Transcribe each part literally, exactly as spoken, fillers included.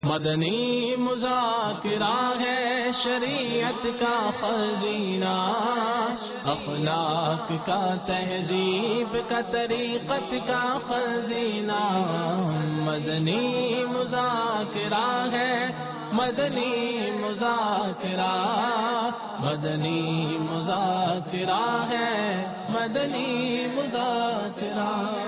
مدنی مذاکرہ ہے شریعت کا خزینہ، اخلاق کا تہذیب کا طریقت کا خزینہ۔ مدنی مذاکرہ ہے، مدنی مذاکرہ، مدنی مذاکرہ ہے، مدنی مذاکرہ۔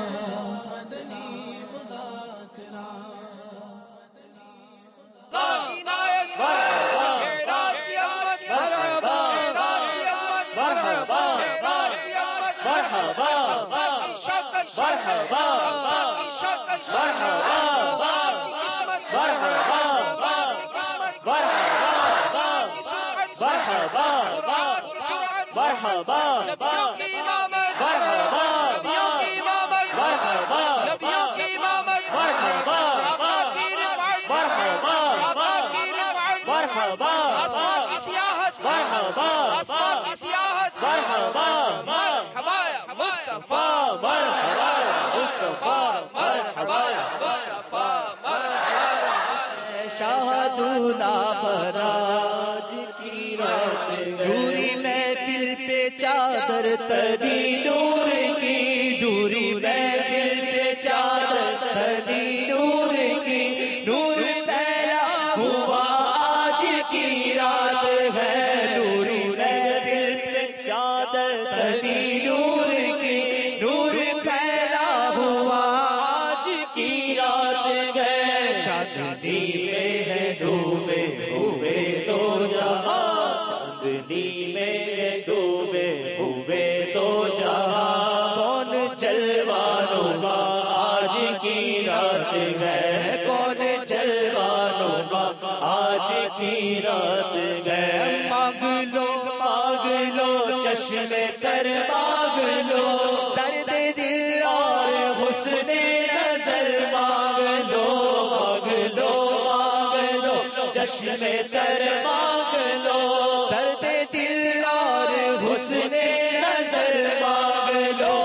دوری محفل پہ چادر تری نور کی، دوری محفل پہ چادر تری نور کی، نور پھیلا ہوا آج کی رات ہے، دوری محفل پہ چادر تری نور کی، نور پھیلا ہوا آج کی رات ہے، چاندنی میں ہے ڈوبے ہوئے تو جہاں، چاندنی میں ڈوبے ہوئے تو جہاں، کون جلوانوں کا آج کی رات ہے، کون جلوانوں کا آج کی رات ہے، مانگ لو مانگ لو چشم کر مانگ لو، درد دل اور حسن نظر مانگ لو، مانگ لو مانگ لو چشم کر مانگ لو، درد دل اور حسن نظر مانگ لو،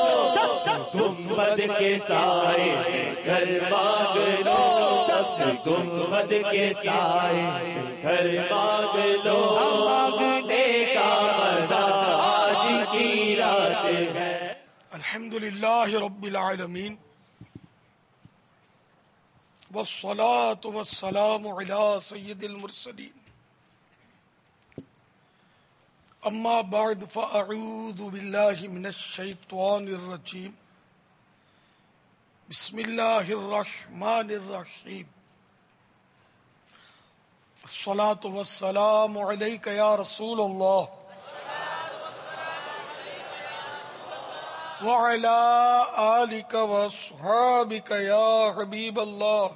گنبد کے سائے گھر مانگ لو، سب گنبد کے سائے گھر مانگ لو، مانگنے کا مزہ آج کی رات ہے۔ الحمدللہ رب العالمین، والصلاة والسلام علی سید المرسلین، اما بعد فاعوذ باللہ من الشیطان الرجیم، بسم اللہ الرحمن الرحیم، الصلاة والسلام علیک یا رسول اللہ وعلى آلك وأصحابك يا حبيب الله،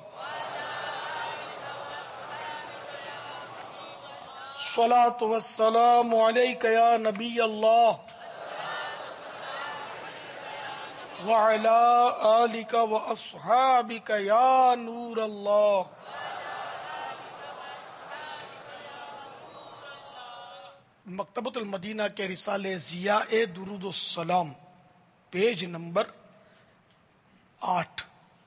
الصلاة والسلام عليك يا نبي الله وعلى آلك وأصحابك يا نور الله۔ مکتبۃ المدینہ کے رسالے ضیاء درود السلام، پیج نمبر آٹھ،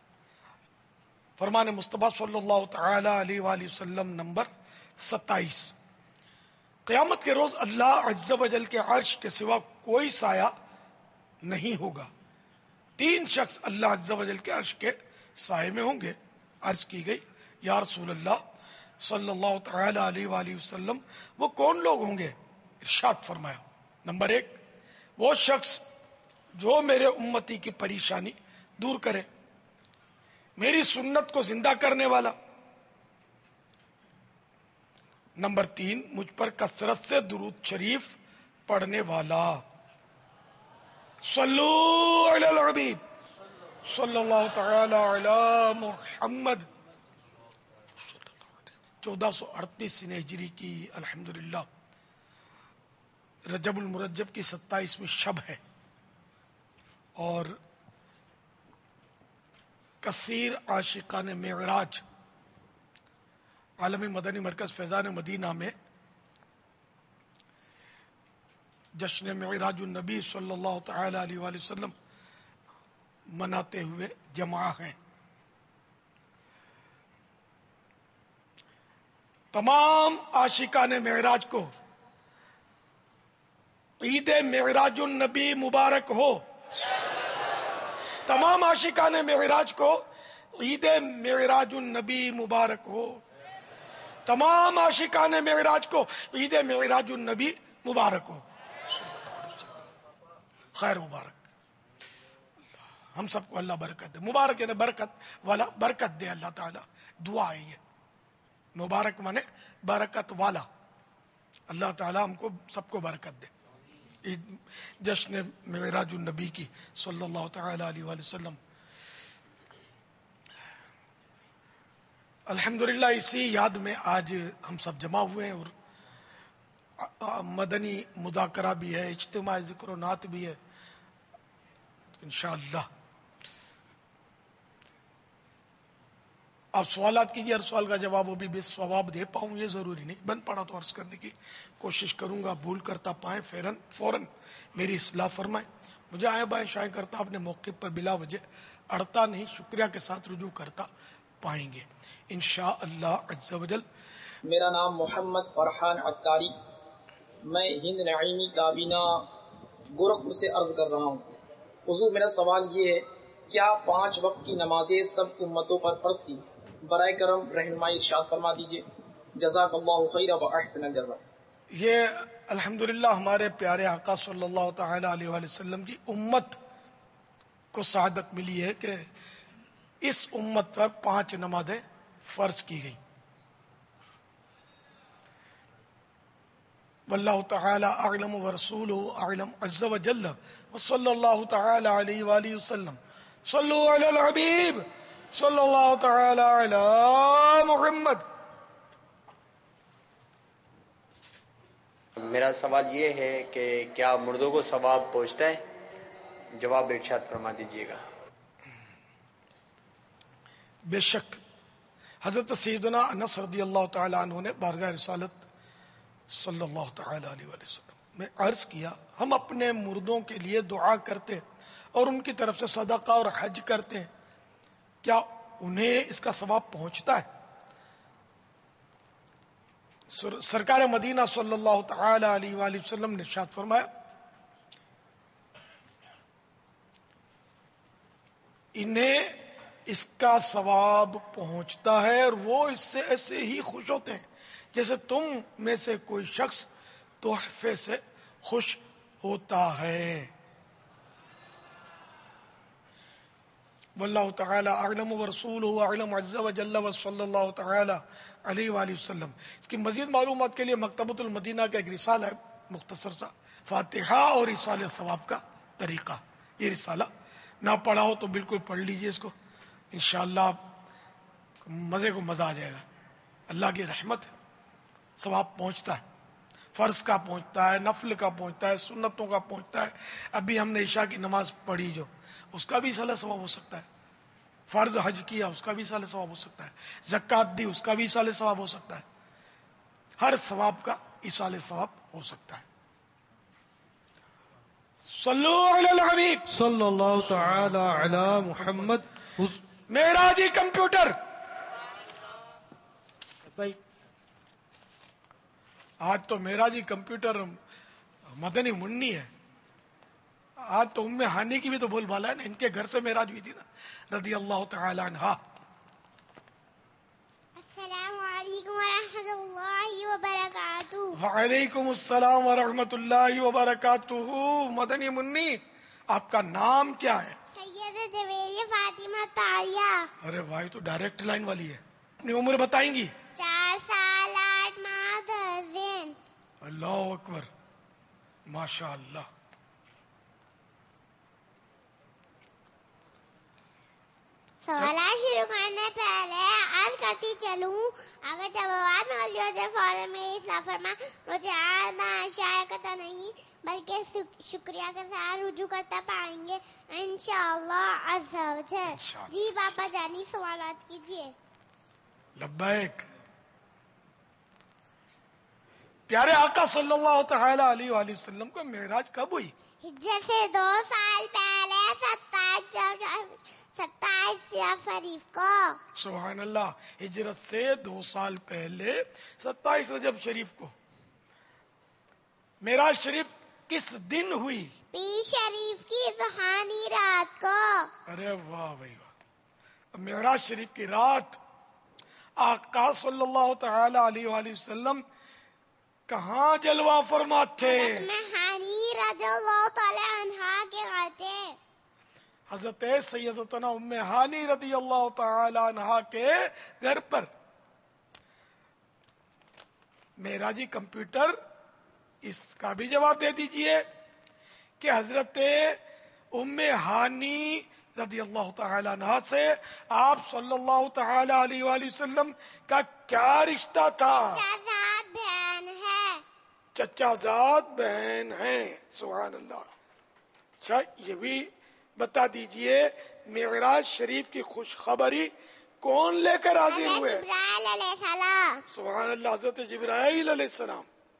فرمان مصطفیٰ صلی اللہ تعالی علیہ وآلہ وسلم نمبر ستائیس۔ قیامت کے روز اللہ عز و جل کے عرش کے سوا کوئی سایہ نہیں ہوگا۔ تین شخص اللہ عز و جل کے عرش کے سائے میں ہوں گے۔ عرض کی گئی یا رسول اللہ صلی اللہ تعالی علیہ وآلہ وسلم وہ کون لوگ ہوں گے؟ ارشاد فرمایا، نمبر ایک وہ شخص جو میرے امتی کی پریشانی دور کرے، میری سنت کو زندہ کرنے والا۔ نمبر تین مجھ پر کثرت سے درود شریف پڑھنے والا۔ صلو علی الحبیب صلی اللہ تعالی علی محمد۔ چودہ سو اڑتیس ہجری کی الحمدللہ رجب المرجب کی ستائیسویں شب ہے، اور کثیر عاشقان معراج عالمی مدنی مرکز فیضان مدینہ میں جشن معراج النبی صلی اللہ تعالی علیہ وآلہ وسلم مناتے ہوئے جمع ہیں۔ تمام عاشقان معراج کو عید معراج النبی مبارک ہو. تمام عاشقان معراج کو عید معراج النبی مبارک ہو. تمام عاشقان معراج کو عید معراج النبی مبارک ہو. خیر مبارک. ہم سب کو اللہ برکت دے. مبارک یعنی برکت والا، برکت دے اللہ تعالی. دعا ہے یہ. مبارک مانے برکت والا. اللہ تعالی ہم کو سب کو برکت دے. جشن معراج النبی کی صلی اللہ تعالی علیہ وآلہ وسلم. الحمدللہ اسی یاد میں آج ہم سب جمع ہوئے ہیں، اور مدنی مذاکرہ بھی ہے، اجتماع ذکر و نعت بھی ہے. انشاءاللہ آپ سوالات کیجیے. ہر سوال کا جواب وہ بھی بے ثواب دے پاؤں یہ ضروری نہیں. بن پڑا تو عرض کرنے کی کوشش کروں گا. بھول کرتا پائیں فوراً فوراً میری اصلاح فرمائیں. مجھے آئے بائیں شائیں کرتا اپنے موقع پر بلا وجہ اڑتا نہیں، شکریہ کے ساتھ رجوع کرتا پائیں گے انشاءاللہ عز و جل. میرا نام محمد فرحان عطاری، میں ہند نعیمی کابینہ گورکھپور سے عرض کر رہا ہوں. حضور میرا سوال یہ ہے، کیا پانچ وقت کی نمازیں سب امتوں پر فرض تھی؟ برائے کرم رہنمائی ارشاد فرما دیجیے. جزاک اللہ خیر و احسن الجزاء. یہ الحمدللہ ہمارے پیارے آقا صلی اللہ تعالی علیہ وآلہ وسلم کی امت کو سعادت ملی ہے کہ اس امت پر پانچ نمازیں فرض کی گئیں. واللہ تعالی اعلم ورسولہ اعلم عز و جل وصلی اللہ تعالی علیہ وآلہ وسلم. صلو علی الحبیب صلی اللہ تعالی علی محمد. میرا سوال یہ ہے کہ کیا مردوں کو ثواب پہنچتا ہے؟ جواب ارشاد فرما دیجیے گا. بے شک حضرت سیدنا انس رضی اللہ تعالی عنہ نے بارگاہ رسالت صلی اللہ تعالی علیہ وآلہ وسلم میں عرض کیا، ہم اپنے مردوں کے لیے دعا کرتے اور ان کی طرف سے صدقہ اور حج کرتے ہیں، کیا انہیں اس کا ثواب پہنچتا ہے؟ سرکار مدینہ صلی اللہ تعالی علیہ وآلہ وسلم نے ارشاد فرمایا، انہیں اس کا ثواب پہنچتا ہے اور وہ اس سے ایسے ہی خوش ہوتے ہیں جیسے تم میں سے کوئی شخص تحفے سے خوش ہوتا ہے. واللہ تعالی اعلم ورسولہ اعلم عز و جل وصلی اللہ تعالی علیہ وآلہ وسلم. اس کی مزید معلومات کے لیے مکتبۃ المدینہ کا ایک رسالہ ہے مختصر سا، فاتحہ اور ایصال ثواب کا طریقہ. یہ رسالہ نہ پڑھا ہو تو بالکل پڑھ لیجئے اس کو، انشاءاللہ مزے کو مزہ آ جائے گا. اللہ کی رحمت ہے، ثواب پہنچتا ہے. فرض کا پہنچتا ہے، نفل کا پہنچتا ہے، سنتوں کا پہنچتا ہے. ابھی ہم نے عشاء کی نماز پڑھی جو، اس کا بھی ایصال ثواب ہو سکتا ہے. فرض حج کیا، اس کا بھی ایصال ثواب ہو سکتا ہے. زکوٰۃ دی، اس کا بھی ایصال ثواب ہو سکتا ہے. ہر ثواب کا ایصال ثواب ہو سکتا ہے. صلو علی الحبیب صلی اللہ تعالی علی محمد. معراجی کمپیوٹر آج تو معراجی کمپیوٹر مدنی منی ہے. آج تو ام ہانی کی بھی تو بول بالا ہے نا، ان کے گھر سے معراج ہوئی تھی نا رضی اللہ تعالی عنہا. السلام علیکم ورحمۃ اللہ وبرکاتہ. وعلیکم السلام ورحمۃ اللہ وبرکاتہ. مدنی منی آپ کا نام کیا ہے؟ سید جویریہ فاطمہ طاہرہ. ارے بھائی تو ڈائریکٹ لائن والی ہے. اپنی عمر بتائیں گی؟ چار سال آٹھ ماہ دس دن. اللہ اکبر، ماشاء اللہ. سوالات شروع کرنے پہلے عرض کرتی چلوں، اگر جوابات مل جائے فوراً میری اصلاح فرما. مجھے آنا شائع کرتا نہیں بلکہ شکریہ کے ساتھ رجوع کرتا پائیں گے انشاءاللہ عز و جل. جی باپا جانی سوالات کیجیے. لبیک. پیارے آقا صلی اللہ تعالی علیہ وآلہ وسلم کو معراج کب ہوئی؟ ہجرت سے دو سال پہلے ستائیس ستائیس شریف کو. سبحان اللہ. ہجرت سے دو سال پہلے ستائیس رجب شریف کو. معراج شریف کس دن ہوئی؟ پیر شریف کی روحانی رات کو. ارے واہ بھائی واہ. معراج شریف کی رات آقا صلی اللہ تعالی علیہ وآلہ وسلم کہاں جلوہ فرما تھے؟ ہانی رضی اللہ تعالی عنہا کے گھر تھے. حضرت سیدتنا ام ہانی رضی اللہ تعالی عنہا کے گھر پر. معراجی کمپیوٹر اس کا بھی جواب دے دیجئے کہ حضرت ام ہانی رضی اللہ تعالی عنہا سے آپ صلی اللہ تعالی علیہ وآلہ وسلم کا کیا رشتہ تھا؟ چچا بہن ہے. چچا زاد بہن ہیں. سبحان اللہ. اچھا یہ بھی بتا دیجئے معراج شریف کی خوشخبری کون لے کر حاضر حضرت ہوئے؟ جبرائیل علیہ السلام. سبحان اللہ. حضرت جبرائیل علیہ السلام.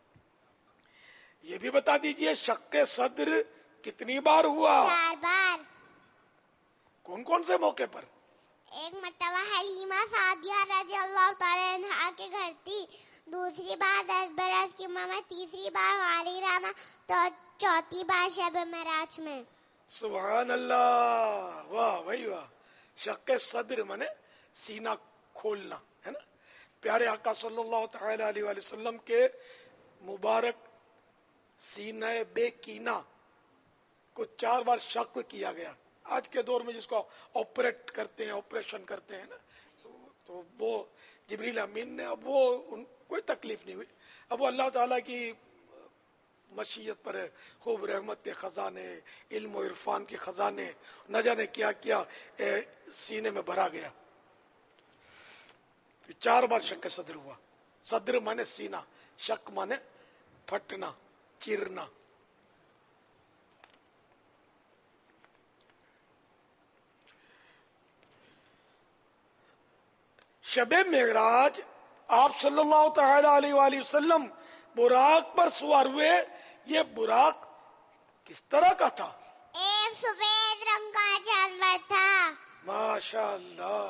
یہ بھی بتا دیجئے شق صدر کتنی بار ہوا؟ چار بار. کون کون سے موقع پر؟ ایک مرتبہ حلیمہ سعدیہ رضی اللہ تعالی عنہا کے گھر تھی. دوسری بار دس برس کی عمر میں. تیسری بار غاری راما. تو چوتھی بار شب معراج میں. سبحان اللہ. واہ بھائی واہ. شق صدر منے سینہ کھولنا ہے نا. پیارے آقا صلی اللہ تعالی علیہ وآلہ وسلم کے مبارک سینہ بے کینہ کو چار بار شق کیا گیا. آج کے دور میں جس کو آپریٹ کرتے ہیں آپریشن کرتے ہیں نا تو وہ جبریل امین نے اب وہ ان کوئی تکلیف نہیں ہوئی. اب وہ اللہ تعالیٰ کی مشیت پر ہے. خوب رحمت کے خزانے علم و عرفان کے خزانے نہ جانے کیا کیا سینے میں بھرا گیا. چار بار شق صدر ہوا. صدر مانے سینہ, شق مانے پھٹنا چیرنا. شب معراج آپ صلی اللہ تعالی علیہ وآلہ وسلم براق پر سوار ہوئے. یہ براق کس طرح کا تھا؟ ایک سفید رنگ کا جانور تھا. ماشاء اللہ.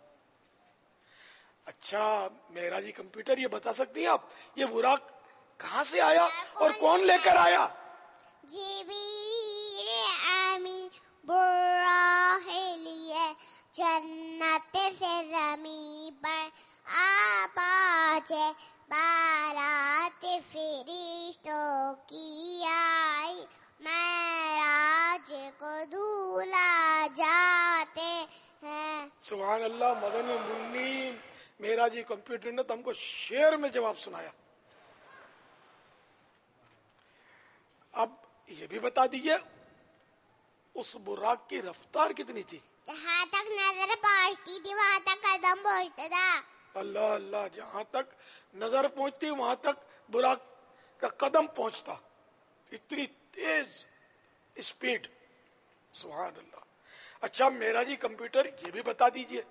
اچھا معراجی کمپیوٹر یہ بتا سکتی ہیں آپ یہ براق کہاں سے آیا اور کون لے کر آیا؟ جبریل امین براق لیے جنت سے زمین پر آ پہنچے. بارات فرشتوں کی آئی معراج کو دھولا جاتے ہیں. سبحان اللہ. مدن منی معراجی کمپیوٹر نے تو ہم کو شعر میں جواب سنایا. اب یہ بھی بتا دیجئے اس براق کی رفتار کتنی تھی؟ جہاں تک نظر پہنچتی تھی وہاں تک قدم پہنچتا تھا. اللہ اللہ. جہاں تک نظر پہنچتی وہاں تک براق کا قدم پہنچتا. اتنی تیز اسپیڈ. سبحان اللہ. اچھا معراجی کمپیوٹر یہ بھی بتا دیجئے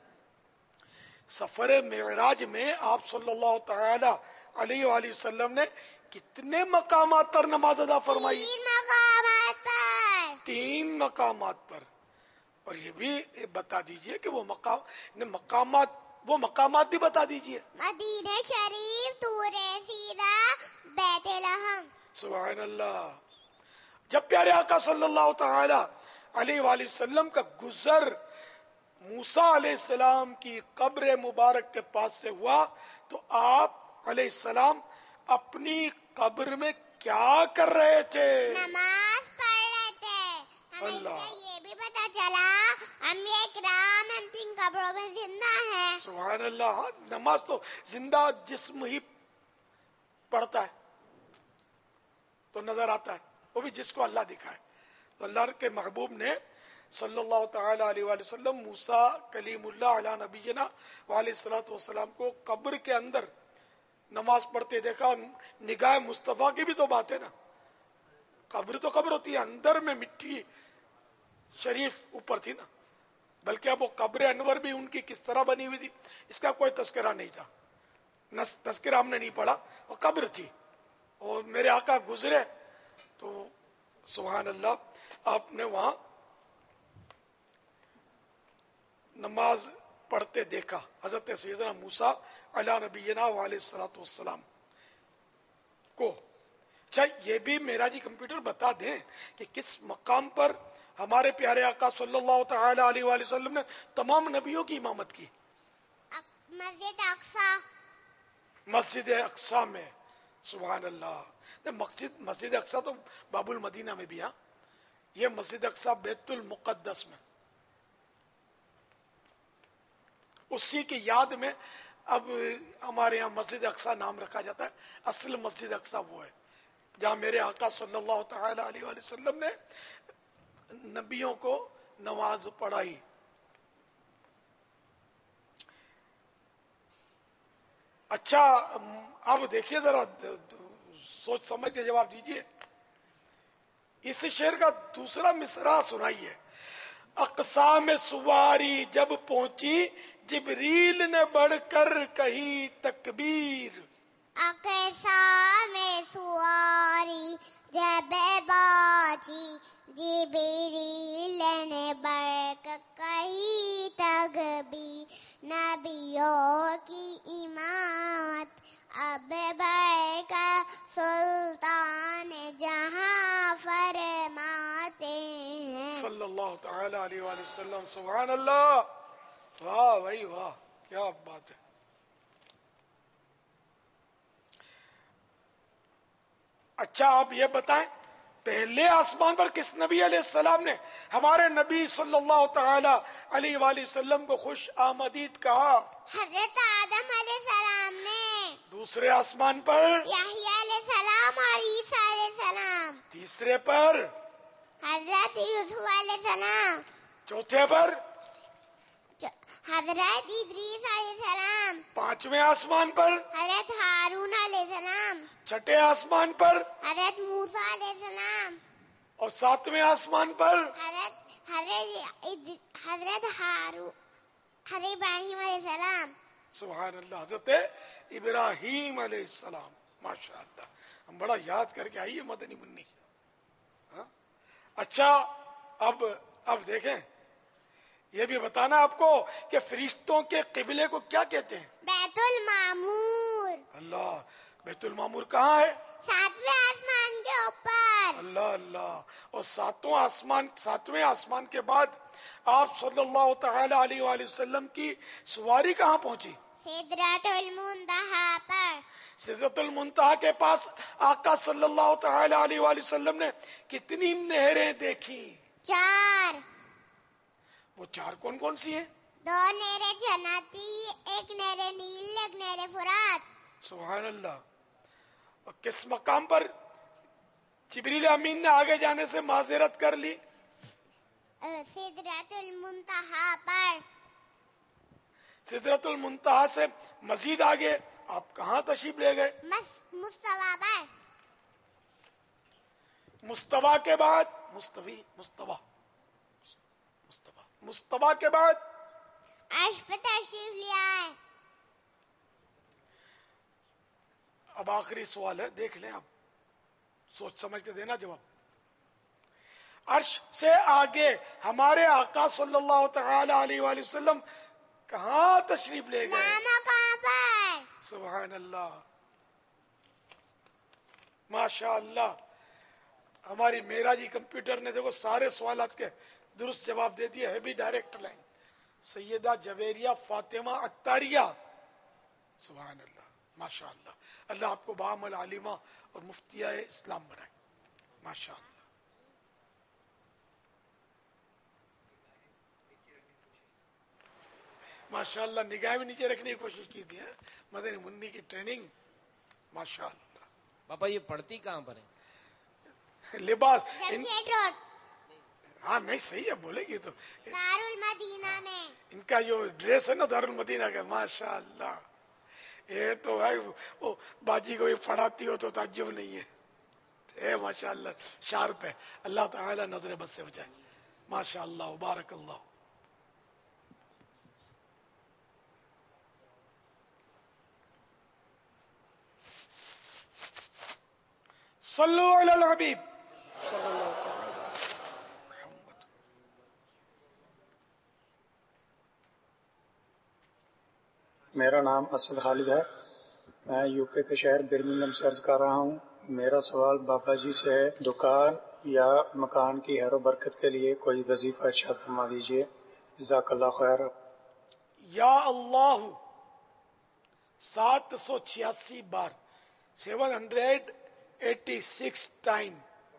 سفر معراج میں آپ صلی اللہ تعالی علیہ وآلہ وسلم نے کتنے مقامات پر نماز ادا فرمائی؟ تین مقامات پر. تین مقامات پر. اور یہ بھی بتا دیجئے کہ وہ مقام مقامات وہ مقامات بھی بتا دیجئے. مدینہ شریف, طور سینا, بیت لحم. سبحان اللہ. جب پیارے آقا صلی اللہ تعالی علیہ وآلہ وسلم کا گزر موسیٰ علیہ السلام کی قبر مبارک کے پاس سے ہوا تو آپ علیہ السلام اپنی قبر میں کیا کر رہے تھے؟ نماز پڑھ رہے تھے. ہمیں اللہ. اس سے یہ بھی پتا چلا انبیاء کرام ہم تین قبروں میں زندہ ہیں. سبحان اللہ. ہاں نماز تو زندہ جسم ہی پڑھتا ہے تو نظر آتا ہے, وہ بھی جس کو اللہ دکھائے. تو اللہ کے محبوب نے صلی اللہ تعالی علیہ وآلہ وسلم موسیٰ کلیم اللہ علیہ نبینا وعلیہ الصلوۃ والسلام کو قبر کے اندر نماز پڑھتے دیکھا. نگاہ مصطفیٰ کی بھی تو بات ہے نا. قبر تو قبر ہوتی ہے, اندر میں مٹی شریف اوپر تھی نا. بلکہ اب وہ قبر انور بھی ان کی کس طرح بنی ہوئی تھی اس کا کوئی تذکرہ نہیں تھا. تذکرہ ہم نے نہیں پڑھا. وہ قبر تھی اور میرے آقا گزرے تو سبحان اللہ آپ نے وہاں نماز پڑھتے دیکھا حضرت سیدنا موسیٰ علیہ نبینا علیہ الصلوۃ والسلام کو. اچھا یہ بھی میرا جی کمپیوٹر بتا دیں کہ کس مقام پر ہمارے پیارے آقا صلی اللہ تعالی علیہ وآلہ وسلم نے تمام نبیوں کی امامت کی؟ مسجد اقصی. مسجد اقصی میں. سبحان اللہ. مسجد مسجد اقصی تو باب المدینہ میں بھی. ہاں یہ مسجد اقصی بیت المقدس میں. اسی کی یاد میں اب ہمارے یہاں مسجد اقصی نام رکھا جاتا ہے. اصل مسجد اقصی وہ ہے جہاں میرے آقا صلی اللہ تعالی علیہ وآلہ وسلم نے نبیوں کو نماز پڑھائی. اچھا اب دیکھیے ذرا سوچ سمجھ کے جواب دیجیے. اس شعر کا دوسرا مصرع سنائیے. اقصی میں سواری جب پہنچی جبریل نے بڑھ کر کہی تکبیر. اقصی میں سواری جب پہنچی جبریل نے بڑھ کر کہی تکبیر. نبیوں کی امامت اب بڑھ کر سلطان جہاں فرماتے ہیں صلی اللہ تعالی علیہ وآلہ وسلم. سبحان اللہ. واہ بھائی واہ کیا بات ہے. اچھا آپ یہ بتائیں پہلے آسمان پر کس نبی علیہ السلام نے ہمارے نبی صلی اللہ تعالی علیہ وآلہ وسلم کو خوش آمدید کہا؟ حضرت آدم علیہ السلام نے. دوسرے آسمان پر یحییٰ علیہ السلام اور عیسیٰ علیہ السلام. تیسرے پر حضرت یوسف علیہ السلام. چوتھے پر حضرت ادریس علیہ السلام. پانچویں آسمان پر حضرت ہارون علیہ السلام. چھٹے آسمان پر حضرت موسیٰ علیہ السلام. اور ساتویں آسمان پر حضرت حضرت حضرت ہارون حضرت ابراہیم علیہ السلام. سبحان اللہ. حضرت ابراہیم علیہ السلام. ماشاء اللہ ہم بڑا یاد کر کے آئیے مدنی منی. ہاں اچھا اب اب دیکھیں یہ بھی بتانا آپ کو کہ فرشتوں کے قبلے کو کیا کہتے ہیں؟ بیت المعمور. اللہ. بیت المعمور کہاں ہے؟ ساتویں آسمان کے اوپر. اللہ اللہ. اور ساتواں آسمان ساتویں آسمان کے بعد آپ صلی اللہ تعالی علیہ وآلہ وسلم کی سواری کہاں پہنچی؟ سدرۃ المنتہا پر. سدرۃ المنتہا کے پاس آقا صلی اللہ تعالی علیہ وآلہ وسلم نے کتنی نہریں دیکھی؟ چار. وہ چار کون کون سی ہیں؟ دو نہریں جنتی، ایک نہر نیل، ایک نہر فرات. سبحان اللہ. اور کس مقام پر جبریل امین نے آگے جانے سے معذرت کر لی؟ سدرۃ المنتہا پر. سدرۃ المنتہا سے مزید آگے آپ کہاں تشریف لے گئے؟ مستوی پر. مستوی کے بعد مستوی مستوی مستوی مستوی کے بعد عرش پہ تشریف لیا ہے. اب آخری سوال ہے دیکھ لیں آپ سوچ سمجھ کے دینا جواب. عرش سے آگے ہمارے آقا صلی اللہ تعالی علیہ وآلہ وسلم کہاں تشریف لے گئے؟ نانا کہاں پر؟ سبحان اللہ. ماشاء اللہ. ہماری میرا جی کمپیوٹر نے دیکھو سارے سوالات کے درست جواب دے دیا ہے بھی ڈائریکٹ لائن. سیدہ جویریہ فاطمہ اتاریہ. سبحان اللہ. ماشاء اللہ. اللہ آپ کو بعمل عالمہ اور مفتیہ اسلام بنائے. ماشاء اللہ. ماشاء اللہ نگاہ میں نیچے رکھنے کی کوشش کی تھی مدنی منی کی ٹریننگ. ماشاء اللہ. پاپا یہ پڑھتی کہاں پر ہے؟ لباس جمشید روڈ. ہاں نہیں صحیح ہے بولے گی تو. دارالمدینہ میں. ان کا جو ڈریس ہے نا دارالمدینہ کا ماشاء اللہ یہ تو ہے وہ باجی کو بھی پڑھاتی ہو تو تعجب نہیں ہے. ماشاء اللہ شارپ ہے. اللہ تعالی نظر بد سے بچائے. ماشاء اللہ بارک اللہ. صلو علی الحبیب صلی اللہ تعالی محمد. میرا نام اسد خالد ہے، میں یو کے کے شہر برمنگھم سے عرض کر رہا ہوں۔ میرا سوال بابا جی سے ہے، دکان یا مکان کی خیر و برکت کے لیے کوئی وظیفہ ارشاد فرما دیجیے، جزاک اللہ خیر۔ یا اللہ سات سو چھیاسی بار، seven hundred eighty six time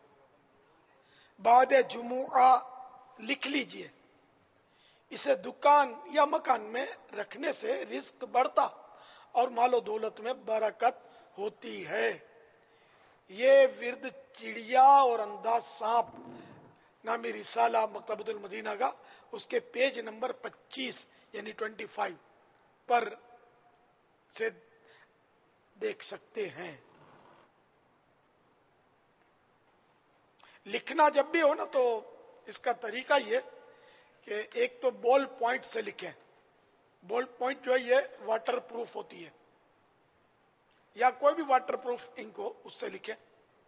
بعد جمعہ لکھ لیجئے۔ اسے دکان یا مکان میں رکھنے سے رزق بڑھتا اور مال و دولت میں برکت ہوتی ہے۔ یہ ورد چڑیا اور انداز سانپ نامی رسالہ مکتبۃ المدینہ کا اس کے پیج نمبر پچیس یعنی ٹوینٹی فائیو پر سے دیکھ سکتے ہیں۔ لکھنا جب بھی ہو نا تو اس کا طریقہ یہ کہ ایک تو بال پوائنٹ سے لکھیں، بال پوائنٹ جو ہے یہ واٹر پروف ہوتی ہے، یا کوئی بھی واٹر پروف انک ہو اس سے لکھیں،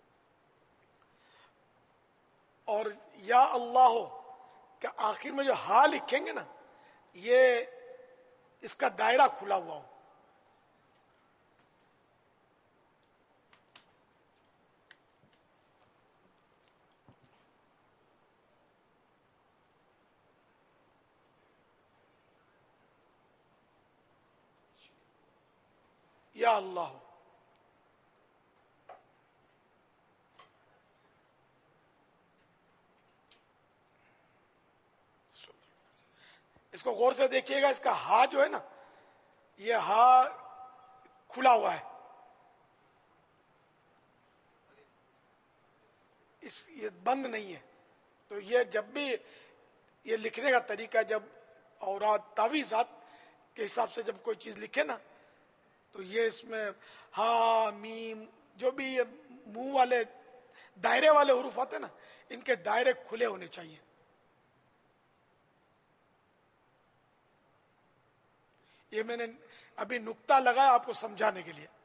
اور یا اللہ ہو کہ آخر میں جو ہا لکھیں گے نا یہ اس کا دائرہ کھلا ہوا ہو۔ یا اللہ اس کو غور سے دیکھیے گا، اس کا ہا جو ہے نا یہ ہا کھلا ہوا ہے، اس یہ بند نہیں ہے۔ تو یہ جب بھی یہ لکھنے کا طریقہ جب اورات تعویذات کے حساب سے جب کوئی چیز لکھے نا تو یہ اس میں ہا میم جو بھی یہ منہ والے دائرے والے حروف آتے ہیں نا ان کے دائرے کھلے ہونے چاہیے۔ یہ میں نے ابھی نقطہ لگایا آپ کو سمجھانے کے لیے،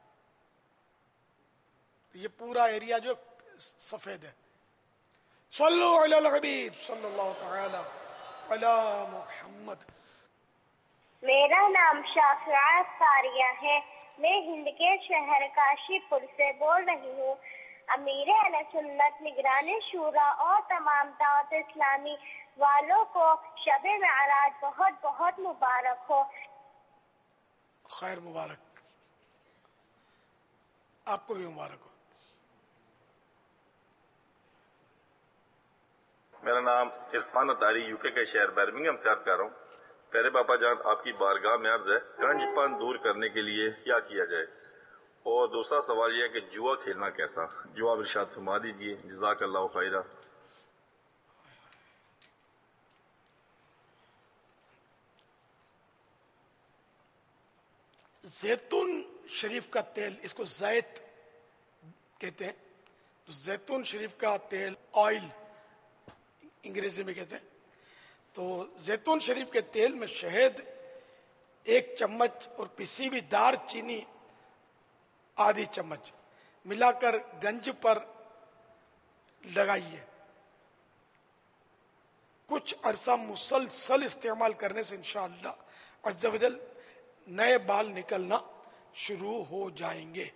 یہ پورا ایریا جو سفید ہے۔ صلو علی الحبیب صلی اللہ تعالی علی محمد۔ میرا نام شافعہ ساریہ ہے، میں ہند کے شہر کاشی پور سے بول رہی ہوں۔ امیر اہل سنت نگران شورا اور تمام دعوت اسلامی والوں کو شب معراج بہت بہت مبارک ہو۔ خیر مبارک، آپ کو بھی مبارک ہو۔ میرا نام عرفان اتاری یو کے کے شہر برمنگھم سے عرض کر رہا ہوں۔ پیارے باپا جان آپ کی بارگاہ میں عرض ہے گنج پن دور کرنے کے لیے کیا کیا جائے، اور دوسرا سوال یہ ہے کہ جوا کھیلنا کیسا، جواب ارشاد فرما دیجیے، جزاک اللہ خیرہ۔ زیتون شریف کا تیل، اس کو زیت کہتے ہیں، تو زیتون شریف کا تیل آئل انگریزی میں کہتے ہیں، تو زیتون شریف کے تیل میں شہد ایک چمچ اور پسی ہوئی دار چینی آدھی چمچ ملا کر گنج پر لگائیے۔ کچھ عرصہ مسلسل استعمال کرنے سے انشاءاللہ عز و جل نئے بال نکلنا شروع ہو جائیں گے۔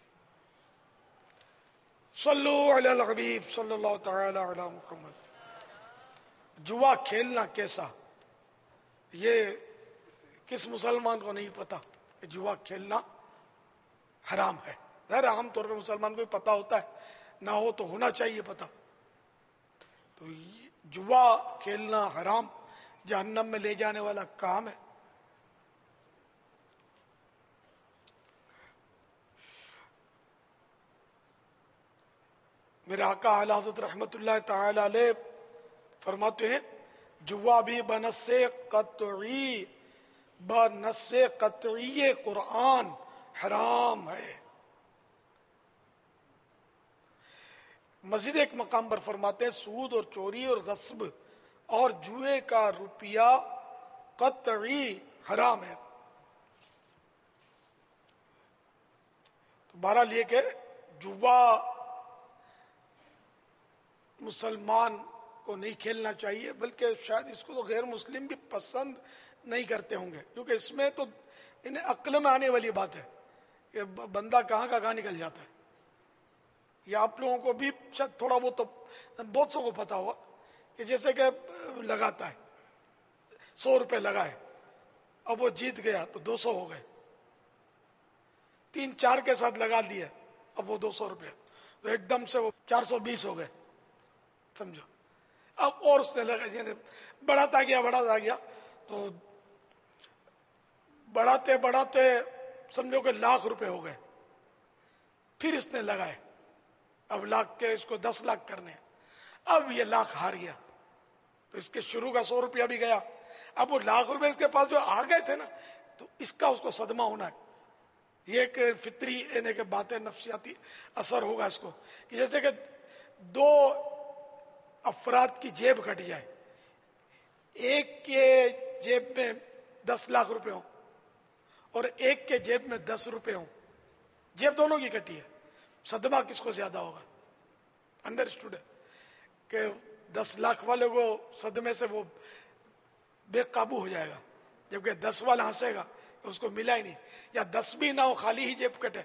صلو علی الحبیب صلی اللہ تعالی علی محمد۔ جوا کھیلنا کیسا، یہ کس مسلمان کو نہیں پتا کہ جوا کھیلنا حرام ہے؟ ظاہر عام طور پہ مسلمان کو بھی پتا ہوتا ہے، نہ ہو تو ہونا چاہیے پتا۔ تو جوا کھیلنا حرام، جہنم میں لے جانے والا کام ہے۔ میرے آقا اعلی حضرت رحمت اللہ تعالی علیہ فرماتے ہیں جوا بھی بنص قطعی بنص قطعی قرآن حرام ہے۔ مزید ایک مقام پر فرماتے ہیں سود اور چوری اور غصب اور جوئے کا روپیہ قطعی حرام ہے۔ تو بہرحال یہ کہ جوا مسلمان کو نہیں کھیلنا چاہیے، بلکہ شاید اس کو تو غیر مسلم بھی پسند نہیں کرتے ہوں گے، کیونکہ اس میں تو انہیں عقل میں آنے والی بات ہے کہ بندہ کہاں کا کہاں نکل جاتا ہے. یا آپ لوگوں کو بھی شاید تھوڑا بہت تو بہت سو کو پتا ہوا کہ جیسے کہ لگاتا ہے سو روپے لگائے, اب وہ جیت گیا تو دو سو ہو گئے, تین چار کے ساتھ لگا لیے اب وہ دو سو روپے, تو ایک دم سے وہ چار سو بیس ہو گئے, سمجھو. اب اور اس نے لگا یعنی بڑھاتا گیا بڑھاتا گیا تو بڑھاتے بڑھاتے سمجھو کہ لاکھ روپے ہو گئے. پھر اس نے لگائے, اب لاکھ کے اس کو دس لاکھ کرنے, اب یہ لاکھ ہار گیا تو اس کے شروع کا سو روپیہ بھی گیا. اب وہ لاکھ روپے اس کے پاس جو آ گئے تھے نا, تو اس کا اس کو صدمہ ہونا ہے. یہ ایک فطری یعنی کہ باتیں نفسیاتی اثر ہوگا اس کو, کہ جیسے کہ دو افراد کی جیب کٹ جائے, ایک کے جیب میں دس لاکھ روپے ہوں اور ایک کے جیب میں دس روپے ہوں, جیب دونوں کی کٹی ہے, صدمہ کس کو زیادہ ہوگا؟ انڈرسٹوڈ ہے کہ دس لاکھ والے کو صدمے سے وہ بے قابو ہو جائے گا, جبکہ دس والا ہنسے گا کہ اس کو ملا ہی نہیں, یا دس بھی نہ ہو خالی ہی جیب کٹے.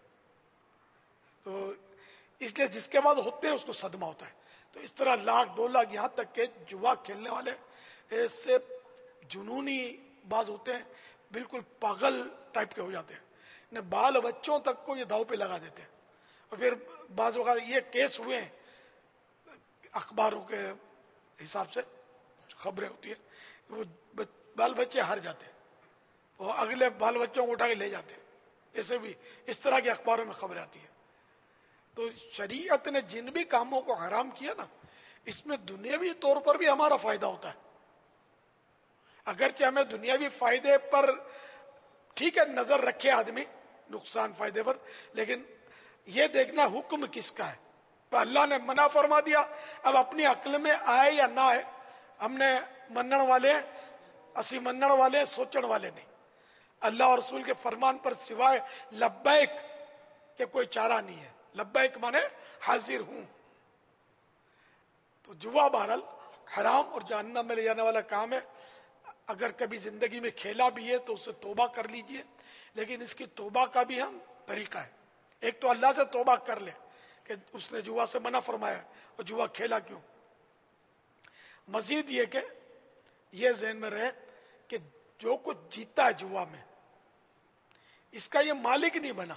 تو اس لیے جس کے بعد ہوتے ہیں اس کو صدمہ ہوتا ہے. تو اس طرح لاکھ دو لاکھ یہاں تک کہ جوا کھیلنے والے ایسے جنونی باز ہوتے ہیں, بالکل پاگل ٹائپ کے ہو جاتے ہیں, بال بچوں تک کو یہ داؤ پہ لگا دیتے ہیں. اور پھر بعض اوقات یہ کیس ہوئے ہیں اخباروں کے حساب سے خبریں ہوتی ہیں, وہ بال بچے ہار جاتے ہیں, وہ اگلے بال بچوں کو اٹھا کے لے جاتے ہیں. ایسے بھی اس طرح کے اخباروں میں خبریں آتی ہیں. تو شریعت نے جن بھی کاموں کو حرام کیا نا, اس میں دنیاوی طور پر بھی ہمارا فائدہ ہوتا ہے. اگرچہ ہمیں دنیاوی فائدے پر ٹھیک ہے نظر رکھے آدمی, نقصان فائدے پر, لیکن یہ دیکھنا حکم کس کا ہے. تو اللہ نے منع فرما دیا, اب اپنی عقل میں آئے یا نہ آئے, ہم نے منن والے اسی منن والے سوچن والے نہیں. اللہ اور رسول کے فرمان پر سوائے لبیک کہ کوئی چارہ نہیں ہے. لبیک مانے حاضر ہوں. تو جوا بہرحال حرام اور جہنم میں لے جانے والا کام ہے. اگر کبھی زندگی میں کھیلا بھی ہے تو اسے توبہ کر لیجئے, لیکن اس کی توبہ کا بھی ہم طریقہ ہے. ایک تو اللہ سے توبہ کر لے کہ اس نے جوا سے منع فرمایا اور جوا کھیلا کیوں. مزید یہ کہ یہ ذہن میں رہے کہ جو کچھ جیتا ہے جوا میں, اس کا یہ مالک نہیں بنا,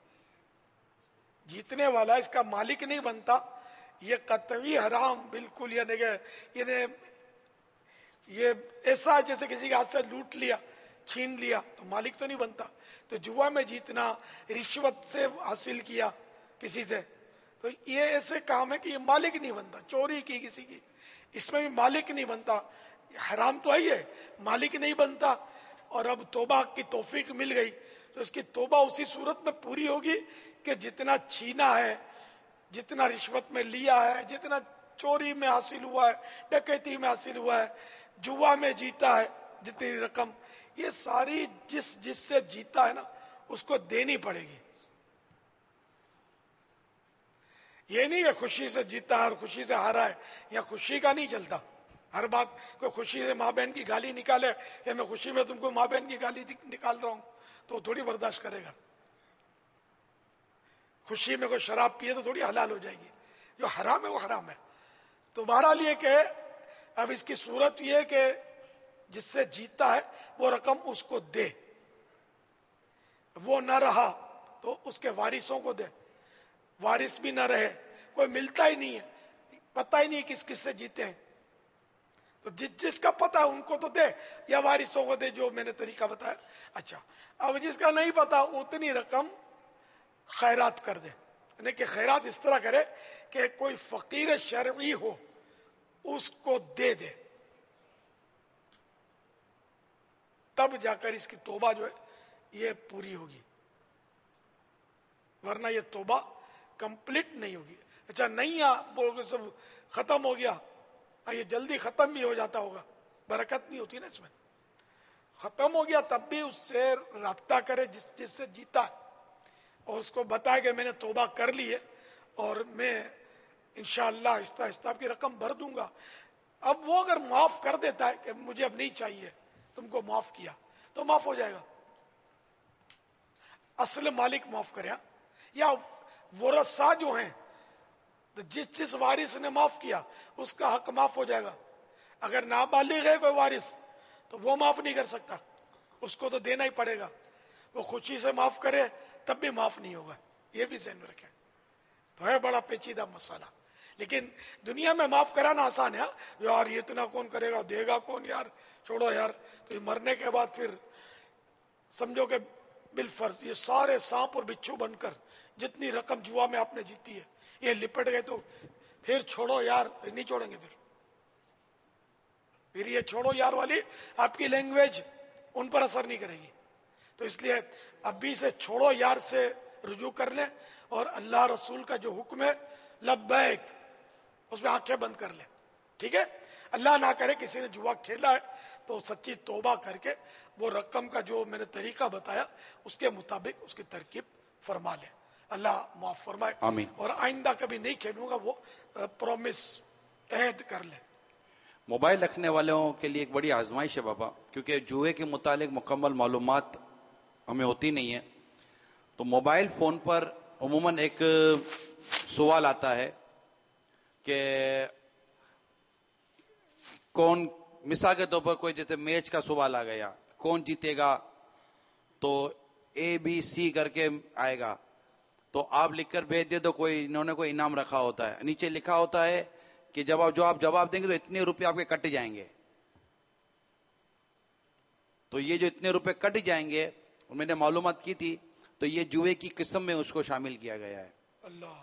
جیتنے والا اس کا مالک نہیں بنتا. یہ قطعی حرام بالکل, یعنی کہ یعنی یہ ایسا جیسے کسی کے ہاتھ سے لوٹ لیا چھین لیا تو مالک تو نہیں بنتا. تو جوا میں جیتنا, رشوت سے حاصل کیا کسی سے, تو یہ ایسے کام ہے کہ یہ مالک نہیں بنتا. چوری کی کسی کی, اس میں بھی مالک نہیں بنتا. حرام تو ہے یہ, مالک نہیں بنتا. اور اب توبہ کی توفیق مل گئی تو اس کی توبہ اسی صورت میں پوری ہوگی کہ جتنا چھینا ہے, جتنا رشوت میں لیا ہے, جتنا چوری میں حاصل ہوا ہے, ڈکیتی میں حاصل ہوا ہے, جوا میں جیتا ہے جتنی رقم, یہ ساری جس جس سے جیتا ہے نا اس کو دینی پڑے گی. یہ نہیں کہ خوشی سے جیتا ہے اور خوشی سے ہارا ہے, یا خوشی کا نہیں چلتا. ہر بات کوئی خوشی سے ماں بہن کی گالی نکالے کہ میں خوشی میں تم کو ماں بہن کی گالی نکال رہا ہوں, تو تھوڑی برداشت کرے گا. خوشی میں کوئی شراب پیے تو تھوڑی حلال ہو جائے گی. جو حرام ہے وہ حرام ہے. تو بہرحال یہ کہ اب اس کی صورت یہ کہ جس سے جیتا ہے وہ رقم اس کو دے, وہ نہ رہا تو اس کے وارثوں کو دے. وارث بھی نہ رہے, کوئی ملتا ہی نہیں ہے, پتہ ہی نہیں کس کس سے جیتے ہیں, تو جس جس کا پتہ ان کو تو دے, یا وارثوں کو دے جو میں نے طریقہ بتایا. اچھا, اب جس کا نہیں پتا اتنی رقم خیرات کر دے. یعنی کہ خیرات اس طرح کرے کہ کوئی فقیر شرعی ہو اس کو دے دے, تب جا کر اس کی توبہ جو ہے یہ پوری ہوگی, ورنہ یہ توبہ کمپلیٹ نہیں ہوگی. اچھا نہیں آ سب ختم ہو گیا, یہ جلدی ختم بھی ہو جاتا ہوگا, برکت نہیں ہوتی نا اس میں. ختم ہو گیا تب بھی اس سے رابطہ کرے جس جس سے جیتا ہے, اور اس کو بتائے کہ میں نے توبہ کر لی ہے اور میں انشاءاللہ آہستہ آہستہ آپ کی رقم بھر دوں گا. اب وہ اگر معاف کر دیتا ہے کہ مجھے اب نہیں چاہیے, تم کو معاف کیا, تو معاف ہو جائے گا. اصل مالک معاف کرے یا ورثہ جو ہیں تو جس جس وارث نے معاف کیا اس کا حق معاف ہو جائے گا. اگر نابالغ ہے کوئی وارث تو وہ معاف نہیں کر سکتا, اس کو تو دینا ہی پڑے گا. وہ خوشی سے معاف کرے تب بھی معاف نہیں ہوگا, یہ بھی ذہن میں رکھیں. تو ہے بڑا پیچیدہ مسئلہ, لیکن دنیا میں معاف کرانا آسان ہے. یار یہ اتنا کون کرے گا, دے گا کون, یار چھوڑو یار. تو یہ مرنے کے بعد پھر سمجھو کہ بالفرض یہ سارے سانپ اور بچھو بن کر جتنی رقم جوا میں آپ نے جیتی ہے یہ لپٹ گئے تو پھر چھوڑو یار, پھر نہیں چھوڑیں گے. پھر پھر یہ چھوڑو یار والی آپ کی لینگویج ان پر اثر نہیں کرے گی. تو اس لیے ابھی سے چھوڑو یار سے رجوع کر لیں, اور اللہ رسول کا جو حکم ہے لبیک اس میں آنکھیں بند کر لیں. ٹھیک ہے, اللہ نہ کرے کسی نے جوا کھیلا ہے تو سچی توبہ کر کے وہ رقم کا جو میں نے طریقہ بتایا اس کے مطابق اس کی ترکیب فرما لیں. اللہ معاف فرمائے, آمین. اور آئندہ کبھی نہیں کھیلوں گا وہ پرومس عہد کر لیں. موبائل رکھنے والوں کے لیے ایک بڑی آزمائش ہے بابا, کیونکہ جوئے کے متعلق مکمل معلومات ہمیں ہوتی نہیں ہے. تو موبائل فون پر عموماً ایک سوال آتا ہے کہ کون, مثال کے طور پر کوئی جیسے میچ کا سوال آ گیا, کون جیتے گا, تو اے بی سی کر کے آئے گا, تو آپ لکھ کر بھیج دے تو کوئی انہوں نے کوئی انعام رکھا ہوتا ہے, نیچے لکھا ہوتا ہے کہ جب آپ جو آپ جواب دیں گے تو اتنے روپے آپ کے کٹ جائیں گے. تو یہ جو اتنے روپے کٹ جائیں گے, میں نے معلومات کی تھی, تو یہ جوئے کی قسم میں اس کو شامل کیا گیا ہے. اللہ,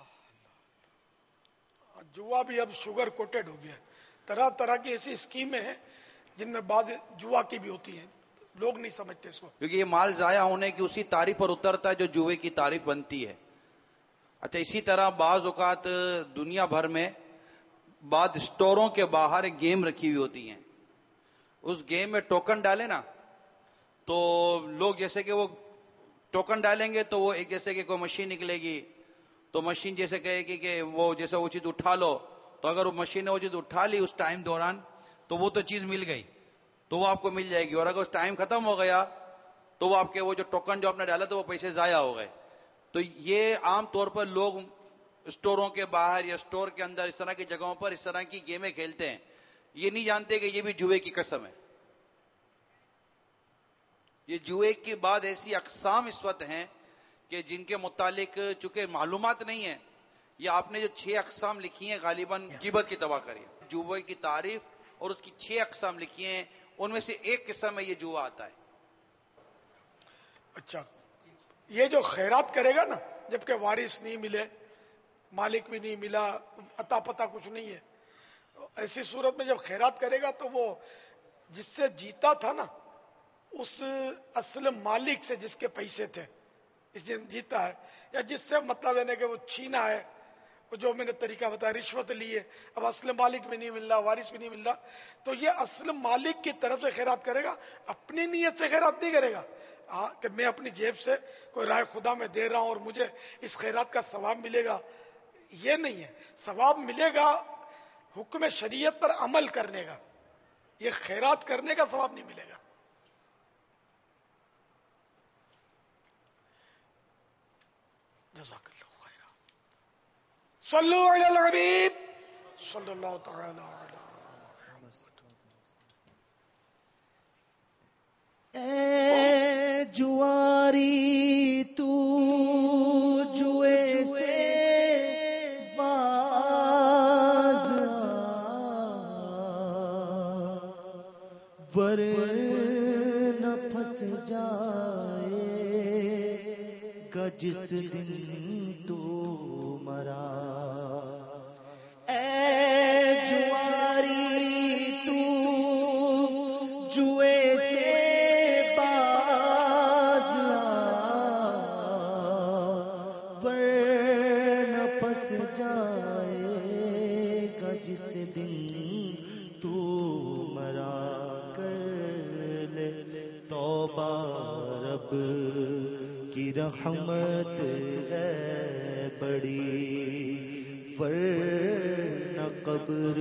جوا بھی اب شوگر کوٹڈ ہو گیا. طرح طرح کی ایسی اسکیمیں ہیں جن میں بعض جوا کی بھی ہوتی ہیں, لوگ نہیں سمجھتے اس کو. کیونکہ یہ مال ضائع ہونے کی اسی تعریف پر اترتا ہے جو جوئے کی تعریف بنتی ہے. اچھا, اسی طرح بعض اوقات دنیا بھر میں بعض اسٹوروں کے باہر ایک گیم رکھی ہوئی ہوتی ہیں. اس گیم میں ٹوکن ڈالے نا, تو لوگ جیسے کہ وہ ٹوکن ڈالیں گے تو وہ ایک جیسے کہ کوئی مشین نکلے گی, تو مشین جیسے کہے گی کہ وہ جیسے وہ چیز اٹھا لو, تو اگر وہ مشین نے وہ چیز اٹھا لی اس ٹائم دوران تو وہ تو چیز مل گئی, تو وہ آپ کو مل جائے گی. اور اگر اس ٹائم ختم ہو گیا تو وہ آپ کے وہ جو ٹوکن جو آپ نے ڈالا تو وہ پیسے ضائع ہو گئے. تو یہ عام طور پر لوگ اسٹوروں کے باہر یا اسٹور کے اندر اس طرح کی جگہوں پر اس طرح کی گیمیں کھیلتے ہیں, یہ نہیں جانتے کہ یہ بھی جوئے کی قسم ہے. یہ جوئے کی بعد ایسی اقسام اس وقت ہیں کہ جن کے متعلق چونکہ معلومات نہیں ہے, یا آپ نے جو چھ اقسام لکھی ہیں غالباً غیبت کی تباہ کری, جوئے کی تعریف اور اس کی چھ اقسام لکھی ہیں, ان میں سے ایک قسم میں یہ جوا آتا ہے. اچھا, یہ جو خیرات کرے گا نا, جبکہ وارث نہیں ملے, مالک بھی نہیں ملا, عطا پتہ کچھ نہیں ہے, ایسی صورت میں جب خیرات کرے گا تو وہ جس سے جیتا تھا نا اس اصل مالک سے جس کے پیسے تھے اس دن جیتا ہے, یا جس سے مطلب ہے کہ وہ چھینا ہے, وہ جو میں نے طریقہ بتایا رشوت لی ہے, اب اصل مالک بھی نہیں مل رہا, وارث بھی نہیں مل رہا, تو یہ اصل مالک کی طرف سے خیرات کرے گا, اپنی نیت سے خیرات نہیں کرے گا کہ میں اپنی جیب سے کوئی رائے خدا میں دے رہا ہوں اور مجھے اس خیرات کا ثواب ملے گا. یہ نہیں ہے, ثواب ملے گا حکم شریعت پر عمل کرنے کا, یہ خیرات کرنے کا ثواب نہیں ملے گا. جزاک اللہ خیرا. صلو علی الحبیب صلی اللہ تعالی علی اے جواری تو جوئے سے باز ورنہ پھنس جائے گا جس دن تو مرا. اے جواری تو جوئے کی رحمت ہے بڑی, ورنہ قبر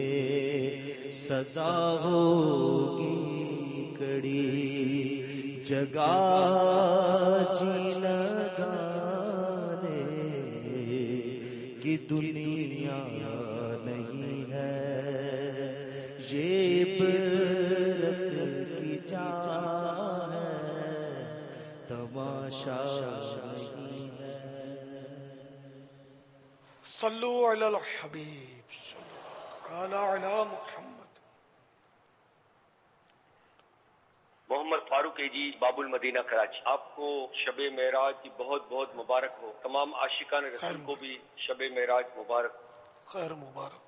میں سزا ہوگی کڑی. جگہ جی لگانے کی دنیا نہیں ہے، یہ عبرت کی جا ہے، تماشا نہیں ہے۔ صلو علی الحبیب صلی علی محمد۔ محمد فاروق اے جی، باب المدینہ کراچی، آپ کو شب معراج کی بہت بہت مبارک ہو۔ تمام عاشقان رسول کو بھی شب معراج مبارک ہو۔ خیر مبارک۔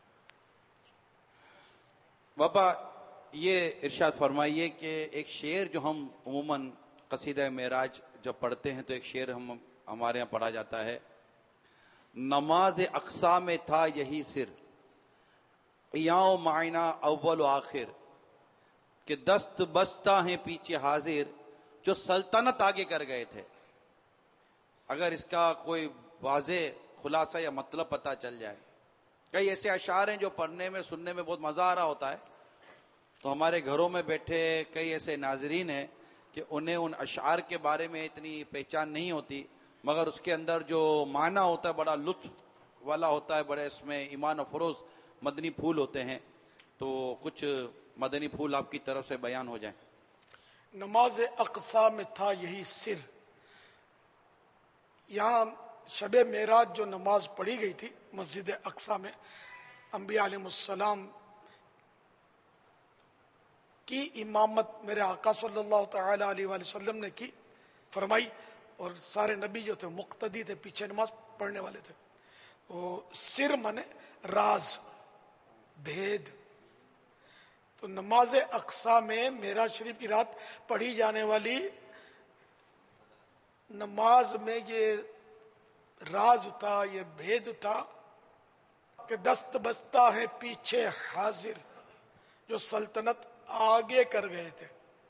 بابا یہ ارشاد فرمائیے کہ ایک شعر جو ہم عموماً قصیدہ معراج جب پڑھتے ہیں تو ایک شعر ہم ہمارے ہاں پڑھا جاتا ہے، نماز اقصا میں تھا یہی سر، قیام معینہ اول و آخر، کہ دست بستہ ہیں پیچھے حاضر جو سلطنت آگے کر گئے تھے۔ اگر اس کا کوئی واضح خلاصہ یا مطلب پتہ چل جائے، کئی ایسے اشعار ہیں جو پڑھنے میں سننے میں بہت مزہ آ رہا ہوتا ہے، تو ہمارے گھروں میں بیٹھے کئی ایسے ناظرین ہیں کہ انہیں ان اشعار کے بارے میں اتنی پہچان نہیں ہوتی، مگر اس کے اندر جو معنی ہوتا ہے بڑا لطف والا ہوتا ہے، بڑے اس میں ایمان افروز مدنی پھول ہوتے ہیں، تو کچھ مدنی پھول آپ کی طرف سے بیان ہو جائیں۔ نماز اقصا میں تھا یہی سر، یہاں شب معراج جو نماز پڑھی گئی تھی مسجد اقصا میں، انبیاء علیہ السلام کی امامت میرے آقا صلی اللہ تعالی علیہ وآلہ وسلم نے کی فرمائی، اور سارے نبی جو تھے مقتدی تھے، پیچھے نماز پڑھنے والے تھے۔ وہ سر مانے راز، بھید۔ تو نماز اقصا میں معراج شریف کی رات پڑھی جانے والی نماز میں یہ راز تھا، یہ بھید تھا کہ دست بستہ ہے پیچھے حاضر جو سلطنت آگے کر گئے تھے۔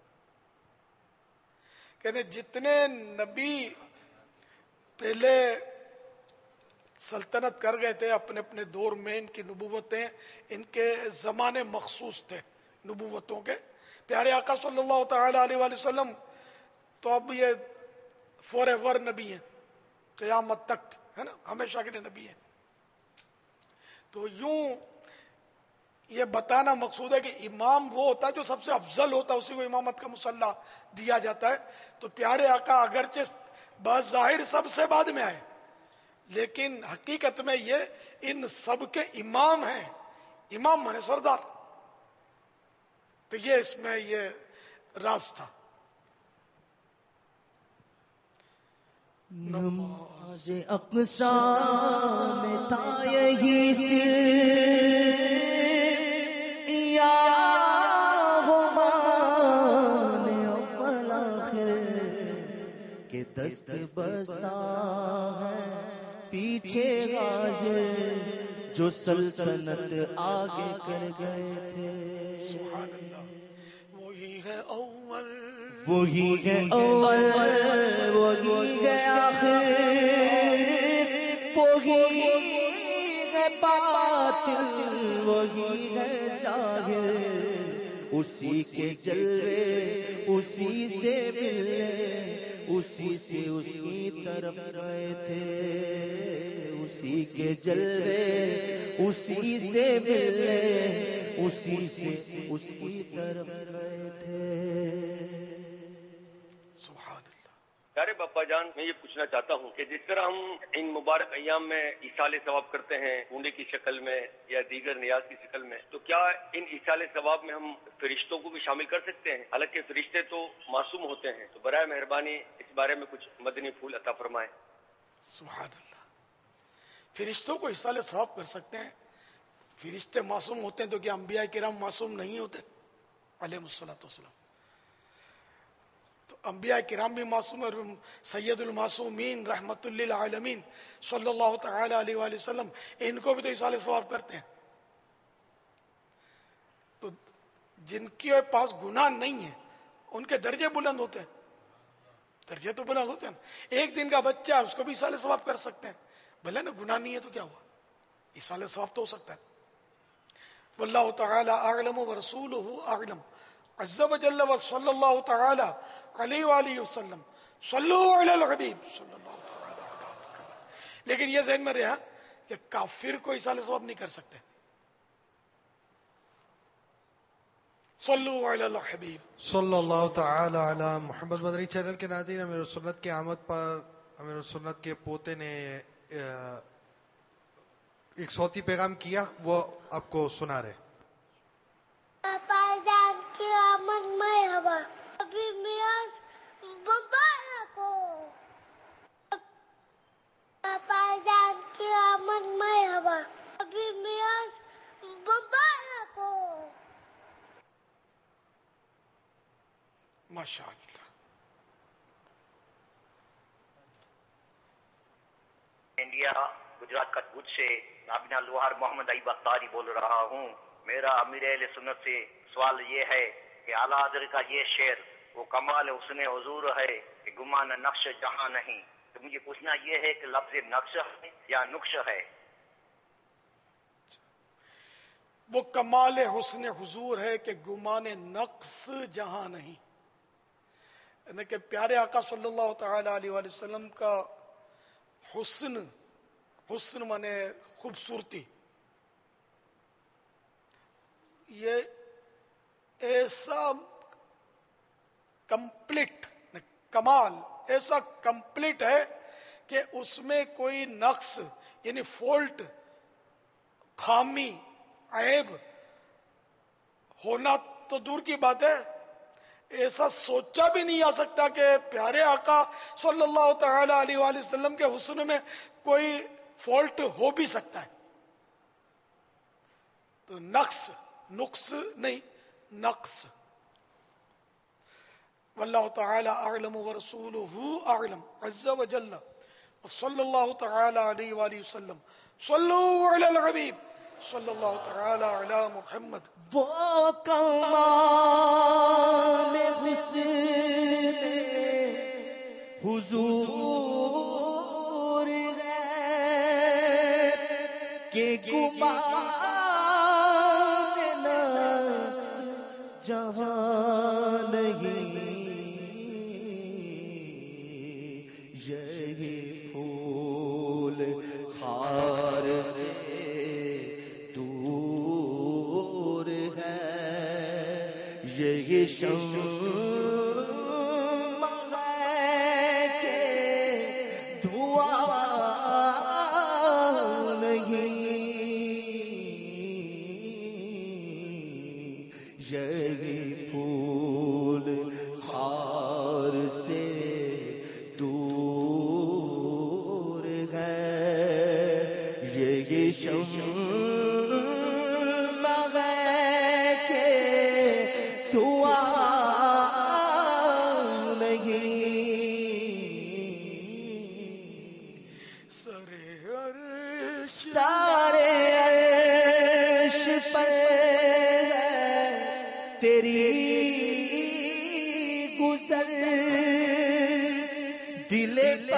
کہنے جتنے نبی پہلے سلطنت کر گئے تھے اپنے اپنے دور میں، ان کی نبوتیں ان کے زمانے مخصوص تھے نبوتوں کے۔ پیارے آقا صلی اللہ تعالی علیہ وآلہ وسلم تو اب یہ فور ایور نبی ہیں، قیامت تک ہے نا، ہمیشہ کے لیے نبی ہیں۔ تو یوں یہ بتانا مقصود ہے کہ امام وہ ہوتا ہے جو سب سے افضل ہوتا ہے، اسی کو امامت کا مصلح دیا جاتا ہے۔ تو پیارے آقا اگرچہ بظاہر سب سے بعد میں آئے، لیکن حقیقت میں یہ ان سب کے امام ہیں، امام مانے سردار۔ تو یہ اس میں یہ راز تھا۔ نماز اقصا میں تھا یہی سر، یا غمان اول آخر، کہ دست بستہ ہے پیچھے حاضر جو سلطنت آگے کر گئے تھے۔ سبحان اللہ۔ وہی ہے اول، وہی ہے اول، وہی ہے آخر، وہی ہے باطن، وہی ہے ظاہر، اسی کے جلوے اسی سے ملے، اسی سے اس کی طرف گئے تھے، اسی کے جلوے اسی سے ملے، اسی سے اس کی طرف گئے تھے۔ سبحان اللہ۔ پیارے باپا جان، میں یہ پوچھنا چاہتا ہوں کہ جس طرح ہم ان مبارک ایام میں ایصال ثواب کرتے ہیں ہونڈے کی شکل میں یا دیگر نیاز کی شکل میں، تو کیا ان ایصال ثواب میں ہم فرشتوں کو بھی شامل کر سکتے ہیں؟ حالانکہ فرشتے تو معصوم ہوتے ہیں، تو برائے مہربانی اس بارے میں کچھ مدنی پھول عطا فرمائیں۔ سبحان اللہ۔ فرشتوں کو ایصال ثواب کر سکتے ہیں؟ فرشتے معصوم ہوتے ہیں تو کیا انبیاء کرام معصوم نہیں ہوتے علیہم الصلوۃ والسلام؟ تو انبیاء کرام بھی معصوم ہیں، اور سید المعصومین رحمت للعالمین صلی اللہ تعالی علیہ وآلہ وسلم ان کو بھی تو ایصال ثواب کرتے ہیں۔ تو جن کے پاس گناہ نہیں ہے ان کے درجے بلند ہوتے ہیں، درجے تو بلند ہوتے ہیں۔ ایک دن کا بچہ اس کو بھی ایصال ثواب کر سکتے ہیں، بھلے نا گناہ نہیں ہے تو کیا ہوا، ایصال ثواب تو ہو سکتا ہے۔ واللہ تعالی اعلم ورسولہ اعلم، عز وجل وصلی اللہ تعالی علیہ وآلہ وسلم صلو علی الحبیب صلی اللہ تعالی علیہ وسلم. لیکن یہ ذہن میں رہا کہ کافر کو ایصال ثواب نہیں کر سکتے. صلو علی الحبیب صلی اللہ تعالی علی محمد. مدنی چینل کے ناظرین، امیر سنت کی آمد پر امیر سنت کے پوتے نے ایک صوتی پیغام کیا، وہ آپ کو سنا رہے. پاپا جان کی آمد مرحبا، ابھی میراث مبارک ہو. پاپا جان کی آمد مرحبا، ابھی میراث مبارک ہو. ماشاء اللہ. انڈیا گجرات کا بھوج سے نابینا لوہار محمد عیب اختاری بول رہا ہوں. میرا امیر اہل سنت سے سوال یہ ہے کہ اعلیٰ حضرت کا یہ شعر وہ کمال حسن حضور ہے کہ گمان نقش جہاں نہیں. تو مجھے پوچھنا یہ ہے کہ لفظ نقش ہے یا نقش ہے؟ وہ کمال حسن حضور ہے کہ گمان نقص جہاں نہیں. یعنی کہ پیارے آقا صلی اللہ تعالی علیہ وآلہ وسلم کا حسن، حسن مانے خوبصورتی، یہ ایسا کمپلیٹ کمال، ایسا کمپلیٹ ہے کہ اس میں کوئی نقص یعنی فالٹ، خامی، عیب ہونا تو دور کی بات ہے، ایسا سوچا بھی نہیں آ سکتا کہ پیارے آقا صلی اللہ تعالی علیہ وآلہ وسلم کے حسن میں کوئی فالٹ ہو بھی سکتا ہے. تو نقص، نقص نہیں، نقص. واللہ تعالی اعلم ورسولہ اعلم عز وجل وصلی اللہ تعالی علیہ وآلہ وسلم. صلو علی الحبیب صلی اللہ تعالی علی محمد. وہ کمال حسن حضور ہے کہ گمان نقص جہاں نہیں. یہی پھول خار سے یہ شمع ہے کہ دعا نہیں. یہ پھول خار سے دور ہے. یہ شمع تیری گزر دل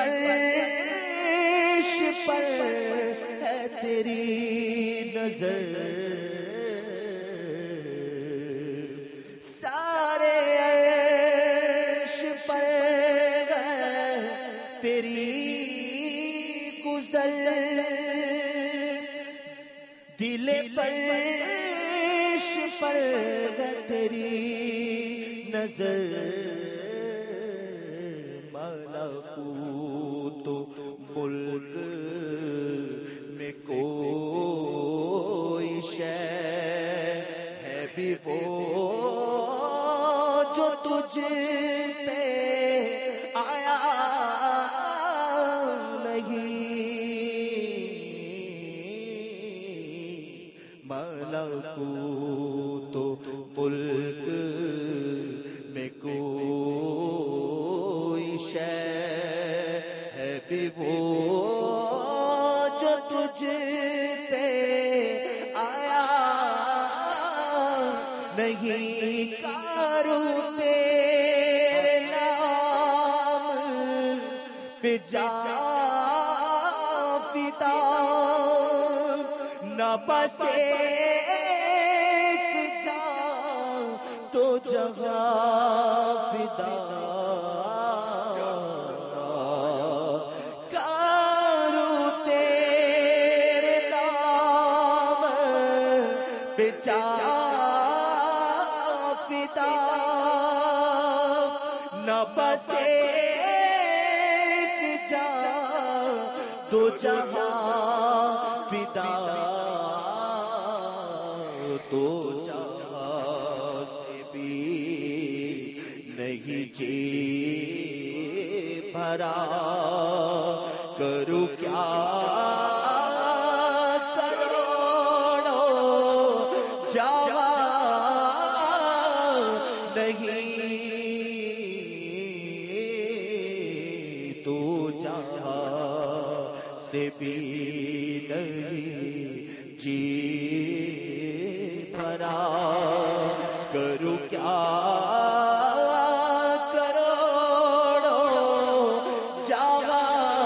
پرش پر ہے تیری نظر. سارے عرش پر ہے تیری گزر دل پرش پر تیری نظر. ملکوت ملک میں کوئی شے ہے بھی وہ جو تجھ پہ آیا نہیں. ملکوت ملک میں کوئی شے ہے بھی وہ جو تجھ پہ آیا نہیں. کروں تیرے نام پہ جا فدا نہ بس ایک جا تو جگہ فدا پہ جا فدا نہ بس ایک جا دو جہاں فدا تو جہاں سے بھی نہیں جی بھرا کروں کیا بھی نہیں جی بھرا کروں کیا کروڑو جاوا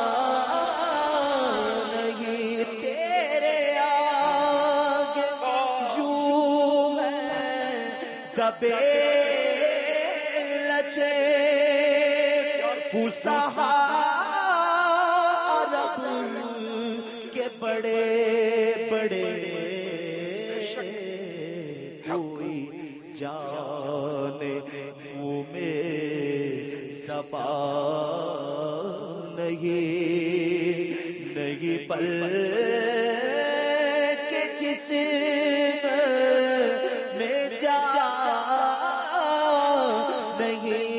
نہیں تیرے آگے یوں ہے دبے لچے فسہا بڑے بڑے کوئی جانے منہ میں صفا نہیں نہیں پل کے جس میں جا نہیں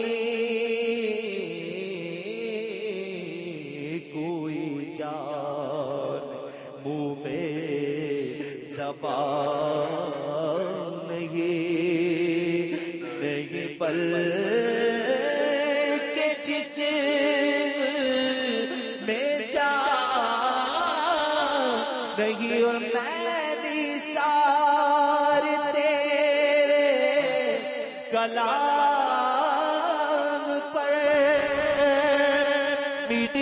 کوئی جان منہ میں زبان نہیں نہیں پل کے جس میں جا نہیں اور میں نثار تیرے کلام پر میٹھی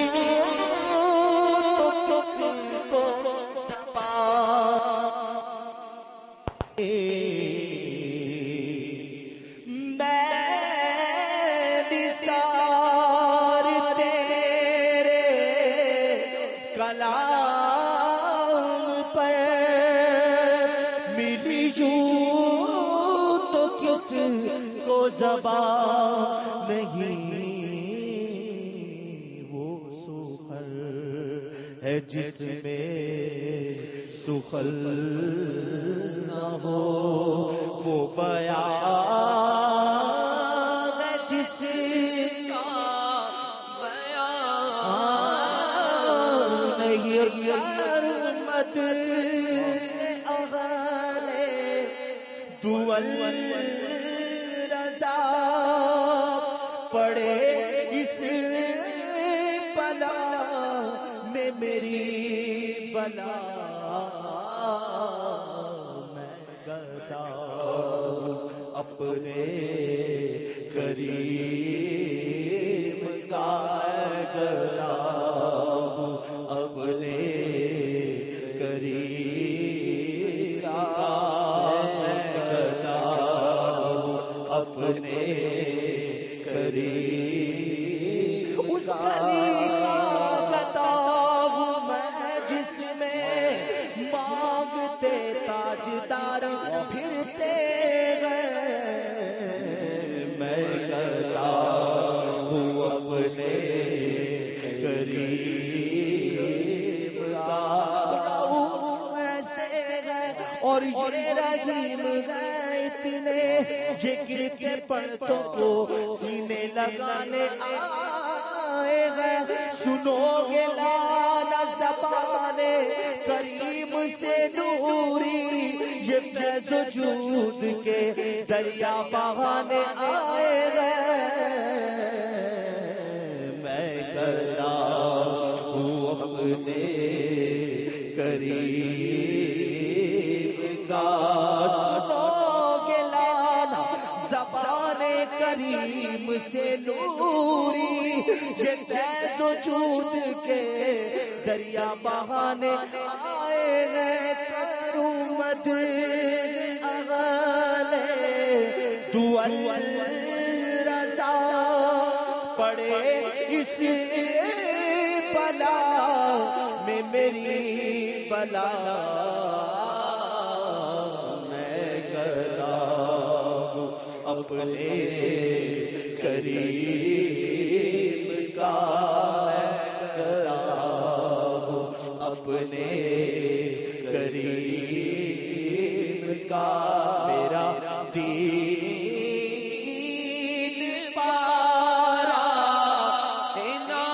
زبان نہیں وہ سخن ہے جس میں سخن نہ ہو وہ بیان ہے جس کا بیان نہیں مت اغلے دول پڑے اس بلا میں میری بلا میں گدا اپنے قریب کا گدا اپنے قریب کا گدا اپنے اس گلی کا گدا ہوں میں جس میں مانگتے تاجدار پھرتے گئے میں گدا ہوں اپنے قریب کا ایسے گئے اور یہ رحیم گئے اتنے ذکر کے پڑھتوں کو سینے لگانے آئے ہیں سنو گے لانا زبان کریم سے نوری یہ فیض وجود کے دریا بہانے آئے ہیں میں گدا ہوں اپنے قریب کا کریم سے نوری یہ فیض وجود کے دریا بہانے آئے ہیں کرمت اغلے دول رضا پڑے اس بلا میں میری بلا اپنے کریم کا کرا ہوں اپنے کریم کا میرا دین پارا نا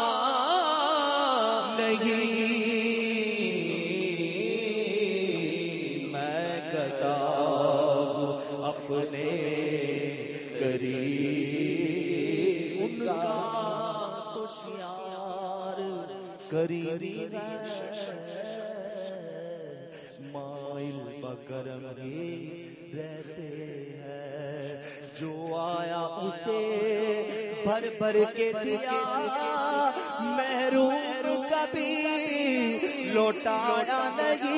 نہیں میں گدا ہوں اپنے کریم ان کا تو شیار قریبی ہے مائل بکرم ہی رہتے ہیں جو آیا اسے بھر بھر کے دیا محروم کبھی لوٹایا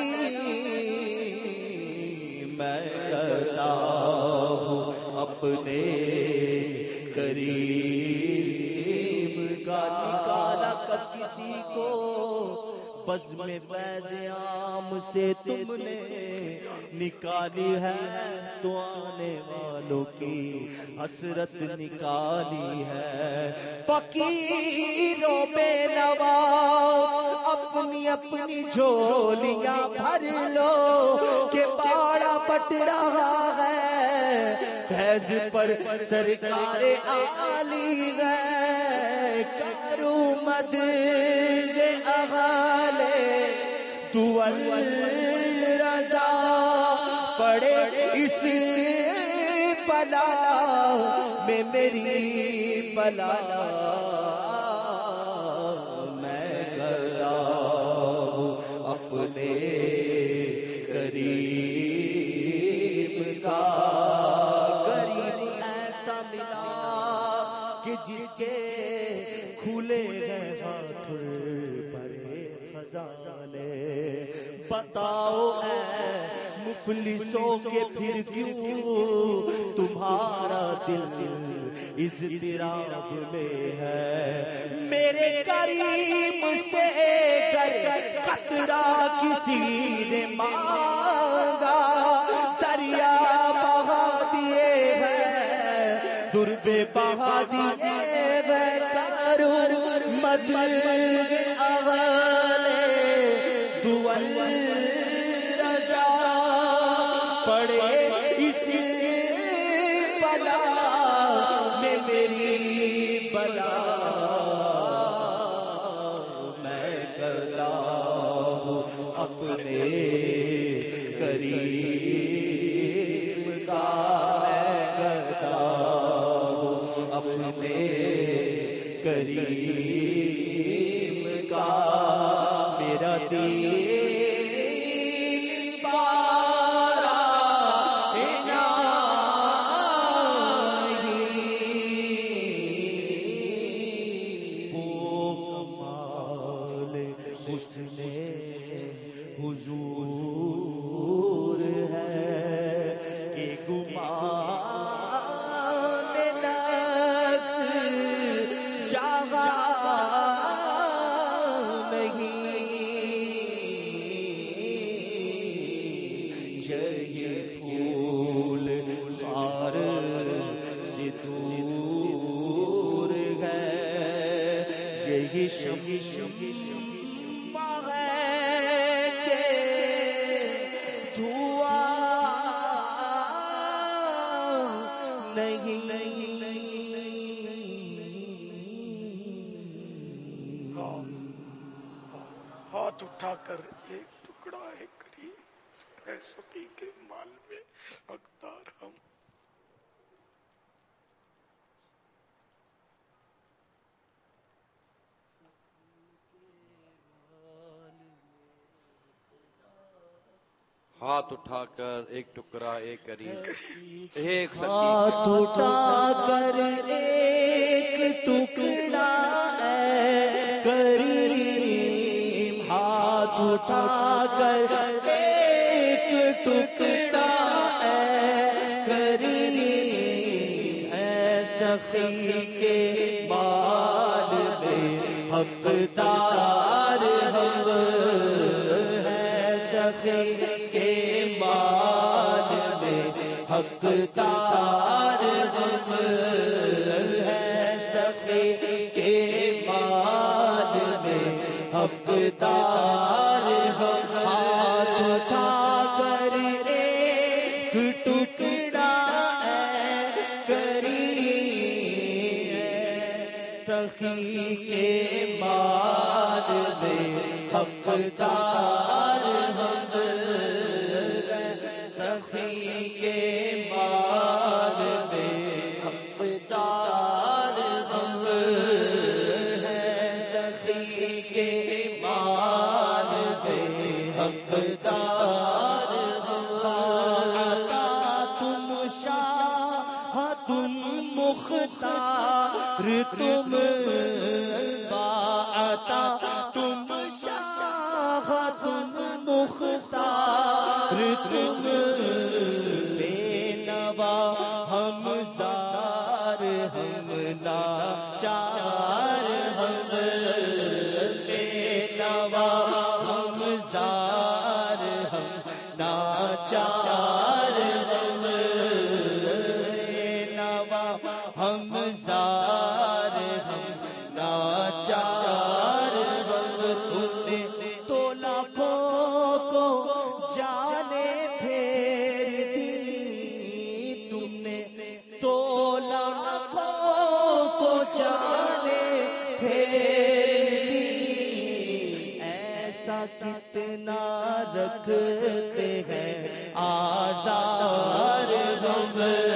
نہیں میں کرتا ہوں اپنے کریم کا نکالا کب کسی کو بزم فیض عام سے تم نے نکالی ہے تو آنے والوں کی حسرت نکالی ہے فقیروں بے نوا اپنی اپنی جھولیاں بھر لو کہ باڑا پٹ رہا ہے فیض پر سرکار عالی ہے کرو مد اغالے دول رضا پڑے اس بلا میں میری بلا میں گدا ہوں اپنے کریم کا غریب ایسا ملا کہ جس کے کھلے گئے ہاتھ بڑے خزانے بتاؤ اے مفلسوں کے پھر کیوں تمہارا دل اضطراب میں ہے میرے کریم سے گر قطرہ کسی نے مانگا دریا بہا دیے ہیں درب بہا دیے ہیں کرو مد اغالے دول رضا پڑے اس بلا میں میری بلا میں کرتا ہوں اپنے کریم کا میں کرتا ہوں اپنے کریم کا میرا دین پارا وہ کمال حسن حضور ہے کہ گمان نفس جاگا شمی شمی شما ہے کہ دعا نہیں ہاتھ اٹھا کر ایک ٹکڑا ہے کریم اے سقی کے مال میں حقدار ہم ہاتھ اٹھا کر ایک ٹکڑا ایک کریم ایک ہاتھ اٹھا کر ایک ٹکڑا کریم ہاتھ اٹھا کر ایک ٹکڑا کریم اے سخی کے مال میں حقدار ہم ہے سخی حقدار حقدار ہم ہاتھ اٹھا کر ایک ٹکڑا اے کریم سخی کے مال میں حقدار ہم سخی کے مال میں حقدار ہم ہیں سخی کے مال میں حقدار ہم آقا تم شاہ تم مختار تم باعطا تم شاہ تم مختار تم بے نوا ہم زار ہم لاچار ہم بے نوا ہم زار ہم لاچار ہم بے نوا ہم زار ہم لاچار ہم تم نے تو لاکھوں کو جانے پھیر دی تم نے تو لاکھوں کو جانے پھیر دی ایسا کتنا رکھتے ہیں آزار ہم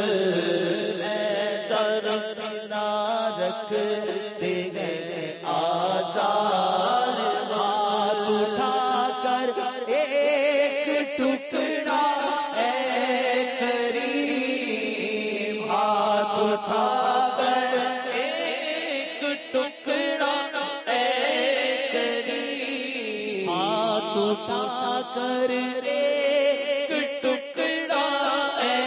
ایسا رکھنا رکھتے ہیں آزار ہاتھ اٹھا کر ایک ٹکڑا اے کریم ہاتھ اٹھا کر ایک ٹکڑا اے کریم ہاتھ اٹھا کر ایک ٹکڑا اے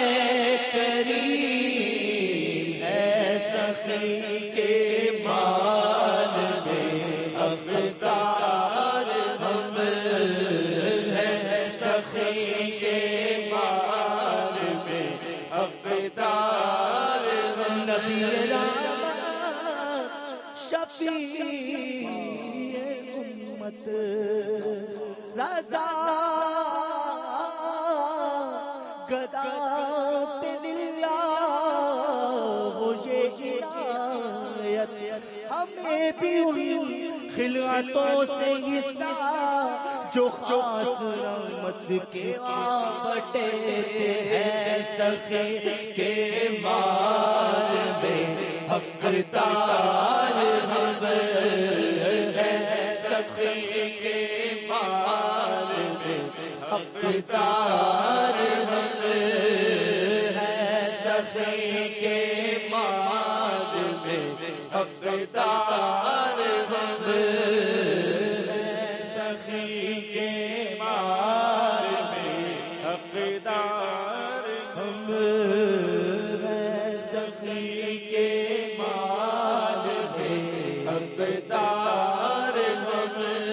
کریم اے سخی کے مال میں حقدار ہم ہیں سخی کے مال میں حقدار ہم نبی رحمت شفیع امت رضا گدا پہ للہ ہو یہ ہدایت ہمیں بھی ان خلعتوں سے حصہ جو خاص رحمت کے بٹے ہیں سخی کے مال میں حقدار ہم ہیں سخی کے مال میں حقدار ہم ہیں سخی کے مال میں حقدار ہم سخی کے مال میں حقدار ہم سخی کے مال میں حقدار ہم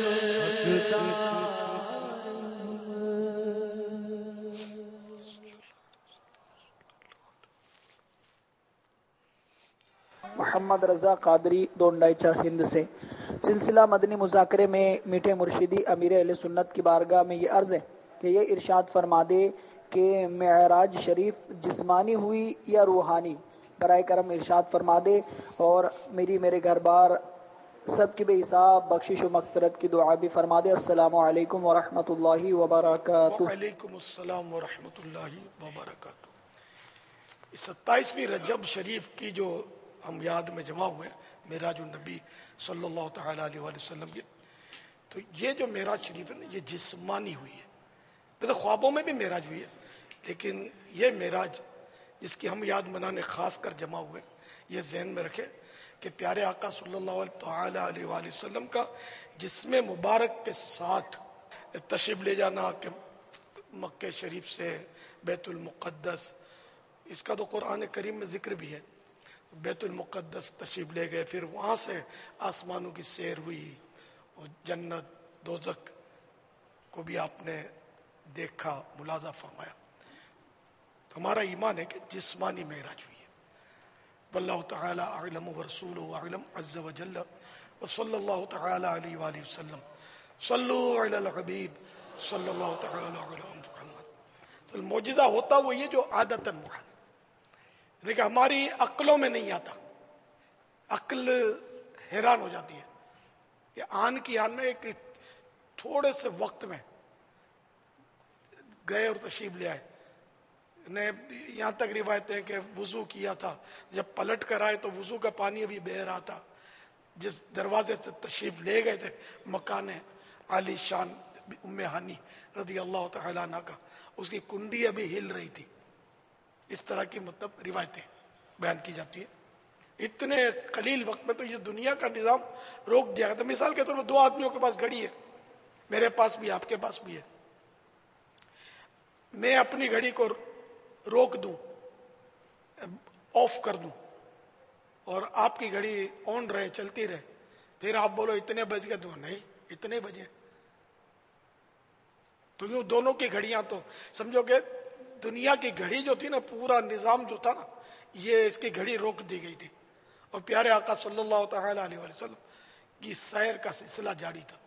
محمد رضا قادری دونڈائچہ ہند سے سلسلہ مدنی مذاکرے میں میٹھے مرشدی امیر اہل سنت کی بارگاہ میں یہ عرض ہے کہ یہ ارشاد فرما دے کہ معراج شریف جسمانی ہوئی یا روحانی، برائے کرم ارشاد فرما دے، اور میری میرے گھر بار سب کی بے حساب بخشش و مغفرت کی دعا بھی فرما دے۔ السلام علیکم ورحمۃ اللہ وبرکاتہ۔ وعلیکم السلام ورحمۃ اللہ وبرکاتہ۔ ستائیسویں رجب شریف کی جو ہم یاد میں جمع ہوئے معراج النبی صلی اللہ تعالی علیہ وآلہ وسلم کی، تو یہ جو معراج شریف ہے نا یہ جسمانی ہوئی ہے، ویسے خوابوں میں بھی معراج ہوئی ہے، لیکن یہ معراج جس کی ہم یاد منانے خاص کر جمع ہوئے، یہ ذہن میں رکھے کہ پیارے آقا صلی اللہ تعالی علیہ وآلہ وسلم کا جسم مبارک کے ساتھ تشریف لے جانا کہ مکہ شریف سے بیت المقدس، اس کا تو قرآن کریم میں ذکر بھی ہے، بیت المقدس تشریف لے گئے، پھر وہاں سے آسمانوں کی سیر ہوئی اور جنت دوزخ کو بھی آپ نے دیکھا، ملاحظہ فرمایا۔ ہمارا ایمان ہے کہ جسمانی معراج ہوئی ہے۔ واللہ تعالی اعلم ورسولہ اعلم عز وجل۔ وصلی اللہ تعالی علیہ وآلہ وسلم صلو علی الحبیب صلی اللہ تعالی علی محمد. معجزہ ہوتا وہ یہ جو عادتاً ہوا، لیکن ہماری عقلوں میں نہیں آتا. عقل حیران ہو جاتی ہے کہ آن کی آن میں ایک تھوڑے سے وقت میں گئے اور تشریف لے آئے. نے یہاں تک روایت ہے کہ وضو کیا تھا، جب پلٹ کر آئے تو وضو کا پانی ابھی بہہ رہا تھا. جس دروازے سے تشریف لے گئے تھے مکان عالی شان ام ہانی رضی اللہ تعالیٰ عنہ کا، اس کی کنڈی ابھی ہل رہی تھی. اس طرح کی مطلب روایتیں بیان کی جاتی ہیں. اتنے قلیل وقت میں تو یہ دنیا کا نظام روک دیا گیا. مثال کے طور پر دو آدمیوں کے پاس گھڑی ہے، میرے پاس بھی آپ کے پاس بھی ہے. میں اپنی گھڑی کو روک دوں، آف کر دوں، اور آپ کی گھڑی آن رہے، چلتی رہے، پھر آپ بولو اتنے بج گئے، تو نہیں اتنے بجے. تو یوں دونوں کی گھڑیاں تو سمجھو کہ دنیا کی گھڑی جو تھی نا، پورا نظام جو تھا نا، یہ اس کی گھڑی روک دی گئی تھی. اور پیارے آقا صلی اللہ تعالی علیہ وسلم کی سیر کا سلسلہ جاری تھا.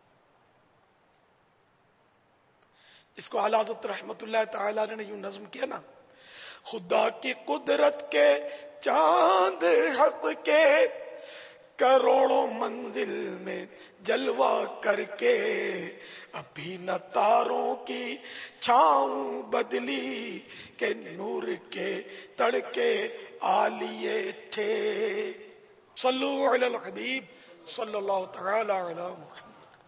اس کو اعلیٰ حضرت رحمت اللہ تعالی علیہ نے یوں نظم کیا نا: خدا کی قدرت کے چاند حق کے کروڑوں منزل میں جلوہ کر کے، ابھی نہ تاروں کی چھاؤں بدلی کہ نور کے تڑکے آلیے تھے. صلو علی الحبیب صلی اللہ تعالی علی محمد.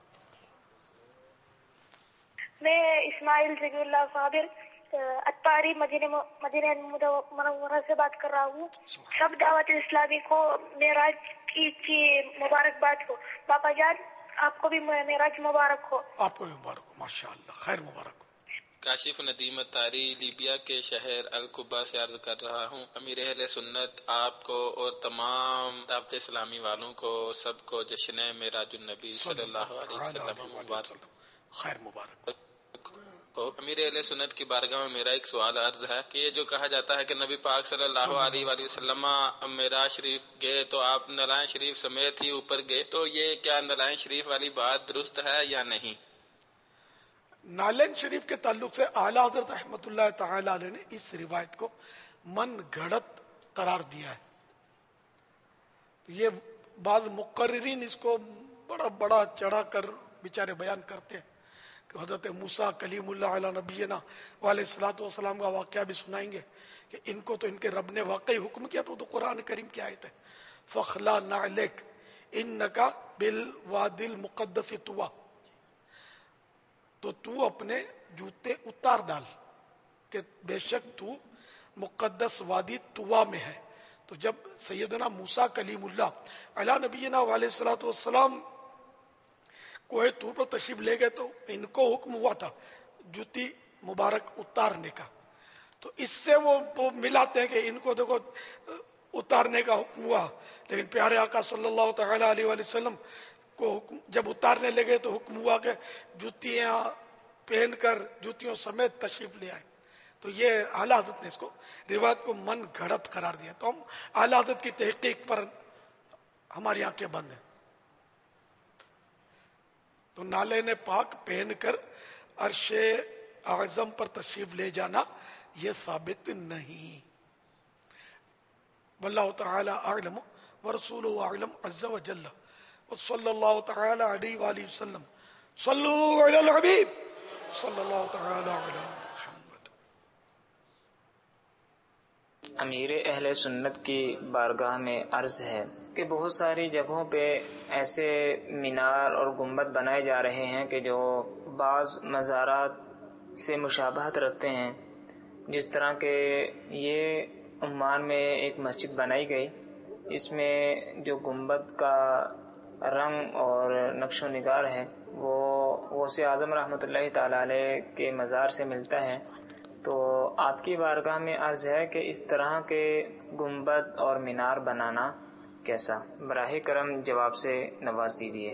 میں اسماعیل ذکر اللہ صابر اتاری مدینہ مدینہ منورہ سے بات کر رہا ہوں. سب دعوت اسلامی کو معراج کی کی مبارکباد ہو. پاپا جان آپ کو بھی معراج مبارک ہو. آپ کو بھی مبارک ہو، ماشاء اللہ، خیر مبارک ہو. کاشف ندیم اتاری لیبیا کے شہر القبہ سے عرض کر رہا ہوں. امیر اہل سنت آپ کو اور تمام دعوت اسلامی والوں کو سب کو جشن معراج النبی صلی اللہ علیہ وسلم مبارک. خیر مبارک. امیر اہل سنت کی بارگاہ میں میرا ایک سوال عرض ہے کہ یہ جو کہا جاتا ہے کہ نبی پاک صلی اللہ علیہ وآلہ وسلم معراج شریف گئے تو آپ نلائن شریف سمیت ہی اوپر گئے، تو یہ کیا نلائن شریف والی بات درست ہے یا نہیں؟ نالین شریف کے تعلق سے اعلیٰ حضرت رحمت اللہ تعالی علیہ نے اس روایت کو من گھڑت قرار دیا ہے. یہ بعض مقررین اس کو بڑا بڑا چڑھا کر بیچارے بیان کرتے ہیں کہ حضرت موسیٰ کلیم اللہ علیہ نبینا علیہ الصلوۃ والسلام کا واقعہ بھی سنائیں گے کہ ان کو تو ان کے رب نے واقعی حکم کیا. تو, تو قرآن کریم کی آیت ہے: فخلا نعلک انکا بالوادی المقدس طویٰ، تو تو اپنے جوتے اتار ڈال کہ بے شک تو مقدس وادی طویٰ میں ہے. تو جب سیدنا موسیٰ کلیم اللہ علیہ نبینا علیہ الصلوۃ والسلام کوہ طور پر تشریف لے گئے تو ان کو حکم ہوا تھا جوتی مبارک اتارنے کا. تو اس سے وہ ملاتے ہیں کہ ان کو دیکھو اتارنے کا حکم ہوا، لیکن پیارے آقا صلی اللہ تعالی علیہ وآلہ وسلم کو جب اتارنے لگے تو حکم ہوا کہ جوتیاں پہن کر جوتیوں سمیت تشریف لے آئے. تو یہ اعلیٰ حضرت نے اس کو روایت کو من گھڑت قرار دیا. تو ہم اعلیٰ حضرت کی تحقیق پر ہماری آنکھیں بند ہیں. تو نالے نے پاک پہن کر عرش اعظم پر تشریف لے جانا یہ ثابت نہیں. واللہ تعالی اعلم ورسولہ اعلم عز وجل وصلی اللہ تعالی علیہ وآلہ وسلم. صلو علی الحبیب صلی اللہ تعالی علیہ محمد. امیر اہل سنت کی بارگاہ میں عرض ہے کہ بہت ساری جگہوں پہ ایسے مینار اور گنبد بنائے جا رہے ہیں کہ جو بعض مزارات سے مشابہت رکھتے ہیں. جس طرح کہ یہ عمان میں ایک مسجد بنائی گئی، اس میں جو گنبد کا رنگ اور نقش و نگار ہے وہ غوث اعظم رحمۃ اللہ تعالی علیہ کے مزار سے ملتا ہے. تو آپ کی بارگاہ میں عرض ہے کہ اس طرح کے گنبد اور مینار بنانا کیسا؟ براہ کرم جواب سے نواز دیجیے.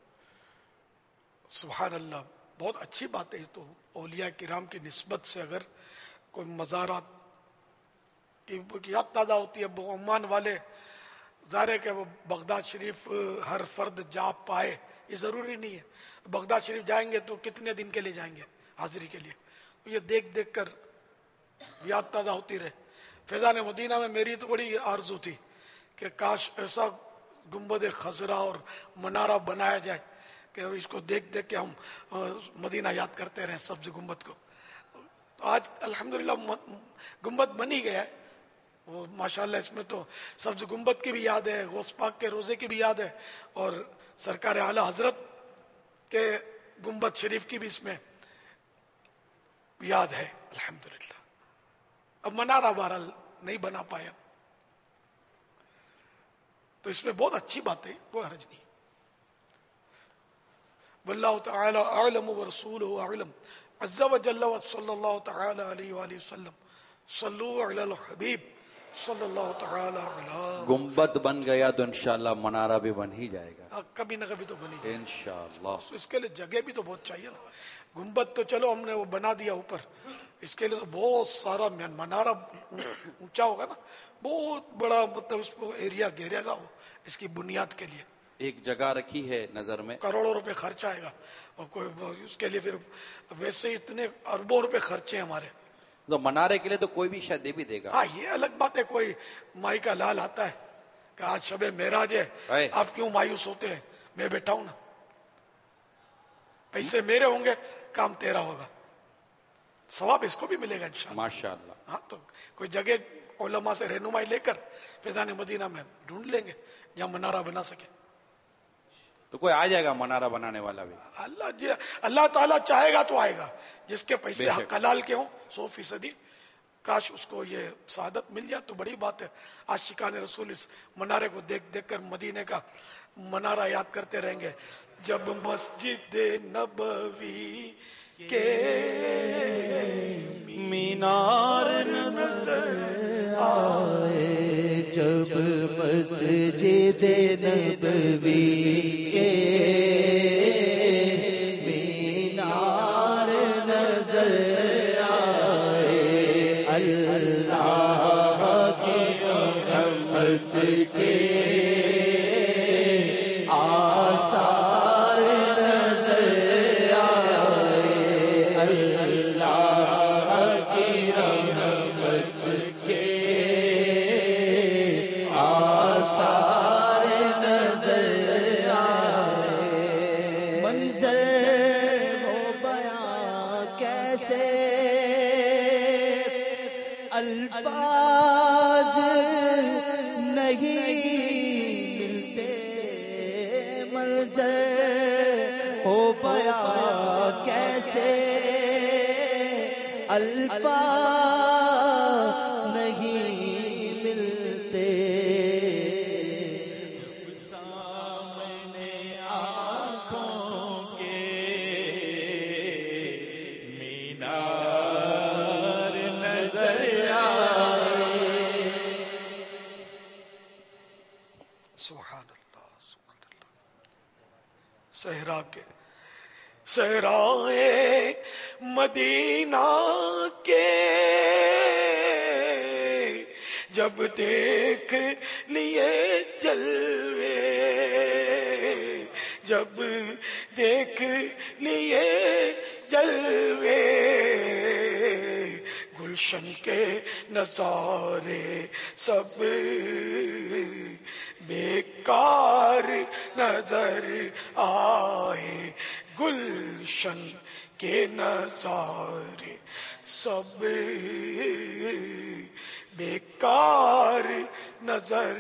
سبحان اللہ، بہت اچھی بات ہے. تو اولیاء کرام کی نسبت سے اگر کوئی مزارات کی یاد تازہ ہوتی ہے. عمان والے ظاہر ہے کہ وہ بغداد شریف ہر فرد جا پائے یہ ضروری نہیں ہے. بغداد شریف جائیں گے تو کتنے دن کے لیے جائیں گے حاضری کے لیے؟ یہ دیکھ دیکھ کر یاد تازہ ہوتی رہے. فیضان مدینہ میں میری تو بڑی آرزو تھی کہ کاش ایسا گنبد خضرا اور منارہ بنایا جائے کہ اس کو دیکھ دیکھ کے ہم مدینہ یاد کرتے رہیں سبز گنبد کو. آج الحمدللہ گنبد بن ہی گیا ہے وہ ماشاءاللہ. اس میں تو سبز گنبد کی بھی یاد ہے, غوث پاک کے روزے کی بھی یاد ہے, اور سرکار اعلی حضرت کے گنبد شریف کی بھی اس میں یاد ہے الحمدللہ. اب منارہ بہرحال نہیں بنا پایا تو اس میں بہت اچھی بات ہے, کوئی حرج نہیں. واللہ تعالی اعلم ورسولہ اعلم عز وجل صلی اللہ تعالی علیہ وآلہ وسلم. صلو علی الحبیب صلی اللہ تعالی علیہ. گنبد بن گیا تو انشاءاللہ منارہ بھی بن ہی جائے گا کبھی نہ کبھی تو بنی جائے انشاءاللہ. اس کے لیے جگہ بھی تو بہت چاہیے نا. گنبد تو چلو ہم نے وہ بنا دیا اوپر, اس کے لیے تو بہت سارا منارہ اونچا ہوگا نا, بہت بڑا مطلب اس کو ایریا گھیرے گا وہ اس کی بنیاد کے لیے. ایک جگہ رکھی ہے نظر میں, کروڑوں روپے خرچ آئے گا اور کوئی اس کے لیے پھر ویسے اتنے اربوں روپے خرچے ہیں ہمارے. تو منارے کے لیے تو کوئی بھی شاید دے بھی دے گا. ہاں یہ الگ بات ہے, کوئی مائی کا لال آتا ہے کہ آج شب معراج ہے آپ کیوں مایوس ہوتے ہیں, میں بیٹھا ہوں نا, پیسے میرے ہوں گے کام تیرا ہوگا, ثواب اس کو بھی ملے گا انشاءاللہ ماشاءاللہ. ہاں تو کوئی جگہ علماء سے رہنمائی لے کر فیضان مدینہ میں ڈھونڈ لیں گے جہاں منارہ بنا سکے. تو کوئی آ جائے گا منارہ بنانے والا بھی. اللہ جی اللہ تعالیٰ چاہے گا تو آئے گا, جس کے پیسے حق حلال کے ہوں سو فیصدی. کاش اس کو یہ سعادت مل جائے تو بڑی بات ہے. عاشقان رسول اس منارے کو دیکھ دیکھ کر مدینے کا منارہ یاد کرتے رہیں گے. جب مسجد نبوی کے مینار نظر آئے, جب مسجد نبوی کے مینار نظر آئے, اللہ کی رحمت کے آثار نظر آئے, اللہ کی رحمت کے آثار نظر آئے. منظر ہو بیاں کیسے الفاظ نہیں ملتے, منظر ہو بیاں کیسے الفاظ نہیں ملتے. سامنے آنکھوں کے مینار نظر آئے. سبحان اللہ سبحان اللہ. صحرا کے صحرائے مدینہ کے جب دیکھ لیے جلوے, جب دیکھ لیے جلوے, گلشن کے نظارے سب بیکار نظر آئے, گلشن کے نظارے سب بیکار نظر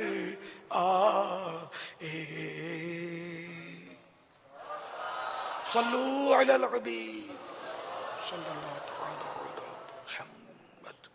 آئے. صلو علی الحبیب صلی اللہ تعالی علی محمد.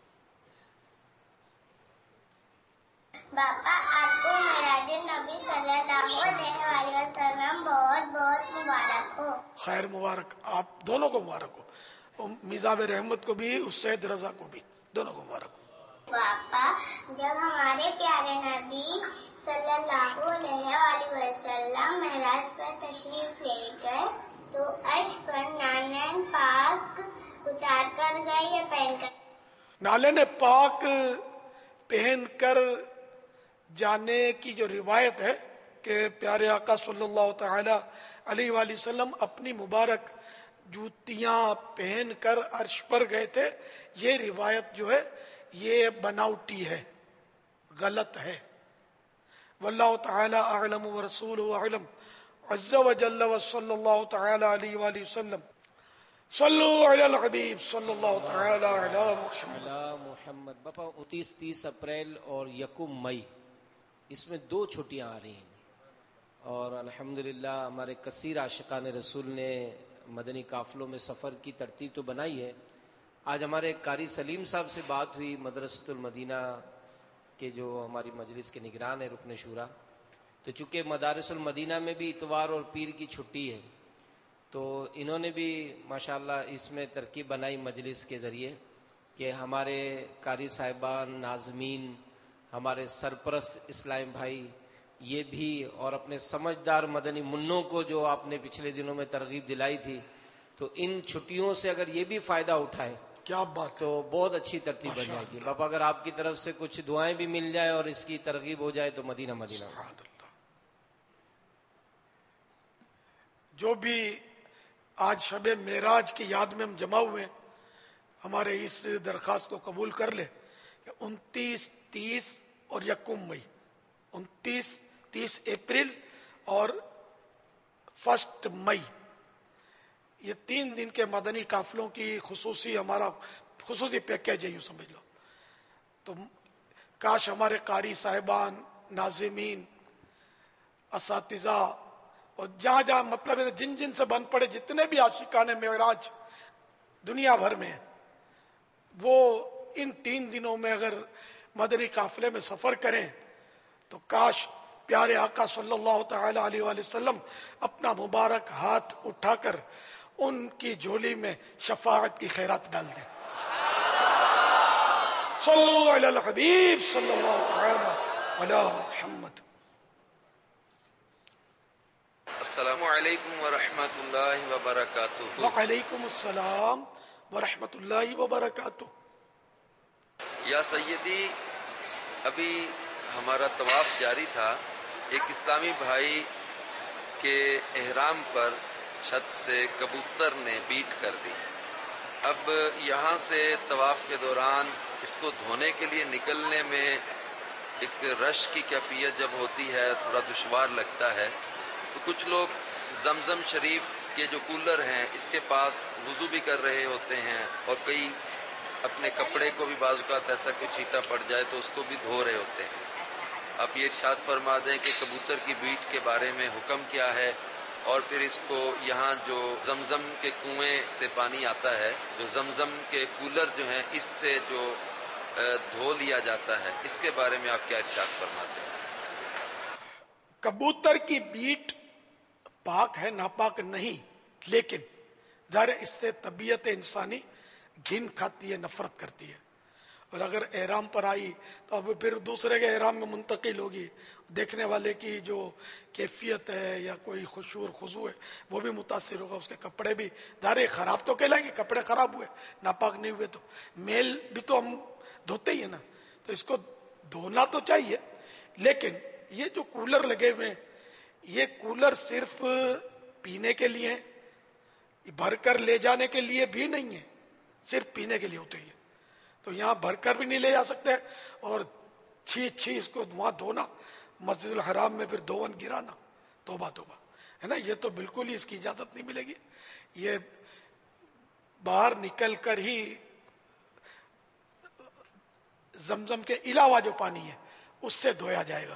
باپا آپ کو میراج نبی صلی اللہ علیہ وسلم بہت بہت مبارک ہو. خیر مبارک, آپ دونوں کو مبارک ہو, میزاب رحمت کو بھی, اس سید رضا کو بھی, دونوں کو مبارک ہو. باپا جب ہمارے پیارے نبی صلی اللہ علیہ وآلہ وسلم معراج پر تشریف لے گئے تو عرش پر نالین پاک اتار کر گئے یا پہن کر؟ نالین پاک پہن کر जाने की जो रिवायत है कि प्यारे आका सल्लल्लाहु ताला अलैहि वसल्लम अपनी मुबारक जूतियां पहनकर अर्श पर गए थे, ये रिवायत जो है ये बनावटी है, गलत है। वल्लाहु ताला अअलम व रसूलुहु अअलम। अज़्ज़ व जल्ल व सल्लल्लाहु ताला अलैहि वसल्लम। सल्लु अलल हबीब सल्लल्लाहु ताला अला मुहम्मद। अला मुहम्मद। बापा उनतीस तीस अप्रैल और यकुम मई इसमें दो छुट्टियां आ रही हैं और अल्हम्दुलिल्लाह हमारे कसीर आशिकान रसूल ने मदनी काफिलों में सफ़र की तरतीब तो बनाई है। आज हमारे कारी सलीम साहब से बात हुई, मदरसतुल मदीना के जो हमारी मजलिस के निगरान है रुकन शूरा, तो चूँकि मदारिसुल मदीना में भी इतवार और पीर की छुट्टी है तो इन्होंने भी माशाल्लाह इसमें तरकीब बनाई मजलिस के ज़रिए कि हमारे कारी साहिबान, नाज़मीन, हमारे सरपरस्त इस्लाम भाई ये भी और अपने समझदार मदनी मुन्नों को जो आपने पिछले दिनों में तरगीब दिलाई थी, तो इन छुट्टियों से अगर ये भी फ़ायदा उठाए क्या बात, तो बहुत अच्छी तरतीब बन जाएगी। बाबा अगर आपकी तरफ से कुछ दुआएं भी मिल जाए और इसकी तरगीब हो जाए तो मदीना मदीना। जो भी आज शबे मेराज की याद में हम जमा हुए, हमारे इस दरख्वास्त को कबूल कर ले कि उनतीस तीस और यकुम मई, उनतीस तीस अप्रैल और फर्स्ट मई, ये तीन दिन के मदनी काफिलों की खुसूसी हमारा खुसूसी पैकेज है, यूं समझ लो। तो काश हमारे कारी साहिबान, नाज़िमीन, असातिज़ा और जहां जहां मतलब है जिन जिन से बन पड़े जितने भी आशिकान मेराज दुनिया भर में, वो इन तीन दिनों में अगर मदनी काफिले में सफर करें तो काश प्यारे आका सल्लल्लाहु ताला अलैहि वसल्लम अपना मुबारक हाथ उठाकर उनकी झोली में शफाअत की खैरात डाल दें। सल्लु अलल हबीब सल्लल्लाहु ताला अला मुहम्मद। अस्सलामु अलैकुम व रहमतुल्लाहि व बरकातुहू। व अलैकुम अस्सलाम व रहमतुल्लाहि व बरकातुहू। या सैयदी, अभी हमारा तवाफ जारी था, एक इस्लामी भाई के एहराम पर छत से कबूतर ने बीट कर दी। अब यहाँ से तवाफ के दौरान इसको धोने के लिए निकलने में एक रश की कैफियत जब होती है थोड़ा दुश्वार लगता है, तो कुछ लोग जमजम शरीफ के जो कूलर हैं इसके पास वुजू भी कर रहे होते हैं और कई अपने कपड़े को भी बाज़-औक़ात ऐसा कोई छींटा पड़ जाए तो उसको भी धो रहे होते हैं। आप ये इरशाद फरमा दें कि कबूतर की बीट के बारे में हुक्म क्या है और फिर इसको यहाँ जो जमजम के कुएं से पानी आता है, जो जमजम के कूलर जो हैं इससे जो धो लिया जाता है, इसके बारे में आप क्या इरशाद फरमाते हैं? कबूतर की बीट पाक है, नापाक नहीं, लेकिन ज़ाहिर इससे तबीयत इंसानी घिन खाती है, नफरत करती है। और अगर एहराम पर आई तो अब फिर दूसरे के एहराम में मुंतकिल होगी, देखने वाले की जो कैफियत है या कोई खुशूर खुशू है वो भी मुतासिर होगा, उसके कपड़े भी दारे खराब तो कहलाएंगे, कपड़े खराब हुए नापाक नहीं हुए तो मेल भी तो हम धोते ही है ना, तो इसको धोना तो चाहिए। लेकिन ये जो कूलर लगे हुए हैं, ये कूलर सिर्फ पीने के लिए, भरकर ले जाने के लिए भी नहीं है, सिर्फ पीने के लिए होते ही है। तो यहां भरकर भी नहीं ले जा सकते और छी छी इसको वहां धोना, मस्जिदुल हराम में फिर दोवन गिराना, तोबा तोबा, है ना, ये तो बिल्कुल ही इसकी इजाजत नहीं मिलेगी। ये बाहर निकल कर ही जमजम के अलावा जो पानी है उससे धोया जाएगा।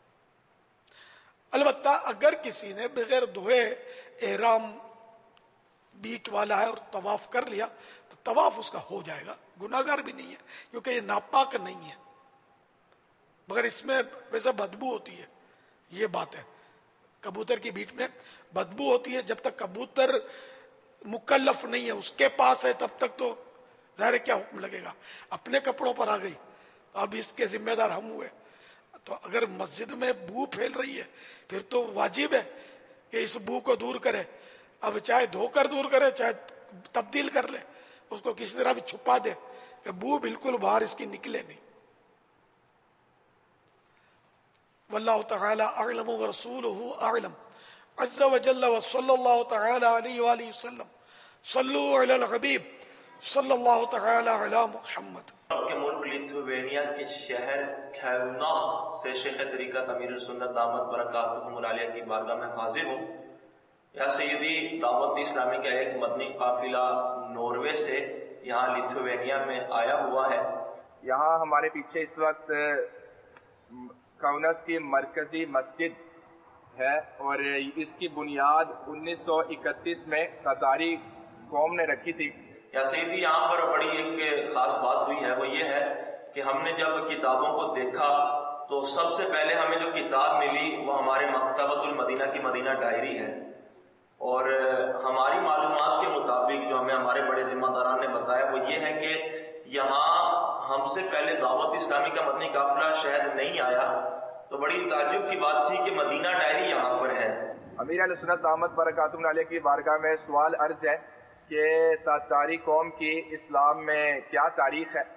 अलबत्ता अगर किसी ने बगैर धोए एहराम बीट वाला है और तवाफ कर लिया तो तवाफ उसका हो जाएगा, गुनाहगार भी नहीं है, क्योंकि ये नापाक नहीं है। मगर इसमें वैसे बदबू होती है, ये बात है, कबूतर की बीट में बदबू होती है। जब तक कबूतर मुकल्लफ नहीं है, उसके पास है, तब तक तो ज़ाहिर क्या हुक्म लगेगा। अपने कपड़ों पर आ गई, अब इसके जिम्मेदार हम हुए। तो अगर मस्जिद में बू फैल रही है फिर तो वाजिब है कि इस बू को दूर करे। अब चाहे धोकर दूर करे चाहे तब्दील कर ले, उसको किसी तरह भी छुपा दे कि बू बिल्कुल बाहर इसकी निकले नहीं। واللہ تعالی اعلم ورسولہ اعلم عز وجل وصلی اللہ تعالی علیہ وآلہ وسلم صلو علی الحبیب صلی اللہ تعالی علی محمد. آپ کے ملک لیتھوینیا کے شہر کھیوناس سے شیخ طریقت امیر السنت دامت برکاتہم العالیہ کی بارگاہ میں حاضر ہوں. یا سیدی دعوت اسلامی کا ایک مدنی قافلہ ناروے سے یہاں لیتھوینیا میں آیا ہوا ہے. یہاں ہمارے پیچھے اس وقت کاؤنس کی مرکزی مسجد ہے اور اس کی بنیاد انیس سو اکتیس میں قطاری قوم نے رکھی تھی. یا سیدی یہاں پر بڑی ایک خاص بات ہوئی ہے، وہ یہ ہے کہ ہم نے جب کتابوں کو دیکھا تو سب سے پہلے ہمیں جو کتاب ملی وہ ہمارے مکتبۃ المدینہ کی مدینہ ڈائری ہے. اور ہماری معلومات کے مطابق جو ہمیں ہمارے بڑے ذمہ داران نے بتایا وہ یہ ہے کہ یہاں ہم سے پہلے دعوت اسلامی کا مدنی قافلہ شاید نہیں آیا. تو بڑی تعجب کی بات تھی کہ مدینہ ڈائری یہاں پر ہے. امیر علیہ سنت دامت برکاتہم العالیہ کی بارگاہ میں سوال عرض ہے کہ تاتاری قوم کی اسلام میں کیا تاریخ ہے؟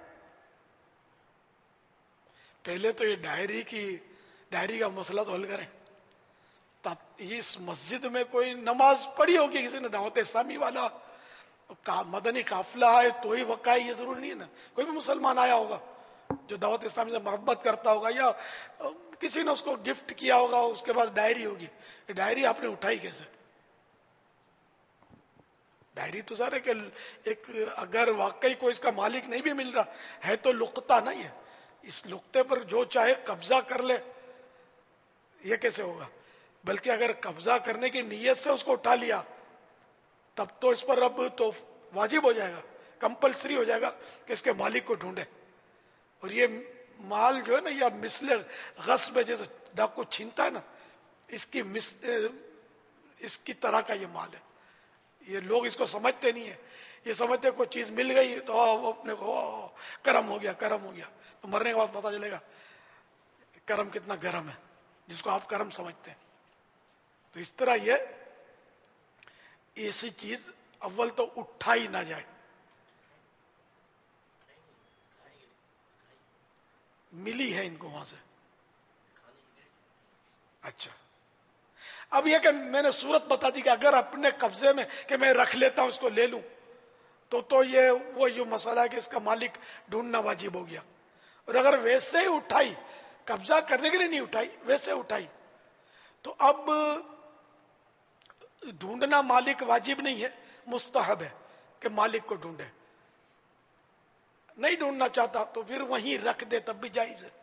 پہلے تو یہ ڈائری کی ڈائری کا مسئلہ تو حل کریں. اس مسجد میں کوئی نماز پڑھی ہوگی کسی نے دعوت اسلامی والا مدنی قافلہ آئے تو ہی وقع ہے، یہ ضروری نہیں ہے نا. کوئی بھی مسلمان آیا ہوگا جو دعوت اسلامی سے محبت کرتا ہوگا یا کسی نے اس کو گفٹ کیا ہوگا، اس کے پاس ڈائری ہوگی. یہ ڈائری آپ نے اٹھائی کیسے؟ ڈائری تو سر ہے کہ ایک اگر واقعی کوئی اس کا مالک نہیں بھی مل رہا ہے تو لقطہ نہیں ہے. اس لقطے پر جو چاہے قبضہ کر لے، یہ کیسے ہوگا؟ بلکہ اگر قبضہ کرنے کی نیت سے اس کو اٹھا لیا تب تو اس پر اب تو واجب ہو جائے گا، کمپلسری ہو جائے گا کہ اس کے مالک کو ڈھونڈے. اور یہ مال جو ہے نا یہ مثل غصب جیسے ڈاکو چھینتا ہے نا، اس کی مس اس کی طرح کا یہ مال ہے. یہ لوگ اس کو سمجھتے نہیں ہیں. یہ سمجھتے کوئی چیز مل گئی تو وہ اپنے کو کرم ہو گیا کرم ہو گیا. تو مرنے کے بعد پتا چلے گا کرم کتنا گرم ہے جس کو آپ کرم سمجھتے ہیں. تو اس طرح یہ ایسی چیز اول تو اٹھائی نہ جائے. ملی ہے ان کو وہاں سے. اچھا اب یہ کہ میں نے صورت بتا دی کہ اگر اپنے قبضے میں کہ میں رکھ لیتا ہوں اس کو لے لوں تو تو یہ وہ یہ مسئلہ ہے کہ اس کا مالک ڈھونڈنا واجب ہو گیا. اور اگر ویسے ہی اٹھائی، قبضہ کرنے کے لیے نہیں اٹھائی، ویسے اٹھائی تو اب ڈھونڈنا مالک واجب نہیں ہے، مستحب ہے کہ مالک کو ڈھونڈے. نہیں ڈھونڈنا چاہتا تو پھر وہیں رکھ دے تب بھی جائز ہے.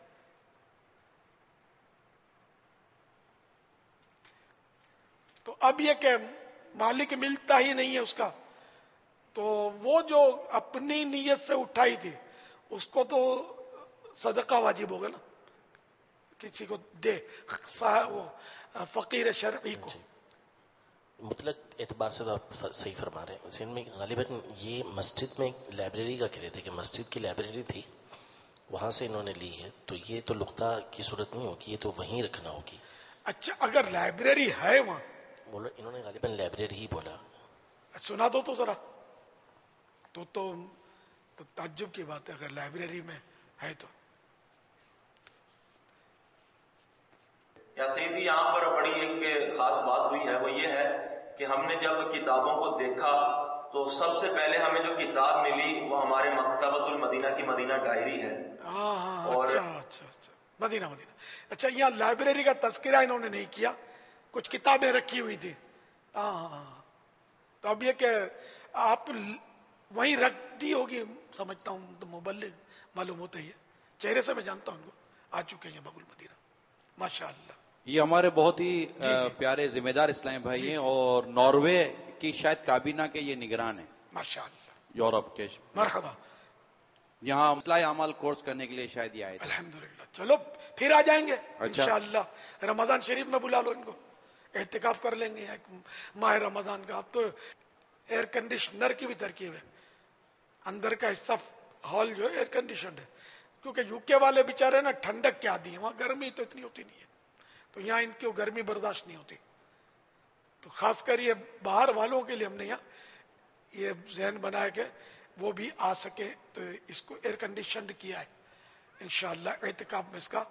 تو اب یہ کہ مالک ملتا ہی نہیں ہے اس کا، تو وہ جو اپنی نیت سے اٹھائی تھی اس کو تو صدقہ واجب ہوگا نا، کسی کو دے، وہ فقیر شرعی کو. مطلق اعتبار سے تو آپ صحیح فرما رہے ہیں. اس میں غالباً یہ مسجد میں لائبریری کا کہہ رہے تھے کہ مسجد کی لائبریری تھی وہاں سے انہوں نے لی ہے، تو یہ تو لقطہ کی صورت نہیں ہوگی، یہ تو وہیں رکھنا ہوگی. اچھا اگر لائبریری ہے وہاں، بولو انہوں نے غالباً لائبریری ہی بولا. سنا دو تو ذرا. تو تو تو تعجب کی بات ہے اگر لائبریری میں ہے تو. یا سیدھی یہاں پر بڑی ایک خاص بات ہوئی ہے، وہ یہ ہے کہ ہم نے جب کتابوں کو دیکھا تو سب سے پہلے ہمیں جو کتاب ملی وہ ہمارے مکتبۃ المدینہ کی مدینہ ڈائری ہے. ہاں ہاں اور اچھا اچھا اچھا مدینہ مدینہ. اچھا یہاں لائبریری کا تذکرہ انہوں نے نہیں کیا، کچھ کتابیں رکھی ہوئی تھی. ہاں ہاں تو اب یہ کہ آپ وہیں رکھ دی ہوگی سمجھتا ہوں، تو مبلغ معلوم ہوتا ہی ہے. چہرے سے میں جانتا ہوں ان کو، آ چکے ہیں باب المدینہ ماشاء اللہ. یہ ہمارے بہت ہی پیارے ذمہ دار اسلامی بھائی ہیں اور ناروے کی شاید کابینہ کے یہ نگران ہیں ماشاء اللہ، یورپ کے. مرحبا. یہاں اصلاح اعمال کورس کرنے کے لیے شاید یہ آئے تھے. الحمدللہ. چلو پھر آ جائیں گے اچھا. انشاءاللہ. رمضان شریف میں بلا لو ان کو، احتکاف کر لیں گے ماہ رمضان کا. اب تو ایئر کنڈیشنر کی بھی ترکیب ہے، اندر کا حصہ ہال جو ہے ایئر کنڈیشنڈ ہے، کیونکہ یو کے والے بیچارے نا ٹھنڈک کے عادی ہیں، وہاں گرمی تو اتنی ہوتی نہیں ہے، تو یہاں ان کی گرمی برداشت نہیں ہوتی. تو خاص کر یہ باہر والوں کے لیے ہم نے یہاں یہ ذہن بنایا کہ وہ بھی آ سکے، تو اس کو ایئر کنڈیشنڈ کیا ہے. انشاءاللہ اعتکاف میں اس کا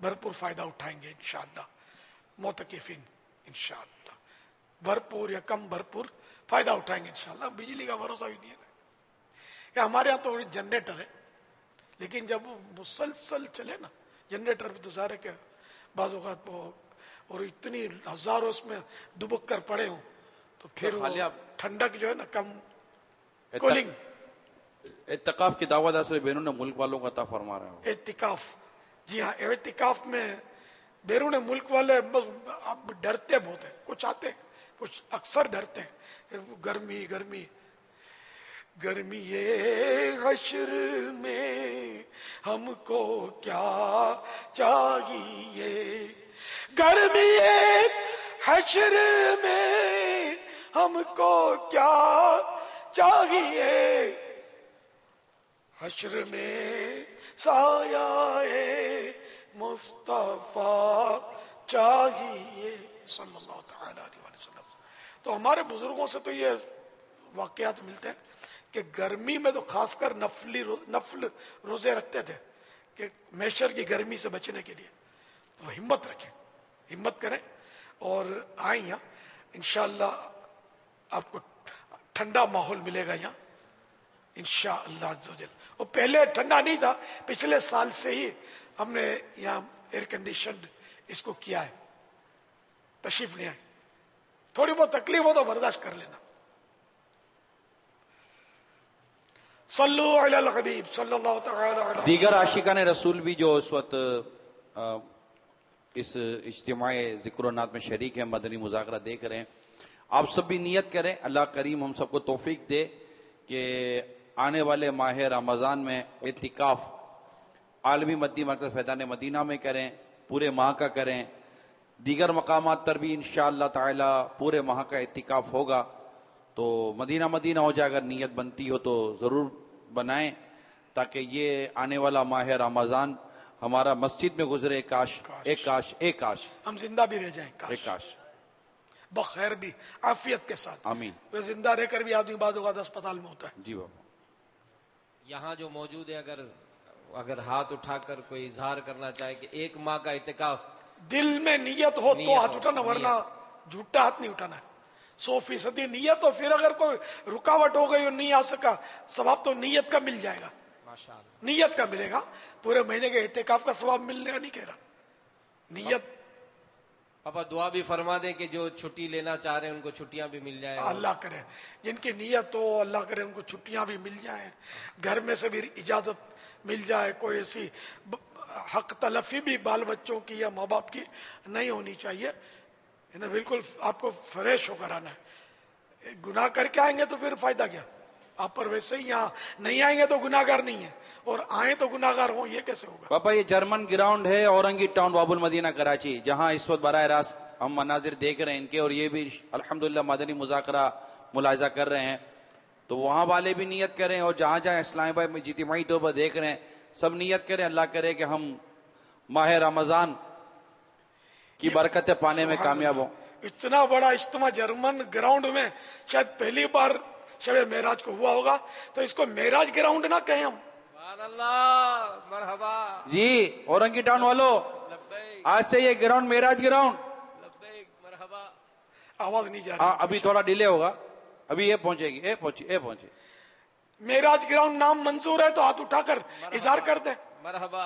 भरपूर फायदा उठाएंगे इंशाअल्लाह। मोतकिफिन इंशाअल्लाह भरपूर या कम भरपूर फायदा उठाएंगे इंशाअल्लाह। बिजली का भरोसा भी नहीं है कि हमारे यहाँ तो जनरेटर है, लेकिन जब वो मुसलसल चले ना जनरेटर भी तो ज़ाहिर है कि बाज़ औक़ात वो और इतनी हजारों उसमें दुबक कर पड़े हों तो फिर ठंडक जो है ना कम कूलिंग। एतिकाफ की दावत असर बैरून मुल्क वालों का अता फरमा रहे हो। एतिकाफ, जी हाँ, एतिकाफ में बैरून मुल्क वाले बस अब डरते बहुत हैं, कुछ आते हैं कुछ अक्सर डरते हैं, गर्मी गर्मी गर्मी ये हश्र में हमको क्या चाहिए, गर्मी ये हश्र में हमको क्या चाहिए, हश्र में साया-ए मुस्तफा चाहिए सल्लल्लाहु अलैहि वसल्लम। तो हमारे बुजुर्गों से तो ये वाकयात मिलते हैं कि गर्मी में तो खासकर नफली नफल रोजे रखते थे कि मैशर की गर्मी से बचने के लिए। तो हिम्मत रखें, हिम्मत करें और आए यहाँ इंशाअल्लाह आपको ठंडा माहौल मिलेगा यहाँ इंशाअल्लाह अज़्ज़वजल। और पहले ठंडा नहीं था, पिछले साल से ही हमने यहाँ एयर कंडीशन इसको किया है, तशरीफ ले आए। थोड़ी बहुत तकलीफ हो तो बर्दाश्त कर लेना। सल्लु अलल हबीब सल्लल्लाहु तआला अलैहि। दीगर आशिकान रसूल भी जो इस वक्त इस इज्तिमाए ज़िक्र नात में शरीक है, मदनी मुज़ाकरा देख रहे हैं, आप सब भी नियत करें अल्लाह करीम हम सबको तौफीक दे कि आने वाले माह रमज़ान में इतिकाफ आलमी मदनी मरकज़ फैज़ान मदीना में करें, पूरे माह का करें। दीगर मकामात पर भी इंशाअल्लाह ताला पूरे माह का इतिकाफ होगा। तो मदीना मदीना हो जाए, अगर नीयत बनती हो तो ज़रूर बनाएं ताकि ये आने वाला माह रमज़ान हमारा मस्जिद में गुजरे। काश एक काश एक काश हम जिंदा भी रह जाएं, काश एक काश बखैर भी आफियत के साथ। आमीन। वे जिंदा रहकर भी आदमी बाद होगा अस्पताल में होता है। जी बाबा। यहाँ जो मौजूद है, अगर अगर हाथ उठाकर कोई इजहार करना चाहे कि एक माह का इतिकाफ, दिल में नियत हो तो हाथ उठाना, वरना झूठा हाथ नहीं उठाना है। सौ फीसदी नियत हो, फिर अगर कोई रुकावट हो गई और नहीं आ सका, सवाब तो नियत का मिल जाएगा, माशाअल्लाह नियत का मिलेगा। पूरे महीने के इतिकाफ का सवाब मिलने का नहीं कह रहा, नियत। पापा दुआ भी फरमा दे कि जो छुट्टी लेना चाह रहे हैं उनको छुट्टियां भी मिल जाए। अल्लाह करे जिनकी नियत हो, अल्लाह करे उनको छुट्टियां भी मिल जाए, घर में से भी इजाजत मिल जाए। कोई ऐसी हक तलफी भी बाल बच्चों की या माँ बाप की नहीं होनी चाहिए। इन्हें बिल्कुल आपको फ्रेश होकर आना है। गुनाह करके आएंगे तो फिर फायदा क्या, आप पर वैसे ही यहाँ नहीं आएंगे तो गुनाहगार नहीं है, और आए तो गुनाहगार हो, ये कैसे होगा। पापा ये जर्मन ग्राउंड है औरंगी टाउन बाबुल मदीना कराची, जहां इस वक्त बराह रास्त हम मनाजिर देख रहे हैं इनके, और ये भी अल्हम्दुलिल्लाह मदनी मुज़ाकरा मुलाहिजा कर रहे हैं। तो वहां वाले भी नियत करें, और जहां जहां इस्लामाबाद में जितिमाई तौर पर देख रहे हैं सब नियत करें, अल्लाह करे कि हम माह रमजान की बरकतें पाने में कामयाब हो। इतना बड़ा इज्तिमा जर्मन ग्राउंड में शायद पहली बार शब मेराज को हुआ होगा, तो इसको मेराज ग्राउंड ना कहें हम। अल्लाह मरहबा जी औरंगी टाउन वालों, आज से ये ग्राउंड मेराज ग्राउंड। मरहबा आवाज नहीं जा रही। हाँ अभी थोड़ा डिले होगा, अभी ये पहुंचेगी, ये पहुंची ये पहुंची। मेराज ग्राउंड नाम मंजूर है तो हाथ उठाकर इजहार कर दे। मरहबा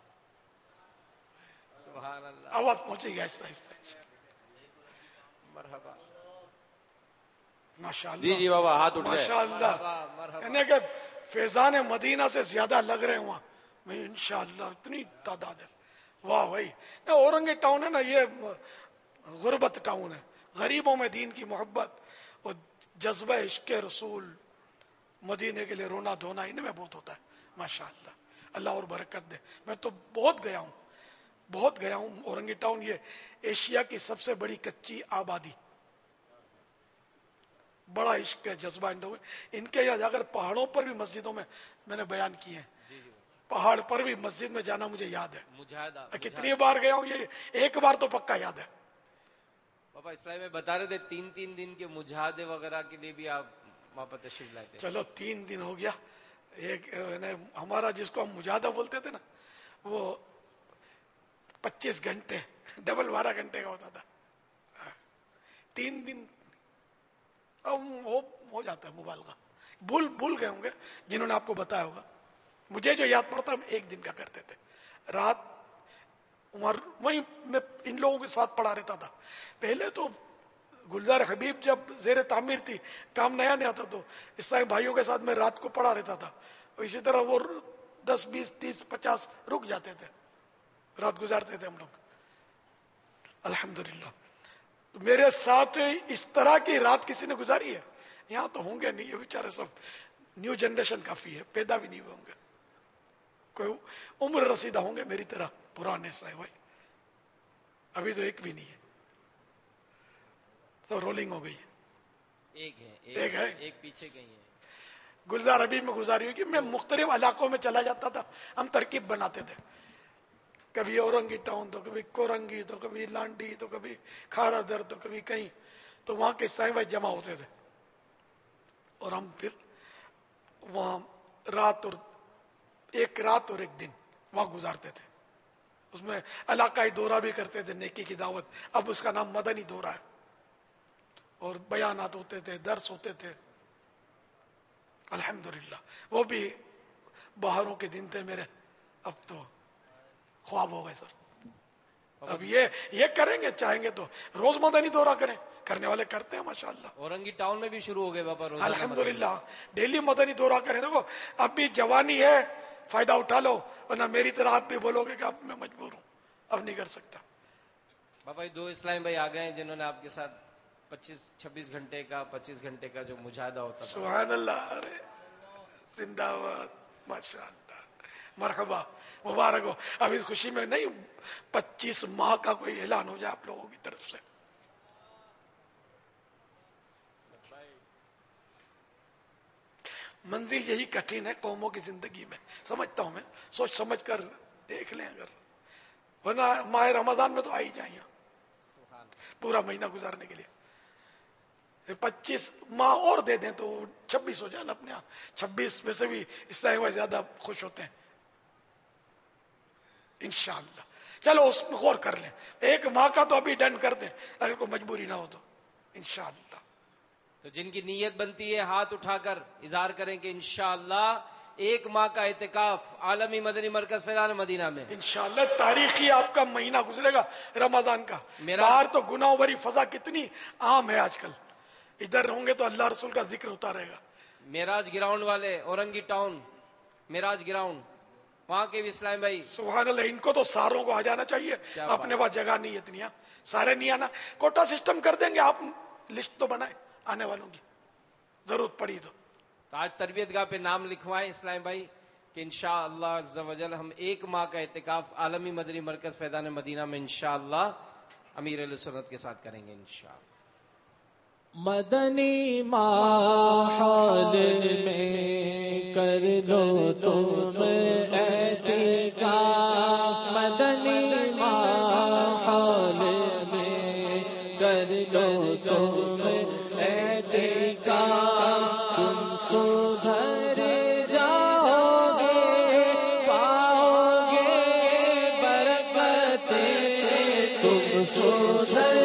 सुभान अल्लाह। आवाज पहुंचेगी आहिस्ता आहिस्ता। मरहबा माशाअल्लाह। जी जी बाबा हाथ उठ गए माशाअल्लाह। यानी कि फैजान मदीना से ज्यादा लग रहे हैं वहां में इंशाअल्लाह, इतनी तादाद है। वाह भाई, औरंगी टाउन है ना, ये गुरबत टाउन है, गरीबों में दीन की मोहब्बत और जज्बा इश्क रसूल, मदीने के लिए रोना धोना इनमें बहुत होता है माशाअल्लाह। अल्लाह और बरकत दे। मैं तो बहुत गया हूं, बहुत गया हूं औरंगी टाउन। ये एशिया की सबसे बड़ी कच्ची आबादी, बड़ा इश्क है, जज्बा इनके यहाँ जाकर पहाड़ों पर भी मस्जिदों में मैंने बयान किए हैं। पहाड़ पर भी मस्जिद में जाना मुझे याद है, मुजाहिदा कितनी बार गया हूं, ये एक बार तो पक्का याद है। पापा इस्लाम में बता रहे थे तीन तीन दिन के मुजाहिदे वगैरह के लिए भी आप वहां पर तशरीफ लाए थे। चलो तीन दिन हो गया। एक हमारा जिसको हम मुजाहिदा बोलते थे ना, वो पच्चीस घंटे डबल बारह घंटे का होता था, तीन दिन अब हो, हो जाता है मोबाइल का। भूल भूल गए होंगे जिन्होंने आपको बताया होगा। मुझे जो याद पड़ता हम एक दिन का करते थे, रात उमर वहीं मैं इन लोगों के साथ पढ़ा रहता था। पहले तो गुलजार हबीब जब जेर तामीर थी, काम नया नया था, तो इस तरह भाइयों के साथ मैं रात को पढ़ा रहता था। इसी तरह वो दस बीस तीस पचास रुक जाते थे, रात गुजारते थे हम लोग अल्हम्दुलिल्लाह। तो मेरे साथ इस तरह की रात किसी ने गुजारी है? यहाँ तो होंगे नहीं, ये बेचारे सब न्यू जनरेशन काफी है, पैदा भी नहीं हुए होंगे, कोई उम्र रसीदा होंगे मेरी तरह पुराने सा है भाई, अभी तो एक भी नहीं है, तो रोलिंग हो गई है। एक है, एक, एक है, एक पीछे गई है। गुलजार अभी में गुजारी होगी। मैं मुख्तलिफ इलाकों में चला जाता था, हम तरकीब बनाते थे, कभी औरंगी टाउन, तो कभी कोरंगी, तो कभी लांडी, तो कभी खारादर, तो कभी कहीं, तो वहां के साईं भाई जमा होते थे और हम फिर वहां रात और एक रात और एक दिन वहां गुजारते थे। उसमें इलाकाई दौरा भी करते थे, नेकी की दावत, अब उसका नाम मदनी दौरा है, और बयानात होते थे, दर्स होते थे अल्हम्दुलिल्लाह। वो भी बाहरों के दिन थे मेरे, अब तो ख्वाब हो गए सर। अब ये ये करेंगे, चाहेंगे तो रोज मदनी दौरा करें, करने वाले करते हैं माशाअल्लाह। औरंगी टाउन में भी शुरू हो गए बाबा रोजाना अल्हम्दुलिल्लाह, डेली मदनी दौरा करें। देखो अब भी जवानी है, फायदा उठा लो, वरना मेरी तरह आप भी बोलोगे कि अब मैं मजबूर हूं, अब नहीं कर सकता। बाबा दो इस्लाम भाई आ गए हैं जिन्होंने आपके साथ पच्चीस छब्बीस घंटे का पच्चीस घंटे का जो मुजाहिदा होता था। सुभान अल्लाह, अरे जिंदाबाद, माशाअल्लाह, मरहबा, मुबारक हो। अब इस खुशी में नहीं पच्चीस माह का कोई ऐलान हो जाए आप लोगों की तरफ से। मंजिल यही कठिन है कौमों की जिंदगी में, समझता हूं मैं, सोच समझ कर देख लें, अगर वरना माह रमजान में तो आ ही जाए पूरा महीना गुजारने के लिए। पच्चीस माह और दे दें तो छब्बीस हो जाए ना अपने आप। छब्बीस वैसे भी इस तरह ज्यादा खुश होते हैं इंशाअल्लाह। चलो उसमें गौर कर लें, एक माह का तो अभी डन कर दें, अगर कोई मजबूरी ना हो तो इंशाअल्लाह। तो जिनकी नीयत बनती है हाथ उठाकर इजहार करें कि इंशाअल्लाह एक माह का एहतिकाफ आलमी मदनी मरकज फैजान मदीना में इंशाअल्लाह। तारीखी आपका महीना गुजरेगा रमजान का। बाहर तो गुनाहों भरी फजा कितनी आम है आजकल, इधर होंगे तो अल्लाह रसूल का जिक्र होता रहेगा। मेराज ग्राउंड वाले औरंगी टाउन, मेराज ग्राउंड, वहां के भी इस्लाम भाई सुभान अल्लाह, इनको तो सारों को आ जाना चाहिए, अपने पास जगह नहीं इतनी, सारे नहीं आना, कोटा सिस्टम कर देंगे, आप लिस्ट तो बनाए आने वालों की, जरूरत पड़ी तो। तो आज तरबियत गाह पे नाम लिखवाएं इस्लाम भाई कि इंशाअल्लाह अज़्ज़ा वजल हम एक माह का एहतिकाफ आलमी मदनी मरकज फैजान मदीना में इंशाअल्लाह अमीर अहले सुन्नत के साथ करेंगे इंशाअल्लाह। मदनी माहौल में कर लो तुम एहतिकाफ, मदनी माहौल में कर लो तुम एहतिकाफ, तुम सुधर जाओगे, पाओगे बरकतें, तुम सुधर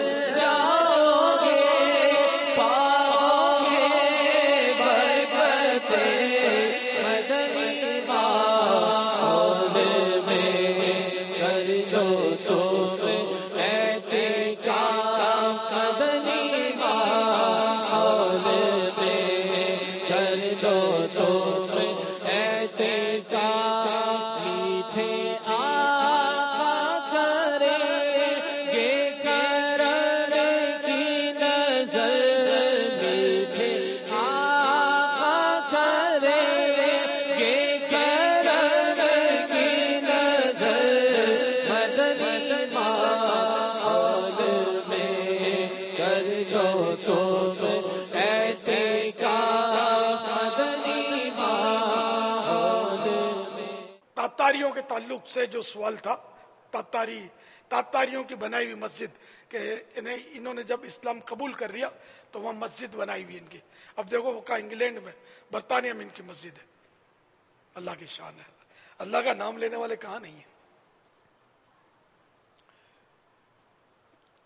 तातारियों के ताल्लुक से जो सवाल था, तातारी तातारियों की बनाई हुई मस्जिद के इन्हें इन्होंने जब इस्लाम कबूल कर लिया तो वहां मस्जिद बनाई हुई इनकी। अब देखो वो कहा इंग्लैंड में, बरतानिया में इनकी मस्जिद है। अल्लाह की शान है, अल्लाह का नाम लेने वाले कहाँ नहीं है।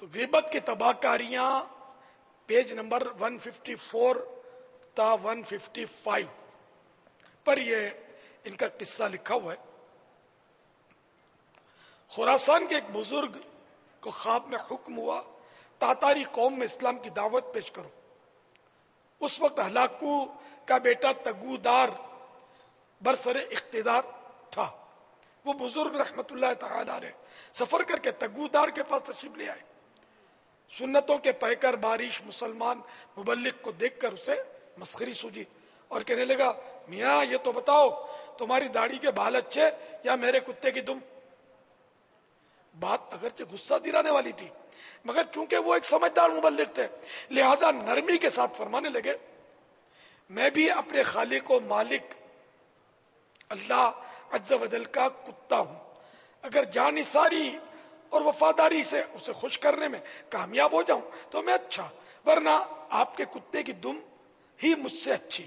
تو غیبت کی تباہ کاریاں پیج نمبر ایک سو چون تا ایک سو پچپن پر یہ ان کا قصہ لکھا ہوا ہے. خراسان کے ایک بزرگ کو خواب میں حکم ہوا تاتاری قوم میں اسلام کی دعوت پیش کرو. اس وقت ہلاکو کا بیٹا تگودار برسر اقتدار تھا. وہ بزرگ رحمت اللہ تعالی علیہ سفر کر کے تگودار کے پاس تشریف لے آئے. سنتوں کے پیکر بارش مسلمان مبلغ کو دیکھ کر اسے مسخری سوجی اور کہنے لگا میاں یہ تو بتاؤ تمہاری داڑھی کے بال اچھے یا میرے کتے کی دم. بات اگرچہ غصہ دلانے والی تھی مگر چونکہ وہ ایک سمجھدار مبلغ تھے لہذا نرمی کے ساتھ فرمانے لگے میں بھی اپنے خالق و مالک اللہ عز و جل کا کتا ہوں. اگر جانثاری اور وفاداری سے اسے خوش کرنے میں کامیاب ہو جاؤں تو میں اچھا، ورنہ آپ کے کتے کی دم ہی مجھ سے اچھی.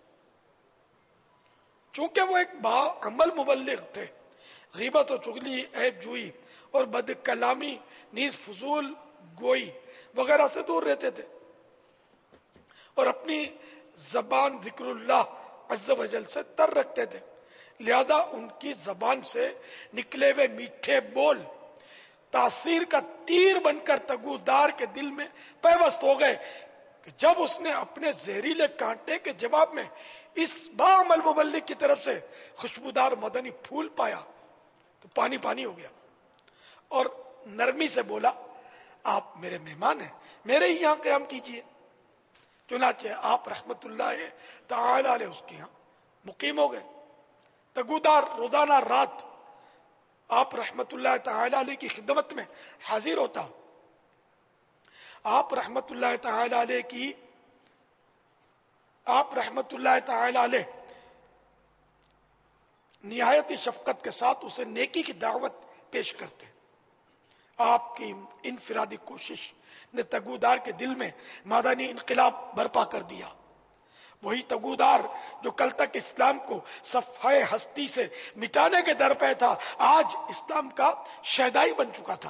چونکہ وہ ایک با عمل مبلغ تھے غیبت و چغلی عیب جوئی اور بد کلامی نیز فضول گوئی وغیرہ سے دور رہتے تھے اور اپنی زبان ذکر اللہ عز و جل سے تر رکھتے تھے. لہذا ان کی زبان سے نکلے ہوئے میٹھے بول تاثیر کا تیر بن کر تگودار کے دل میں پیوست ہو گئے کہ جب اس نے اپنے زہریلے کانٹے کے جواب میں اس باعمل مبلغ کی طرف سے خوشبودار مدنی پھول پایا تو پانی پانی ہو گیا اور نرمی سے بولا آپ میرے مہمان ہیں، میرے ہی یہاں قیام کیجئے. چنانچہ آپ رحمت اللہ تعالی علیہ اس کے یہاں مقیم ہو گئے. تگودار روزانہ رات آپ رحمت اللہ تعالی علیہ کی خدمت میں حاضر ہوتا ہوں. آپ رحمت اللہ تعالی علیہ کی آپ رحمت اللہ تعالی علیہ نہایت شفقت کے ساتھ اسے نیکی کی دعوت پیش کرتے. آپ کی انفرادی کوشش نے تگودار کے دل میں مدنی انقلاب برپا کر دیا. وہی تگودار جو کل تک اسلام کو صفحہ ہستی سے مٹانے کے در پہ تھا آج اسلام کا شہدائی بن چکا تھا.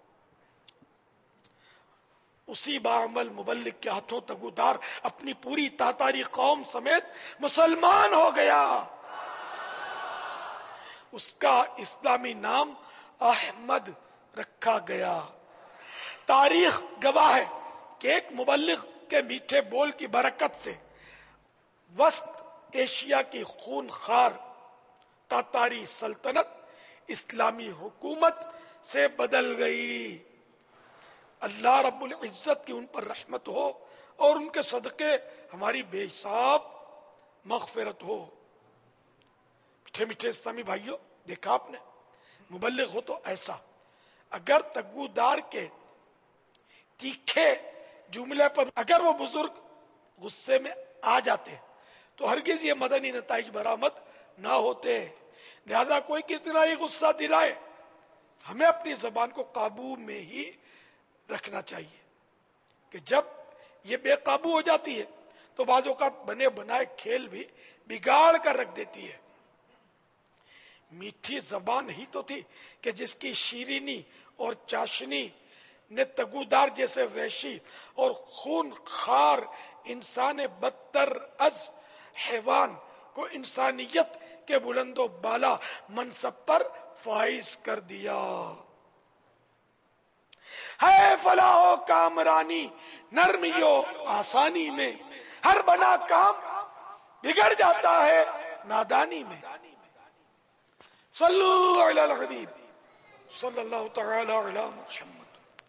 اسی باعمل مبلغ کے ہاتھوں تگودار اپنی پوری تاتاری قوم سمیت مسلمان ہو گیا. اس کا اسلامی نام احمد رکھا گیا. تاریخ گواہ ہے کہ ایک مبلغ کے میٹھے بول کی برکت سے وسط ایشیا کی خون خار تاتاری سلطنت اسلامی حکومت سے بدل گئی. اللہ رب العزت کی ان پر رحمت ہو اور ان کے صدقے ہماری بے حساب مغفرت ہو. میٹھے میٹھے اسلامی بھائیوں، دیکھا آپ نے مبلغ ہو تو ایسا. اگر تگودار کے تیکھے جملے پر اگر وہ بزرگ غصے میں آ جاتے تو ہرگز یہ مدنی نتائج برآمد نہ ہوتے. لہذا کوئی کتنا ہی غصہ دلائے ہمیں اپنی زبان کو قابو میں ہی رکھنا چاہیے کہ جب یہ بے قابو ہو جاتی ہے تو بعض اوقات بنے بنائے کھیل بھی بگاڑ کر رکھ دیتی ہے. میٹھی زبان ہی تو تھی کہ جس کی شیرینی اور چاشنی نے تگودار جیسے وحشی اور خون خار انسان بدتر از حیوان کو انسانیت کے بلند و بالا منصب پر فائز کر دیا. ہے فلاح و کامرانی نرمیو آسانی میں، ہر بنا کام بگڑ جاتا ہے نادانی میں. صلو علی الحبیب صلی اللہ تعالی علی محمد.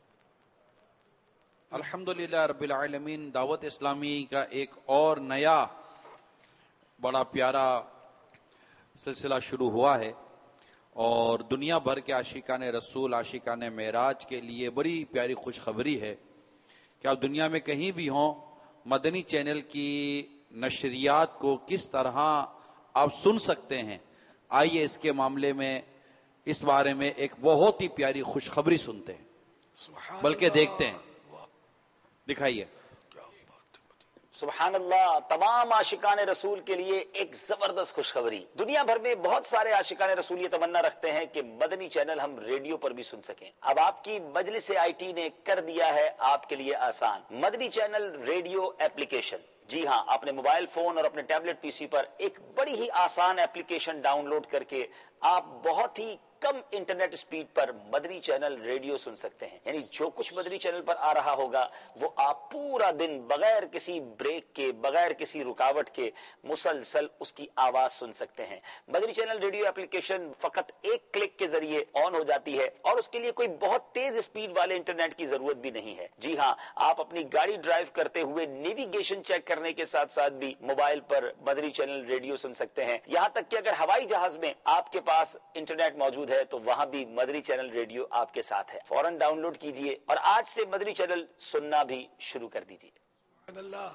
الحمدللہ رب العالمین. دعوت اسلامی کا ایک اور نیا بڑا پیارا سلسلہ شروع ہوا ہے اور دنیا بھر کے عاشقان رسول عاشقان معراج کے لیے بڑی پیاری خوشخبری ہے کہ آپ دنیا میں کہیں بھی ہوں مدنی چینل کی نشریات کو کس طرح آپ سن سکتے ہیں. آئیے اس کے معاملے میں اس بارے میں ایک بہت ہی پیاری خوشخبری سنتے ہیں، بلکہ دیکھتے ہیں. دکھائیے. سبحان اللہ. تمام عاشقان رسول کے لیے ایک زبردست خوشخبری. دنیا بھر میں بہت سارے عاشقان رسول یہ تمنا رکھتے ہیں کہ مدنی چینل ہم ریڈیو پر بھی سن سکیں. اب آپ کی مجلس آئی ٹی نے کر دیا ہے آپ کے لیے آسان. مدنی چینل ریڈیو ایپلیکیشن. جی ہاں، اپنے موبائل فون اور اپنے ٹیبلٹ پی سی پر ایک بڑی ہی آسان ایپلیکیشن ڈاؤن لوڈ کر کے آپ بہت ہی کم انٹرنیٹ سپیڈ پر مدنی چینل ریڈیو سن سکتے ہیں. یعنی جو کچھ مدنی چینل پر آ رہا ہوگا وہ آپ پورا دن بغیر کسی بریک کے، بغیر کسی رکاوٹ کے مسلسل اس کی آواز سن سکتے ہیں. مدنی چینل ریڈیو ایپلیکیشن فقط ایک کلک کے ذریعے آن ہو جاتی ہے اور اس کے لیے کوئی بہت تیز سپیڈ والے انٹرنیٹ کی ضرورت بھی نہیں ہے. جی ہاں، آپ اپنی گاڑی ڈرائیو کرتے ہوئے نیویگیشن چیک کرنے کے ساتھ ساتھ بھی موبائل پر مدنی چینل ریڈیو سن سکتے ہیں. یہاں تک کہ اگر ہوائی جہاز میں آپ کے پاس انٹرنیٹ موجود ہے تو وہاں بھی مدنی چینل ریڈیو آپ کے ساتھ ہے. فوراً ڈاؤن لوڈ کیجئے اور آج سے مدنی چینل سننا بھی شروع کر دیجئے. اللہ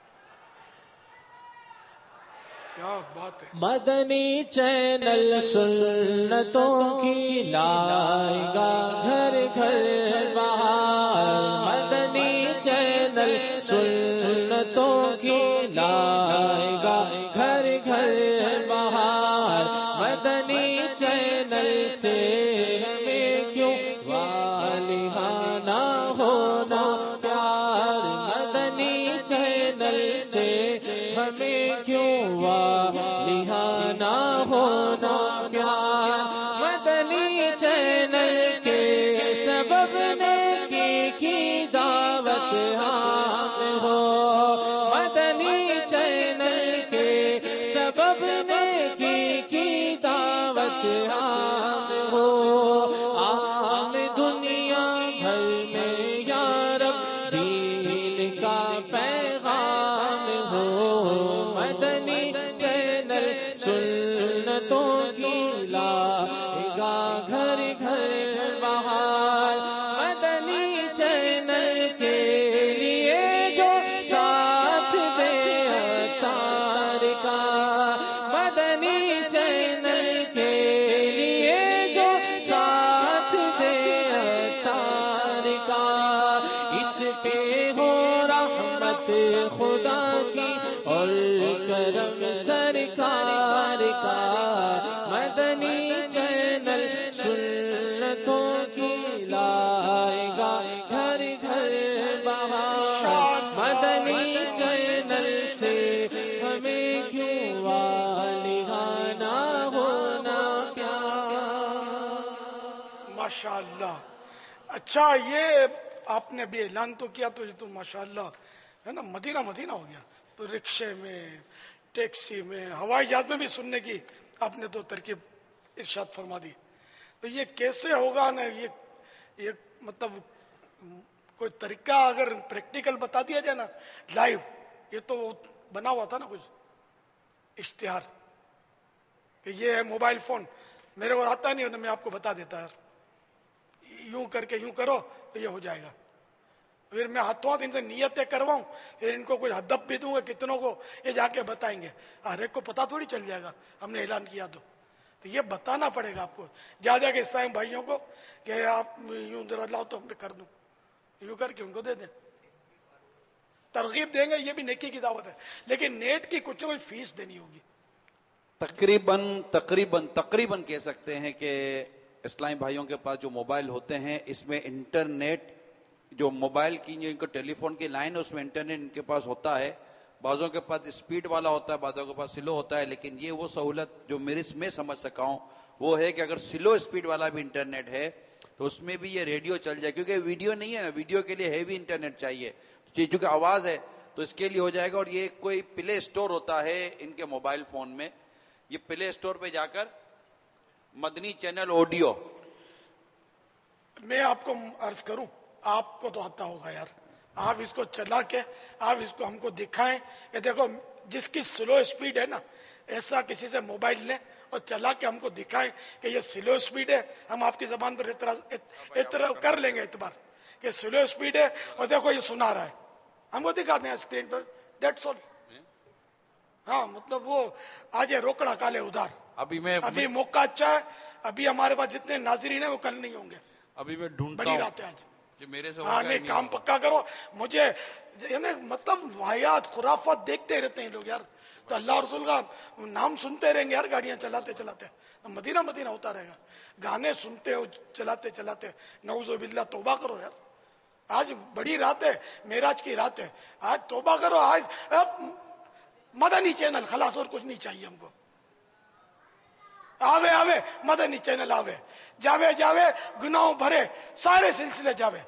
کیا بات ہے. مدنی چینل سنتوں کی لائے گا گھر گھر بہار. مدنی چینل سنتوں کی لائے گا گھر گھر بہار. مدنی چینل سے ہمیں کیوں والہانہ ہونا پیار. مدنی چینل سے ہمیں کیوں والہانہ ہونا پیار. مدنی چینل کے سبب نیکی کی دعوت عام ہو. مدنی چینل کے سبب نیکی کی دعوت عام ہو. عام دنیا بھر میں یا رب دین کا پیغام ہو. مدنی چینل سنتوں کی لائے گا گھر گھر بہار. مدنی چینل کے لیے جو ساتھ دے اتار کا. مدنی چینل کے لیے جو ساتھ دے اتار کا. اس پہ ہو رحمت خدا کی اور کرم سرکار کا. مدنی چینل سنتوں کی لائے گا گھر گھر بہار. مدنی چینل سے ہمیں کیوں والہانہ ہونا پیار. ماشاء اللہ. اچھا، یہ آپ نے ابھی اعلان تو کیا تو یہ تو ماشاء اللہ ہے نا مدینہ مدینہ ہو گیا. تو رکشے میں، ٹیکسی میں، ہوائی جہاز میں بھی سننے کی آپ نے تو ترکیب ارشاد فرما دی. تو یہ کیسے ہوگا نا؟ یہ یہ مطلب کوئی طریقہ اگر پریکٹیکل بتا دیا جائے نا لائیو. یہ تو بنا ہوا تھا نا کچھ اشتہار کہ یہ ہے موبائل فون. میرے کو آتا نہیں ہوتا، میں آپ کو بتا دیتا ہے یوں کر کے یوں کرو تو یہ ہو جائے گا. پھر میں ہاتھوں ہاتھ ان سے نیتیں کرواؤں، پھر ان کو کوئی ہدف بھی دوں گا کتنوں کو یہ جا کے بتائیں گے. ہر ایک کو پتا تھوڑی چل جائے گا ہم نے اعلان کیا تو. تو یہ بتانا پڑے گا آپ کو جا جا کے اسلامی بھائیوں کو کہ آپ یوں ذرا لاؤ تو میں کر دوں. یوں کر کے ان کو دے دیں، ترغیب دیں گے. یہ بھی نیکی کی دعوت ہے، لیکن نیٹ کی کچھ نہ کچھ فیس دینی ہوگی. تقریباً تقریباً تقریباً کہہ سکتے ہیں کہ اسلامی بھائیوں کے پاس جو موبائل ہوتے ہیں اس میں انٹرنیٹ، جو موبائل کی جو ان کو ٹیلی فون کی لائن ہے اس میں انٹرنیٹ ان کے پاس ہوتا ہے. بعضوں کے پاس اسپیڈ والا ہوتا ہے، بعضوں کے پاس سلو ہوتا ہے. لیکن یہ وہ سہولت جو میرے میں سمجھ سکا ہوں وہ ہے کہ اگر سلو اسپیڈ والا بھی انٹرنیٹ ہے تو اس میں بھی یہ ریڈیو چل جائے. کیونکہ ویڈیو نہیں ہے نا، ویڈیو کے لیے ہیوی انٹرنیٹ چاہیے. چونکہ آواز ہے تو اس کے لیے ہو جائے گا. اور یہ کوئی پلے اسٹور ہوتا ہے ان کے موبائل فون میں، یہ پلے اسٹور پہ جا کر مدنی چینل آڈیو. میں آپ کو عرض کروں، آپ کو تو آتا ہوگا یار، آپ اس کو چلا کے آپ اس کو ہم کو دکھائیں کہ دیکھو جس کی سلو اسپیڈ ہے نا، ایسا کسی سے موبائل لیں اور چلا کے ہم کو دکھائیں کہ یہ سلو اسپیڈ ہے. ہم آپ کی زبان پر اعتراض کر لیں گے اعتبار کہ سلو اسپیڈ ہے اور دیکھو یہ سنا رہا ہے. ہم کو دکھاتے ہیں اسکرین پر، دیٹس آل. ہاں مطلب وہ آج ہے روکڑا کالے ادھار. ابھی میں ابھی موقع اچھا ہے، ابھی ہمارے پاس جتنے ناظرین ہیں وہ کل نہیں ہوں گے. ابھی میں ڈھونڈتا بڑی ہوں رات ہے آج. کہ میرے سے ہاں نہیں، کام پکا کرو. مجھے यानी मतलब वाहियात खुराफात देखते रहते हैं लोग यार। तो अल्लाह रसूल का नाम सुनते रहेंगे यार गाड़ियां चलाते चलाते, मदीना मदीना होता रहेगा। गाने सुनते हो चलाते चलाते, नऊज़ु बिल्लाह, तौबा करो यार। आज बड़ी रात है, मेराज की रात है, आज तौबा करो। आज मदनी चैनल खलास, और कुछ नहीं चाहिए हमको। आवे आवे मदनी चैनल आवे, जावे जावे गुनाहों भरे सारे सिलसिले जावे,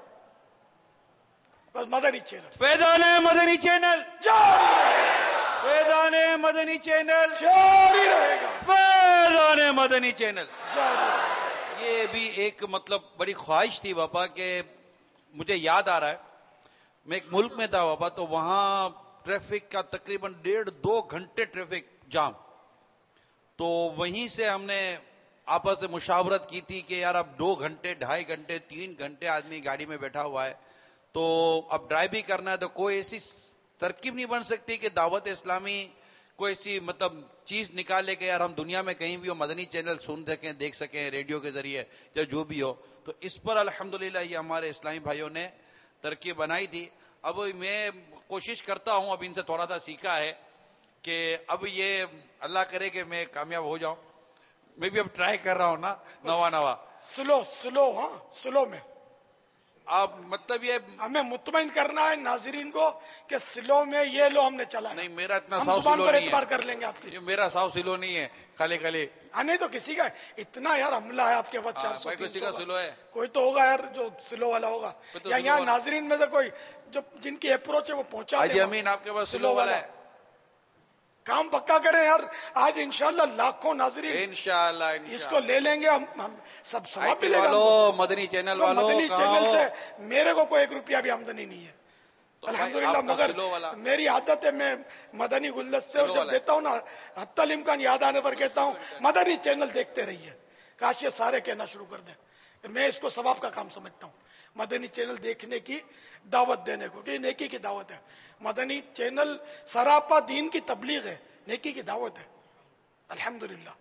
बस मदनी चैनल। फैज़ाने मदनी चैनल जारी रहेगा, फैज़ाने मदनी चैनल जारी रहेगा, फैज़ाने मदनी चैनल जारी रहेगा। ये भी एक मतलब बड़ी ख्वाहिश थी बापा के, मुझे याद आ रहा है मैं एक मुल्क में था बापा, तो वहां ट्रैफिक का तकरीबन डेढ़ दो घंटे ट्रैफिक जाम। तो वहीं से हमने आपस में मुशावरत की थी कि यार अब दो घंटे ढाई घंटे तीन घंटे आदमी गाड़ी में बैठा हुआ है, तो अब ड्राइव भी करना है, तो कोई ऐसी तरकीब नहीं बन सकती कि दावत इस्लामी कोई ऐसी मतलब चीज निकाले कि यार हम दुनिया में कहीं भी हो मदनी चैनल सुन सकें, देख सकें रेडियो के जरिए या जो भी हो। तो इस पर अल्हम्दुलिल्लाह ये हमारे इस्लामी भाइयों ने तरकीब बनाई थी। अब मैं कोशिश करता हूं, अब इनसे थोड़ा सा सीखा है कि अब ये अल्लाह करे कि मैं कामयाब हो जाऊं। मैं भी अब ट्राई कर रहा हूं ना नवा नवा। स्लो स्लो, हाँ स्लो में। आप मतलब ये हमें मुतमईन करना है नाजरीन को कि स्लो में ये लो हमने चला। नहीं मेरा इतना हम साव जुबान सिलो पर नहीं एतबार है, कर लेंगे आपकी। ये मेरा साव सिलो नहीं है, खाली खाली। हाँ नहीं तो किसी का इतना यार हमला है आपके पास, चार सौ भाई किसी का सिलो है, कोई तो होगा यार जो स्लो वाला होगा, तो या स्लो यहाँ वाला- नाजरीन में से कोई जो जिनकी अप्रोच है वो पहुंचा हाजी दे। अमीन आपके पास स्लो वाला है? काम पक्का करें यार, आज इंशाल्लाह लाखों नाजरीन इंशाल्लाह इसको ले लेंगे हम, हम सब सवाब आईपी मिलेगा वालों, हमको। मदनी चैनल तो वालों, मदनी कहाँ चैनल हो? से मेरे को कोई एक रुपया भी आमदनी नहीं है तो भाई अल्हम्दुलिल्लाह, आपका मगर स्लो वाला- मेरी आदत है मैं मदनी गुलदस्ते और स्लो जब वाला है। देता हूँ ना हत्तल इम्कान याद आने पर कहता हूँ मदनी चैनल देखते रहिए, काश ये सारे कहना शुरू कर दें। मैं इसको सवाब का काम समझता हूँ, मदनी चैनल देखने की दावत देने को, कि नेकी की दावत है। मदनी चैनल सरापा दीन की तबलीग है, नेकी की दावत है अल्हम्दुलिल्लाह।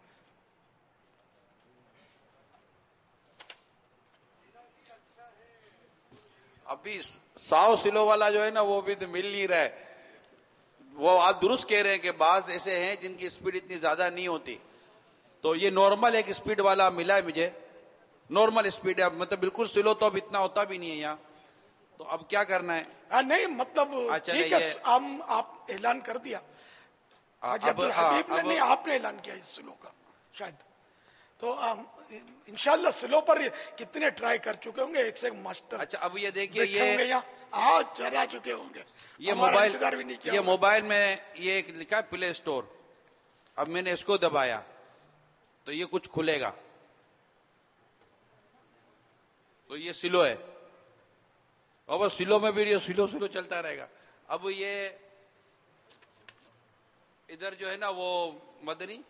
अभी साव सिलो वाला जो है ना वो भी तो मिल नहीं रहा है। वो आप दुरुस्त कह रहे हैं कि बाज ऐसे हैं जिनकी स्पीड इतनी ज्यादा नहीं होती, तो ये नॉर्मल एक स्पीड वाला मिला है मुझे, नॉर्मल स्पीड है, मतलब बिल्कुल स्लो तो अब इतना होता भी नहीं है यहाँ। तो अब क्या करना है? आ, नहीं मतलब अच्छा, ठीक नहीं, है, ये- हम आप ऐलान कर दिया आज अब- अब्दुल हबीब ने, अब- नहीं आपने ऐलान किया इस स्लो का शायद। तो हम इंशाल्लाह स्लो पर कितने ट्राई कर चुके होंगे, एक से एक मास्टर। अच्छा अब ये देखिए, बैठे होंगे ये यहाँ आज चला चुके होंगे, ये हमारा मोबाइल इंतजार भी नहीं किया ये होगा। मोबाइल में ये एक लिखा है प्ले स्टोर। अब मैंने इसको दबाया तो ये कुछ खुलेगा, तो ये स्लो है। अब स्लो में भी ये स्लो स्लो चलता रहेगा। अब ये इधर जो है ना वो मदनी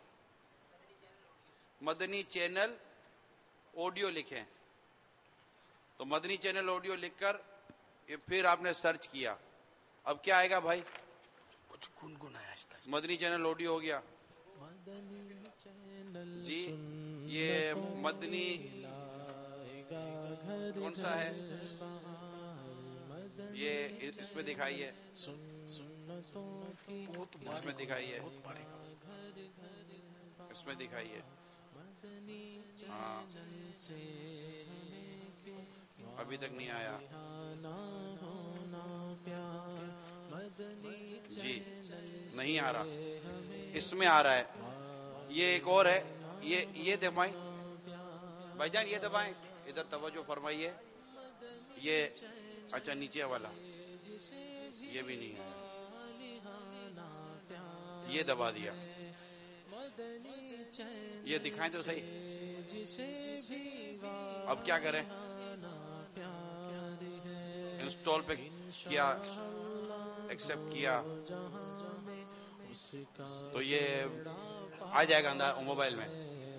मदनी चैनल ऑडियो लिखें, तो मदनी चैनल ऑडियो लिखकर ये फिर आपने सर्च किया, अब क्या आएगा भाई? कुछ गुनगुनाया मदनी चैनल ऑडियो हो गया जी। ये मदनी कौन सा है? ये इस, इसमें दिखाइए, इसमें दिखाइए, इसमें दिखाइए। हाँ अभी तक नहीं आया जी, नहीं आ रहा, इसमें आ रहा है। ये एक और है, ये ये दबाएं भाईजान, ये दबाएं, इधर तवज्जो फरमाइए। ये अच्छा नीचे वाला ये भी नहीं है, ये दबा दिया, ये दिखाएं तो सही। अब क्या करें? इंस्टॉल पे किया, एक्सेप्ट किया, तो ये आ जाएगा अंदर मोबाइल में,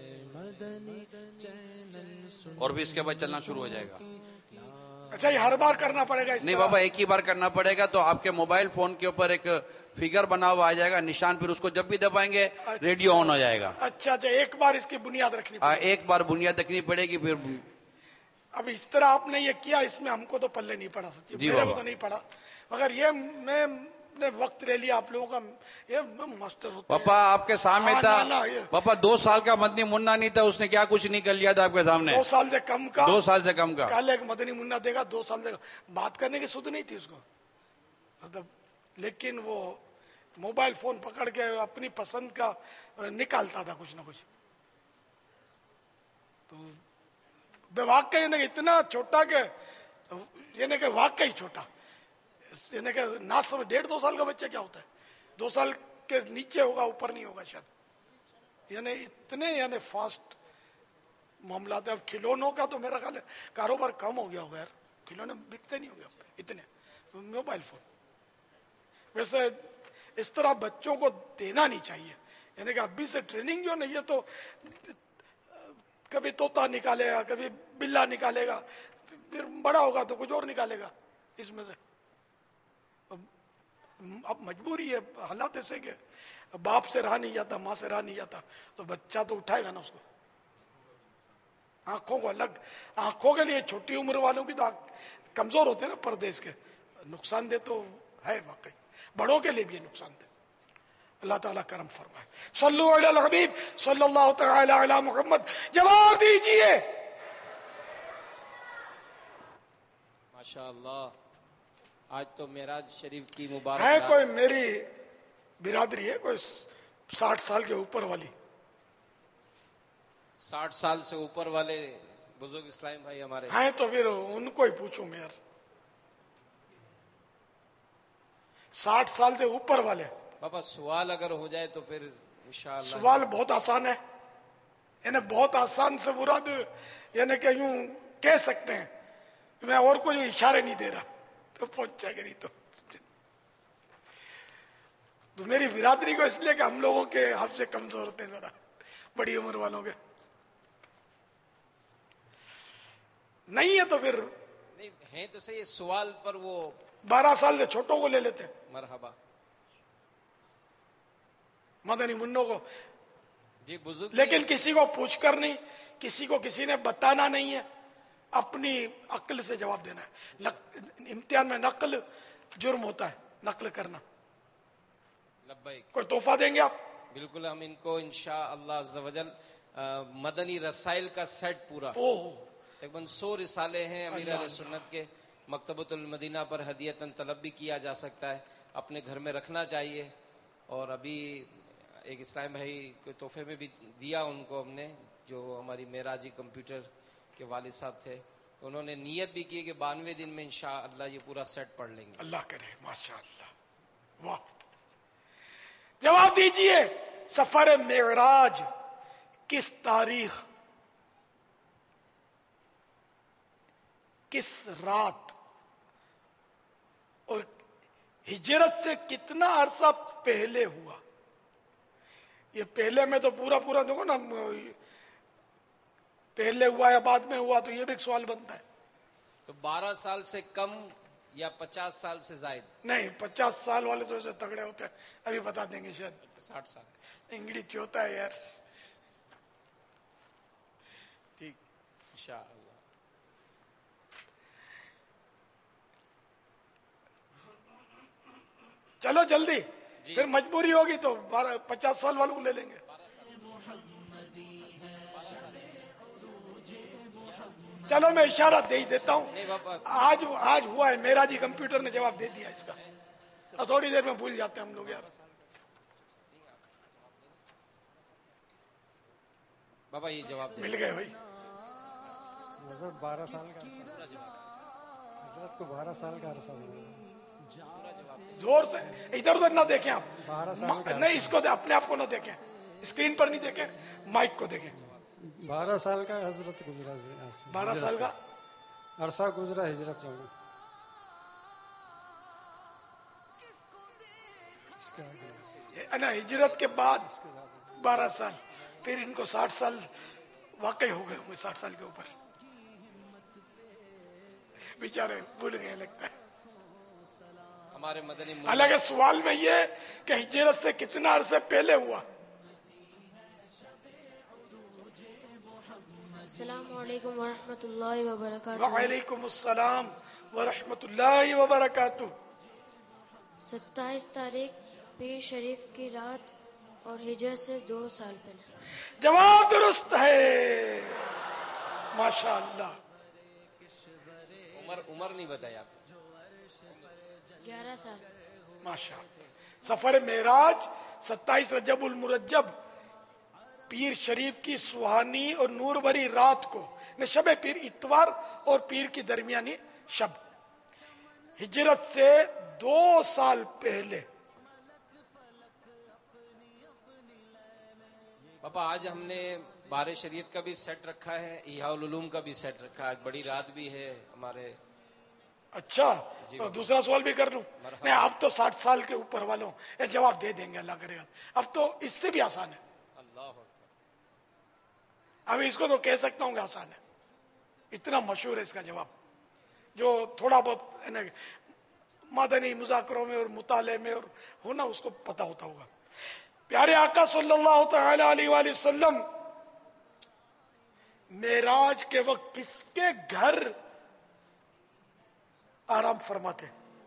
और भी इसके बाद चलना शुरू हो जाएगा। अच्छा ये हर बार करना पड़ेगा इस नहीं तरह? बाबा, एक ही बार करना पड़ेगा। तो आपके मोबाइल फोन के ऊपर एक फिगर बना हुआ आ जाएगा, निशान, फिर उसको जब भी दबाएंगे रेडियो ऑन हो जाएगा। अच्छा अच्छा, एक बार इसकी बुनियाद रखनी हाँ, पड़ेगी। एक बार बुनियाद रखनी पड़ेगी। फिर अब इस तरह आपने ये किया, इसमें हमको तो पल्ले नहीं पड़ा सच्ची, जी मेरे को बाबा। तो नहीं पड़ा। मगर ये मैं ने वक्त ले लिया आप लोगों का, ये मास्टर होते पापा आपके सामने हाँ, था ना, ना, ये- पापा दो साल का मदनी मुन्ना नहीं था, उसने क्या कुछ नहीं कर लिया था आपके सामने? दो साल से कम का दो साल से कम का कल एक मदनी मुन्ना देगा, दो साल से बात करने की सुध नहीं थी उसको, मतलब लेकिन वो मोबाइल फोन पकड़ के अपनी पसंद का निकालता था कुछ ना कुछ। तो वाकई ने इतना छोटा के यानी कि वाकई छोटा, यानी कि ना समझ डेढ़ दो साल का बच्चा क्या होता है, दो साल के नीचे होगा ऊपर नहीं होगा शायद, यानी इतने यानी फास्ट मामला था। अब खिलौनों का तो मेरा ख्याल है कारोबार कम हो गया होगा यार, खिलौने बिकते नहीं होंगे इतने, मोबाइल फोन। वैसे इस तरह बच्चों को देना नहीं चाहिए, यानी कि अभी से ट्रेनिंग जो नहीं है तो कभी तोता निकालेगा, कभी बिल्ला निकालेगा, फिर बड़ा होगा तो कुछ और निकालेगा इसमें से। अब मजबूरी है, हालात ऐसे के बाप से रहा नहीं जाता, मां से रहा नहीं जाता, तो बच्चा तो उठाएगा ना उसको। आंखों को अलग, आंखों के लिए छोटी उम्र वालों की तो कमजोर होते हैं ना परदेश के, नुकसान दे तो है वाकई, बड़ों के लिए भी नुकसान दे। अल्लाह ताला करम फरमाए। सल्लु अलल हबीब सल्लल्लाहु तआला अला मुहम्मद। जवाब दीजिए। माशाअल्लाह, आज तो मेराज शरीफ की मुबारक है कोई मेरी बिरादरी है कोई साठ साल के ऊपर वाली, साठ साल से ऊपर वाले बुजुर्ग इस्लाम भाई हमारे हैं तो फिर उनको ही पूछूं मैं यार, साठ साल से ऊपर वाले। बाबा सवाल अगर हो जाए तो फिर इंशाअल्लाह। सवाल बहुत आसान है, यानी बहुत आसान से मुराद यानी कि यूं कह सकते हैं, मैं और कोई इशारे नहीं दे रहा तो पहुंच जाएगा, नहीं तो तो मेरी बिरादरी को इसलिए कि हम लोगों के हाथ से कमजोर होते हैं जरा, बड़ी उम्र वालों के नहीं है तो फिर नहीं है तो सही। सवाल पर वो बारह साल से छोटों को ले लेते हैं, मरहबा मदनी मुन्नों को जी बुजुर्ग, लेकिन किसी को पूछकर नहीं, किसी को किसी ने बताना नहीं है, अपनी अक्ल से जवाब देना है। इम्तिहान में नकल जुर्म होता है, नकल करना। लब्बैक। कोई तोहफा देंगे आप? बिल्कुल, हम इनको इंशाअल्लाह अज़्ज़ वजल मदनी रसाइल का सेट पूरा, तकरीबन सौ रिसाले हैं अमीर अहले सुन्नत के, मकतबतुल मदीना पर हदियतन तलब भी किया जा सकता है, अपने घर में रखना चाहिए। और अभी एक इस्लाम भाई को तोहफे में भी दिया उनको हमने, जो हमारी मेराजी कंप्यूटर के वालिद साहब थे, तो उन्होंने नियत भी की कि बानवे दिन में इंशाअल्लाह ये पूरा सेट पढ़ लेंगे। अल्लाह करे, माशाअल्लाह, वाह। जवाब दीजिए, सफर मेराज किस तारीख, किस रात और हिजरत से कितना अरसा पहले हुआ? ये पहले में तो पूरा पूरा देखो ना, पहले हुआ या बाद में हुआ, तो ये भी एक सवाल बनता है। तो बारह साल से कम या पचास साल से जायद? नहीं, पचास साल वाले तो ऐसे तगड़े होते हैं, अभी बता देंगे शायद। साठ साल इंग्लिश होता है यार। ठीक, इंशाअल्लाह। चलो जल्दी, फिर मजबूरी होगी तो बारह पचास साल वालों को ले लेंगे। चलो मैं इशारा दे ही देता हूँ, आज आज हुआ है, मेरा जी कंप्यूटर ने जवाब दे दिया इसका, और थोड़ी देर में भूल जाते हैं हम लोग यार। बाबा ये जवाब मिल गए भाई। हजरत बारह साल का हजरत को बारह साल का अरसा हुआ। जोर से इधर उधर ना देखें आप, बारह साल का नहीं इसको दे, अपने आप को ना देखें, स्क्रीन पर नहीं देखें, माइक को देखें। बारह साल का हजरत गुजरा, बारह साल का अरसा गुजरा हिजरत में। ना हिजरत के बाद बारह साल, फिर इनको साठ साल वाकई हो गए होंगे, साठ साल के ऊपर, बेचारे भूल गए लगता है। हमारे मदनी हालांकि सवाल में ये कि हिजरत से कितना अरसे पहले हुआ। अस्सलामुअलैकुम वरहमतुल्लाहि वबरकातुहू। वालेकुम अस्सलाम वरहमतुल्लाहि वबरकातुहू। ستائیس تاریخ پیر شریف کی رات اور ہجرت سے دو سال پہلے. جواب درست ہے. ماشاء اللہ. عمر عمر نہیں بتایا آپ. گیارہ سال. ماشاء اللہ. سفر معراج ستائیس رجب المرجب پیر شریف کی سہانی اور نور بھری رات کو شب پیر اتوار اور پیر کی درمیانی شب ہجرت سے دو سال پہلے. پاپا آج ہم نے بار شریعت کا بھی سیٹ رکھا ہے, احیاء العلوم کا بھی سیٹ رکھا ہے, بڑی رات بھی ہے ہمارے. اچھا تو دوسرا سوال بھی کر لوں. نہیں اب تو ساٹھ سال کے اوپر والوں یہ جواب دے دیں گے اللہ کرے گا. اب تو اس سے بھی آسان ہے. اللہ ابھی اس کو تو کہہ سکتا ہوں کہ آسان ہے, اتنا مشہور ہے اس کا جواب. جو تھوڑا بہت ہے نا مدنی مذاکروں میں اور مطالعے میں اور ہونا اس کو پتا ہوتا ہوگا. پیارے آقا صلی اللہ تعالی علیہ وآلہ وسلم معراج کے وقت کس کے گھر آرام فرماتے؟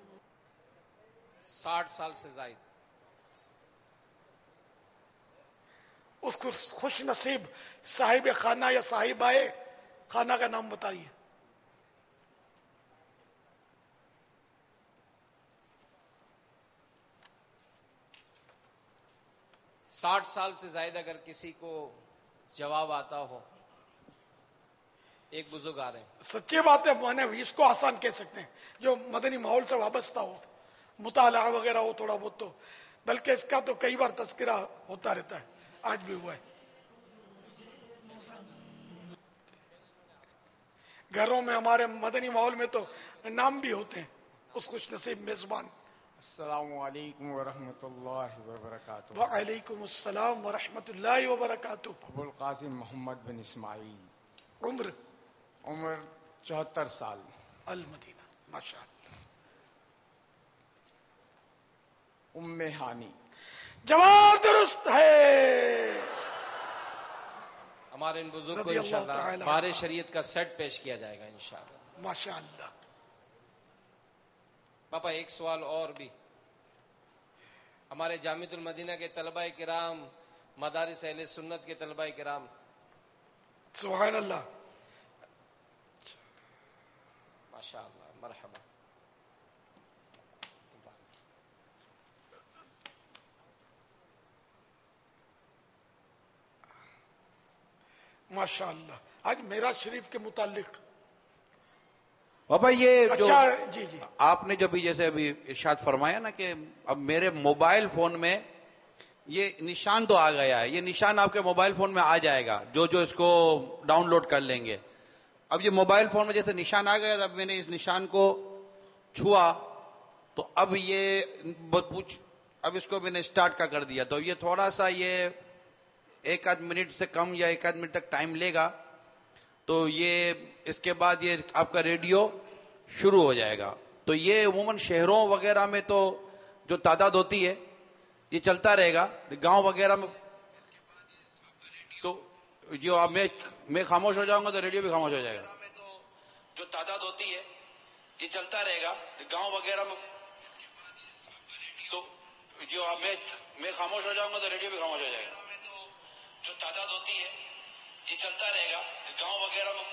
ساٹھ سال سے زائد. اس کو خوش نصیب صاحب خانہ یا صاحب آئے خانہ کا نام بتائیے. ساٹھ سال سے زائد اگر کسی کو جواب آتا ہو. ایک بزرگ آ رہے ہیں. سچی بات ہے, میں نے اس کو آسان کہہ سکتے ہیں جو مدنی ماحول سے وابستہ ہو, مطالعہ وغیرہ ہو تھوڑا بہت تو, بلکہ اس کا تو کئی بار تذکرہ ہوتا رہتا ہے, آج بھی ہوا ہے. گھروں میں ہمارے مدنی ماحول میں تو نام بھی ہوتے ہیں اس خوش نصیب میزبان. السلام علیکم ورحمۃ اللہ وبرکاتہ. وعلیکم السلام ورحمۃ اللہ وبرکاتہ. ابو القاسم محمد بن اسماعیل. عمر عمر چوہتر سال. المدینہ. ماشاء اللہ. ام ہانی. جواب درست ہے. ہمارے ان بزرگ کو انشاءاللہ بار شریعت کا سیٹ پیش کیا جائے گا انشاءاللہ. ماشاء اللہ. پاپا ایک سوال اور بھی. ہمارے جامعۃ المدینہ کے طلباء کرام, مدارس اہل سنت کے طلباء کرام. سبحان اللہ. ماشاء اللہ. مرحبا. ماشاء اللہ. آج معراج شریف کے متعلق بابا یہ جو اچھا جی جی آپ نے جو بھی جیسے ابھی ارشاد فرمایا نا کہ اب میرے موبائل فون میں یہ نشان تو آ گیا ہے, یہ نشان آپ کے موبائل فون میں آ جائے گا جو جو اس کو ڈاؤن لوڈ کر لیں گے. اب یہ موبائل فون میں جیسے نشان آ گیا, اب میں نے اس نشان کو چھوا تو اب یہ پوچھ اب اس کو میں نے اسٹارٹ کا کر دیا, تو یہ تھوڑا سا یہ ایک آدھ منٹ سے کم یا ایک آدھ منٹ تک ٹائم لے گا. تو یہ اس کے بعد یہ آپ کا ریڈیو شروع ہو جائے گا. تو یہ عموماً شہروں وغیرہ میں تو جو تعداد ہوتی ہے یہ چلتا رہے گا. گاؤں وغیرہ میں تو جو اب میں میں خاموش ہو جاؤں گا تو ریڈیو بھی خاموش ہو جائے گا. جو تعداد ہوتی ہے یہ چلتا رہے گا. گاؤں وغیرہ میں تو جو اب میں میں خاموش ہو جاؤں گا تو ریڈیو بھی خاموش ہو جائے گا. جو تعداد ہوتی ہے یہ چلتا رہے گا. گاؤں وغیرہ میں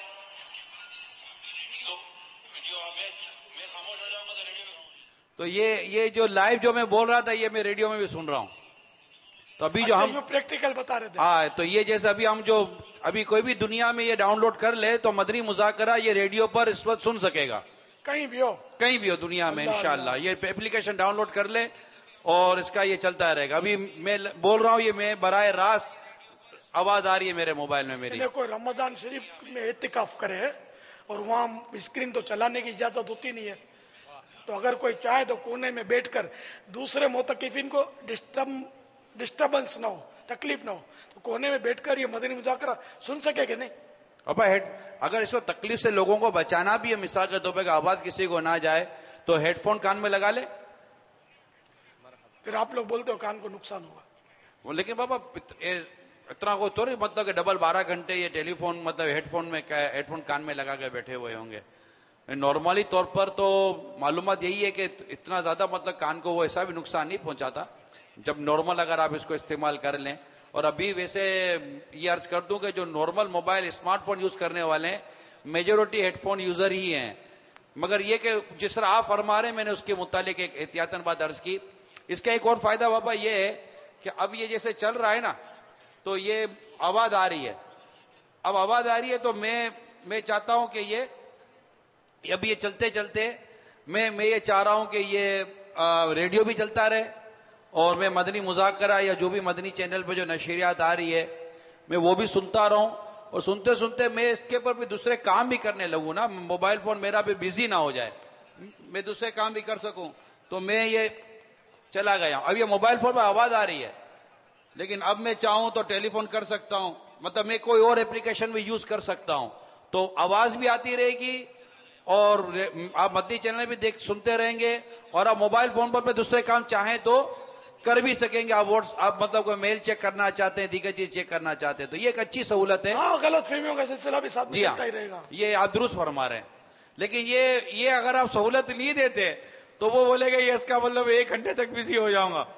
تو جو میں میں خاموش ہو جاؤں گا تو ریڈیو بھی خاموش. تو یہ یہ جو لائیو جو میں بول رہا تھا یہ میں ریڈیو میں بھی سن رہا ہوں. تو ابھی جو ہم پریکٹیکل بتا رہے تھے ہاں تو یہ جیسے ابھی ہم جو ابھی کوئی بھی دنیا میں یہ ڈاؤن لوڈ کر لے تو مدنی مذاکرہ یہ ریڈیو پر اس وقت سن سکے گا. کہیں بھی ہو کہیں بھی ہو دنیا میں انشاءاللہ. یہ اپلیکیشن ڈاؤن لوڈ کر لے اور اس کا یہ چلتا رہے گا. ابھی میں بول رہا ہوں یہ میں براہ راست آواز آ رہی ہے میرے موبائل میں میری. کوئی رمضان شریف میں اعتکاف کرے اور وہاں اسکرین تو چلانے کی اجازت ہوتی نہیں ہے, تو اگر کوئی چاہے تو کونے میں بیٹھ کر دوسرے معتکفین کو ڈسٹرب ڈسٹربنس نہ ہو, تکلیف نہ ہو, تو کونے میں بیٹھ کر یہ مدنی مذاکرہ سن سکے کہ نہیں. ابا ہیڈ اگر اس کو تکلیف سے لوگوں کو بچانا بھی ہے, مثال کے طور پہ آواز کسی کو نہ جائے تو ہیڈ فون کان میں لگا لے. پھر آپ لوگ بولتے ہو کان کو نقصان ہوگا. لیکن بابا اتنا کو تو نہیں مطلب کہ ڈبل بارہ گھنٹے یہ ٹیلی فون مطلب ہیڈ فون میں ہیڈ فون کان میں لگا کر بیٹھے ہوئے ہوں گے. نارملی طور پر تو معلومات یہی ہے کہ اتنا زیادہ مطلب کان کو وہ ایسا بھی نقصان نہیں پہنچاتا جب نارمل اگر آپ اس کو استعمال کر لیں. اور ابھی ویسے یہ عرض کر دوں کہ جو normal mobile smartphone use کرنے والے ہیں میجورٹی ہیڈ فون یوزر ہی ہیں. مگر یہ کہ جس طرح آپ فرما رہے ہیں میں نے اس کے متعلق ایک احتیاطاً بات عرض کی. اس کا ایک اور فائدہ بابا یہ ہے کہ اب یہ جیسے چل رہا ہے نا تو یہ آواز آ رہی ہے. اب آواز آ رہی ہے تو میں میں چاہتا ہوں کہ یہ اب یہ چلتے چلتے میں میں یہ چاہ رہا ہوں کہ یہ ریڈیو بھی چلتا رہے اور میں مدنی مذاکرہ یا جو بھی مدنی چینل پہ جو نشریات آ رہی ہے میں وہ بھی سنتا رہوں اور سنتے سنتے میں اس کے اوپر بھی دوسرے کام بھی کرنے لگوں نا. موبائل فون میرا بھی بزی نہ ہو جائے, میں دوسرے کام بھی کر سکوں. تو میں یہ چلا گیا. اب یہ موبائل فون پہ آواز آ رہی ہے لیکن اب میں چاہوں تو ٹیلی فون کر سکتا ہوں, مطلب میں کوئی اور اپلیکیشن بھی یوز کر سکتا ہوں. تو آواز بھی آتی رہے گی اور آپ مدنی چینل بھی دیکھ سنتے رہیں گے اور آپ موبائل فون پر دوسرے کام چاہیں تو کر بھی سکیں گے. آپ واٹس آپ مطلب کوئی میل چیک کرنا چاہتے ہیں, دیگر چیز چیک کرنا چاہتے ہیں تو یہ ایک اچھی سہولت ہے. ہاں, غلط فہمیوں کا سلسلہ بھی ساتھ میں چلتا ہی رہے گا. یہ آپ درست فرما رہے ہیں. لیکن یہ یہ اگر آپ سہولت نہیں دیتے تو وہ بولے گے یہ اس کا مطلب ایک گھنٹے تک بزی ہو جاؤں گا.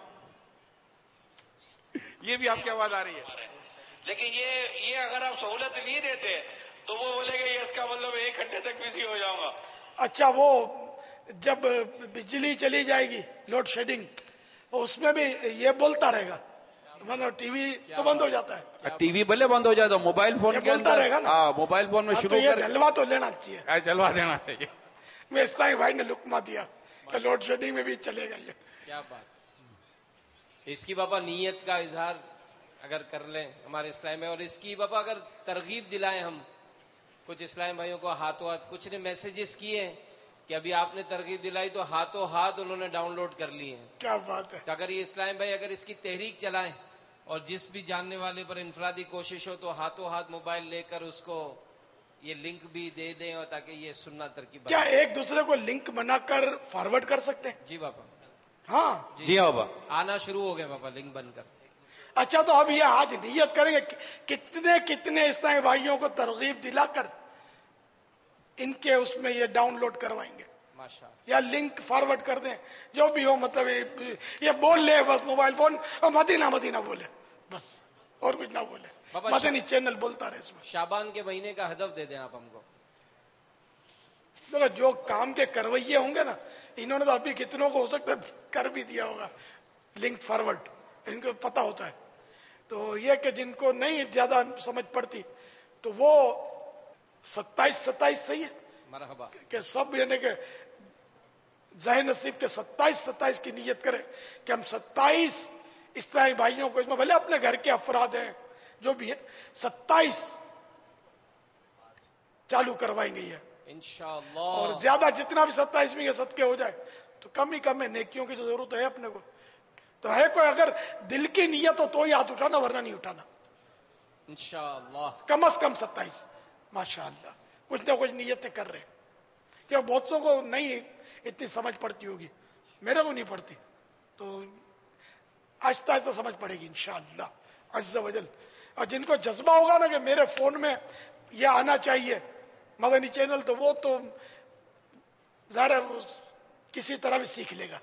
یہ بھی آپ کی آواز آ رہی ہے. لیکن یہ یہ اگر آپ سہولت نہیں دیتے تو وہ بولے گے یہ اس کا مطلب ایک گھنٹے تک بزی ہو جاؤں گا. اچھا, وہ جب بجلی چلی جائے گی لوڈ شیڈنگ اس میں بھی یہ بولتا رہے گا, مطلب ٹی وی تو بند ہو جاتا ہے. ٹی وی بھلے بند ہو جائے تو موبائل فون کے بولتا رہے گا نا. ہاں, موبائل فون میں شروع کر جلوا تو لینا چاہیے, جلوا دینا چاہیے. میں اسلامی بھائی نے لکما دیا کہ لوڈ شیڈنگ میں بھی چلے گا. یہ کیا بات. اس کی بابا نیت کا اظہار اگر کر لیں ہمارے اسلام میں, اور اس کی بابا اگر ترغیب دلائیں ہم کچھ اسلام بھائیوں کو ہاتھوں ہاتھ, کچھ نے میسیجز کیے کہ ابھی آپ نے ترغیب دلائی تو ہاتھوں ہاتھ انہوں نے ڈاؤن لوڈ کر لی ہیں. کیا بات ہے. تو اگر یہ اسلام بھائی اگر اس کی تحریک چلائیں اور جس بھی جاننے والے پر انفرادی کوشش ہو تو ہاتھوں ہاتھ موبائل لے کر اس کو یہ لنک بھی دے دیں اور تاکہ یہ سننا ترکیب. کیا ایک دوسرے کو لنک بنا کر فارورڈ کر سکتے ہیں؟ جی بابا. ہاں جی بابا, آنا شروع ہو گئے بابا لنک بن کر. اچھا, تو اب یہ آج نیت کریں گے کتنے کتنے اسلامی بھائیوں کو ترغیب دلا کر ان کے اس میں یہ ڈاؤن لوڈ کروائیں گے یا لنک فارورڈ کر دیں, جو بھی ہو. مطلب یہ بول لے بس موبائل فون اور مدینہ مدینہ بولے بس, اور کچھ نہ بولے. مدنی چینل بولتا رہے. اس میں شعبان کے مہینے کا ہدف دے دیں آپ ہم کو. دیکھو, جو کام کے کرویے ہوں گے نا, انہوں نے تو ابھی کتنوں کو ہو سکتا ہے کر بھی دیا ہوگا لنک فارورڈ, ان کو پتا ہوتا ہے. تو یہ کہ جن کو نہیں زیادہ سمجھ پڑتی تو وہ ستائیس ستائیس صحیح ہے مرحبا کہ سب یعنی کہ ذہن نصیب کے ستائیس ستائیس کی نیت کریں کہ ہم ستائیس اسلامی بھائیوں کو, اس میں بھلے اپنے گھر کے افراد ہیں جو بھی ہیں, ستائیس چالو کروائیں گے یہ انشاءاللہ. اور زیادہ جتنا بھی ستائیس میں یہ صدقے ہو جائے تو کم ہی کم ہے. نیکیوں کی جو ضرورت ہے اپنے کو تو ہے. کوئی اگر دل کی نیت ہو تو ہی ہاتھ اٹھانا, ورنہ نہیں اٹھانا انشاءاللہ. کم از کم ستائیس. ماشاءاللہ کچھ نہ کچھ نیتیں کر رہے ہیں کہ بہت سو کو نہیں اتنی سمجھ پڑتی ہوگی, میرے کو نہیں پڑتی, تو آہستہ آہستہ سمجھ پڑے گی انشاءاللہ عز و جل. اور جن کو جذبہ ہوگا نا کہ میرے فون میں یہ آنا چاہیے مدنی چینل, تو وہ تو ظاہر کسی طرح بھی سیکھ لے گا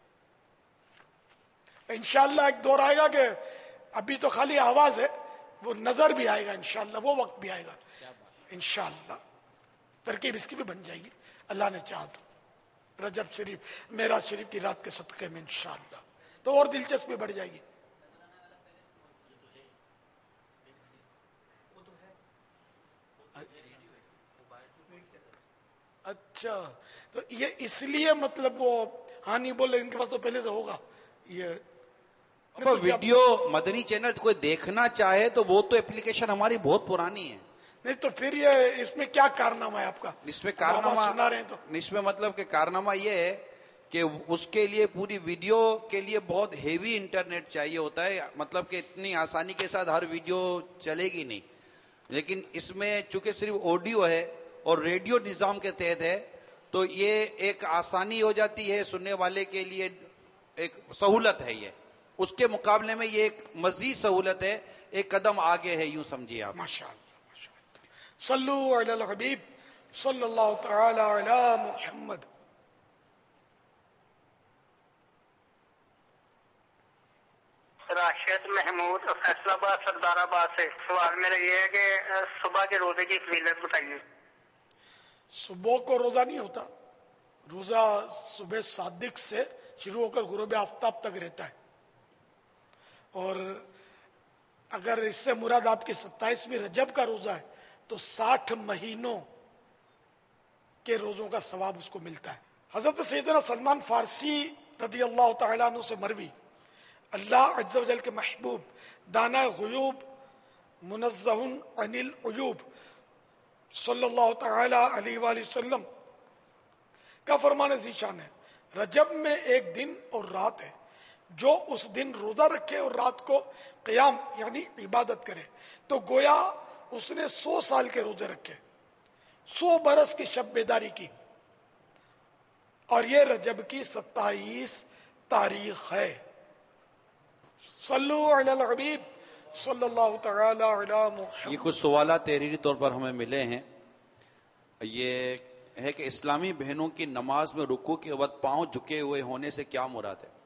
انشاءاللہ. ایک دور آئے گا کہ ابھی تو خالی آواز ہے, وہ نظر بھی آئے گا انشاءاللہ, وہ وقت بھی آئے گا انشاءاللہ. ترکیب اس کی بھی بن جائے گی اللہ نے چاہا تو. رجب شریف معراج شریف کی رات کے صدقے میں انشاءاللہ تو اور دلچسپی بڑھ جائے گی. اچھا, تو یہ اس لیے مطلب وہ ہاں نہیں بولے, ان کے پاس تو پہلے سے ہوگا یہ ویڈیو. مدنی چینل کوئی دیکھنا چاہے تو وہ تو اپلیکیشن ہماری بہت پرانی ہے. نہیں تو پھر یہ اس میں کیا کارنامہ ہے آپ کا؟ اس میں کارنامہ سنا رہے ہیں تو اس میں مطلب کہ کارنامہ یہ ہے کہ اس کے لیے پوری ویڈیو کے لیے بہت ہیوی انٹرنیٹ چاہیے ہوتا ہے. مطلب کہ اتنی آسانی کے ساتھ ہر ویڈیو چلے گی نہیں. لیکن اس میں چونکہ صرف آڈیو ہے اور ریڈیو نظام کے تحت ہے تو یہ ایک آسانی ہو جاتی ہے سننے والے کے لیے, ایک سہولت ہے. یہ اس کے مقابلے میں یہ ایک مزید سہولت ہے, ایک قدم آگے ہے, یوں سمجھیے آپ. ماشاءاللہ ماشاءاللہ. صلو علی الحبیب सल्लल्लाहु तआला अला मुहम्मद। राशिद महमूद फैसलाबाद सरदाराबाद से। सवाल मेरा ये है कि सुबह के रोजे की फजीलत बताइए। सुबह को रोजा नहीं होता, रोजा सुबह सादिक से शुरू होकर गुरूब आफ्ताब तक रहता है। और अगर इससे मुराद आपकी सत्ताईसवीं रजब का रोजा है तो साठ महीनों के रोजों का सवाब उसको मिलता है। हजरत सैयदना सलमान फारसी रदी अल्लाह तआला अन्हु से मरवी, अल्लाह अज़्ज़ वजल के महबूब दाना गुयूब मुनज़्ज़हुन अनिल उयूब सल्लल्लाहु तआला अलैहि वसल्लम का फरमान ज़ीशान है, रजब में एक दिन और रात है, जो उस दिन रोजा रखे और रात को क़याम यानी इबादत करे तो गोया उसने सौ साल के रोजे रखे, सौ बरस की शब बेदारी की। और ये रजब की सत्ताईस तारीख है। सल्लु अलल हबीब सल्लल्लाहु तआला अला मुहम्मद। ये कुछ सवाल तहरीरी तौर पर हमें मिले हैं। ये है कि इस्लामी बहनों की नमाज में रुकू के वक्त पांव झुके हुए होने से क्या मुराद है?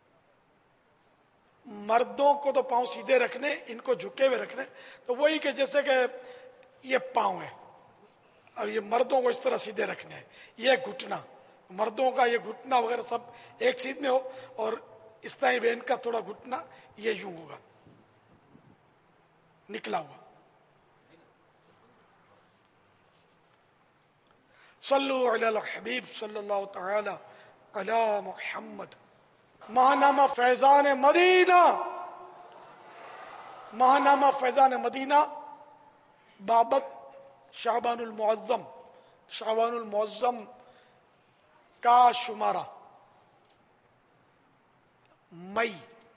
मर्दों को तो पांव सीधे रखने, इनको झुके हुए रखने, तो वही कि जैसे कि ये पांव है और ये मर्दों को इस तरह सीधे रखने हैं, ये घुटना मर्दों का, ये घुटना वगैरह सब एक सीध में हो, और इस्लामी बहन का थोड़ा घुटना ये यूं होगा निकला हुआ। सल्लु अलल हबीब सल्लल्लाहु तआला अला मुहम्मद। महानामा फैजान मदीना, महानामा फैजान मदीना बाबत शाबानुल मुअज्जम, शाबानुल मुअज्जम का शुमारा मई,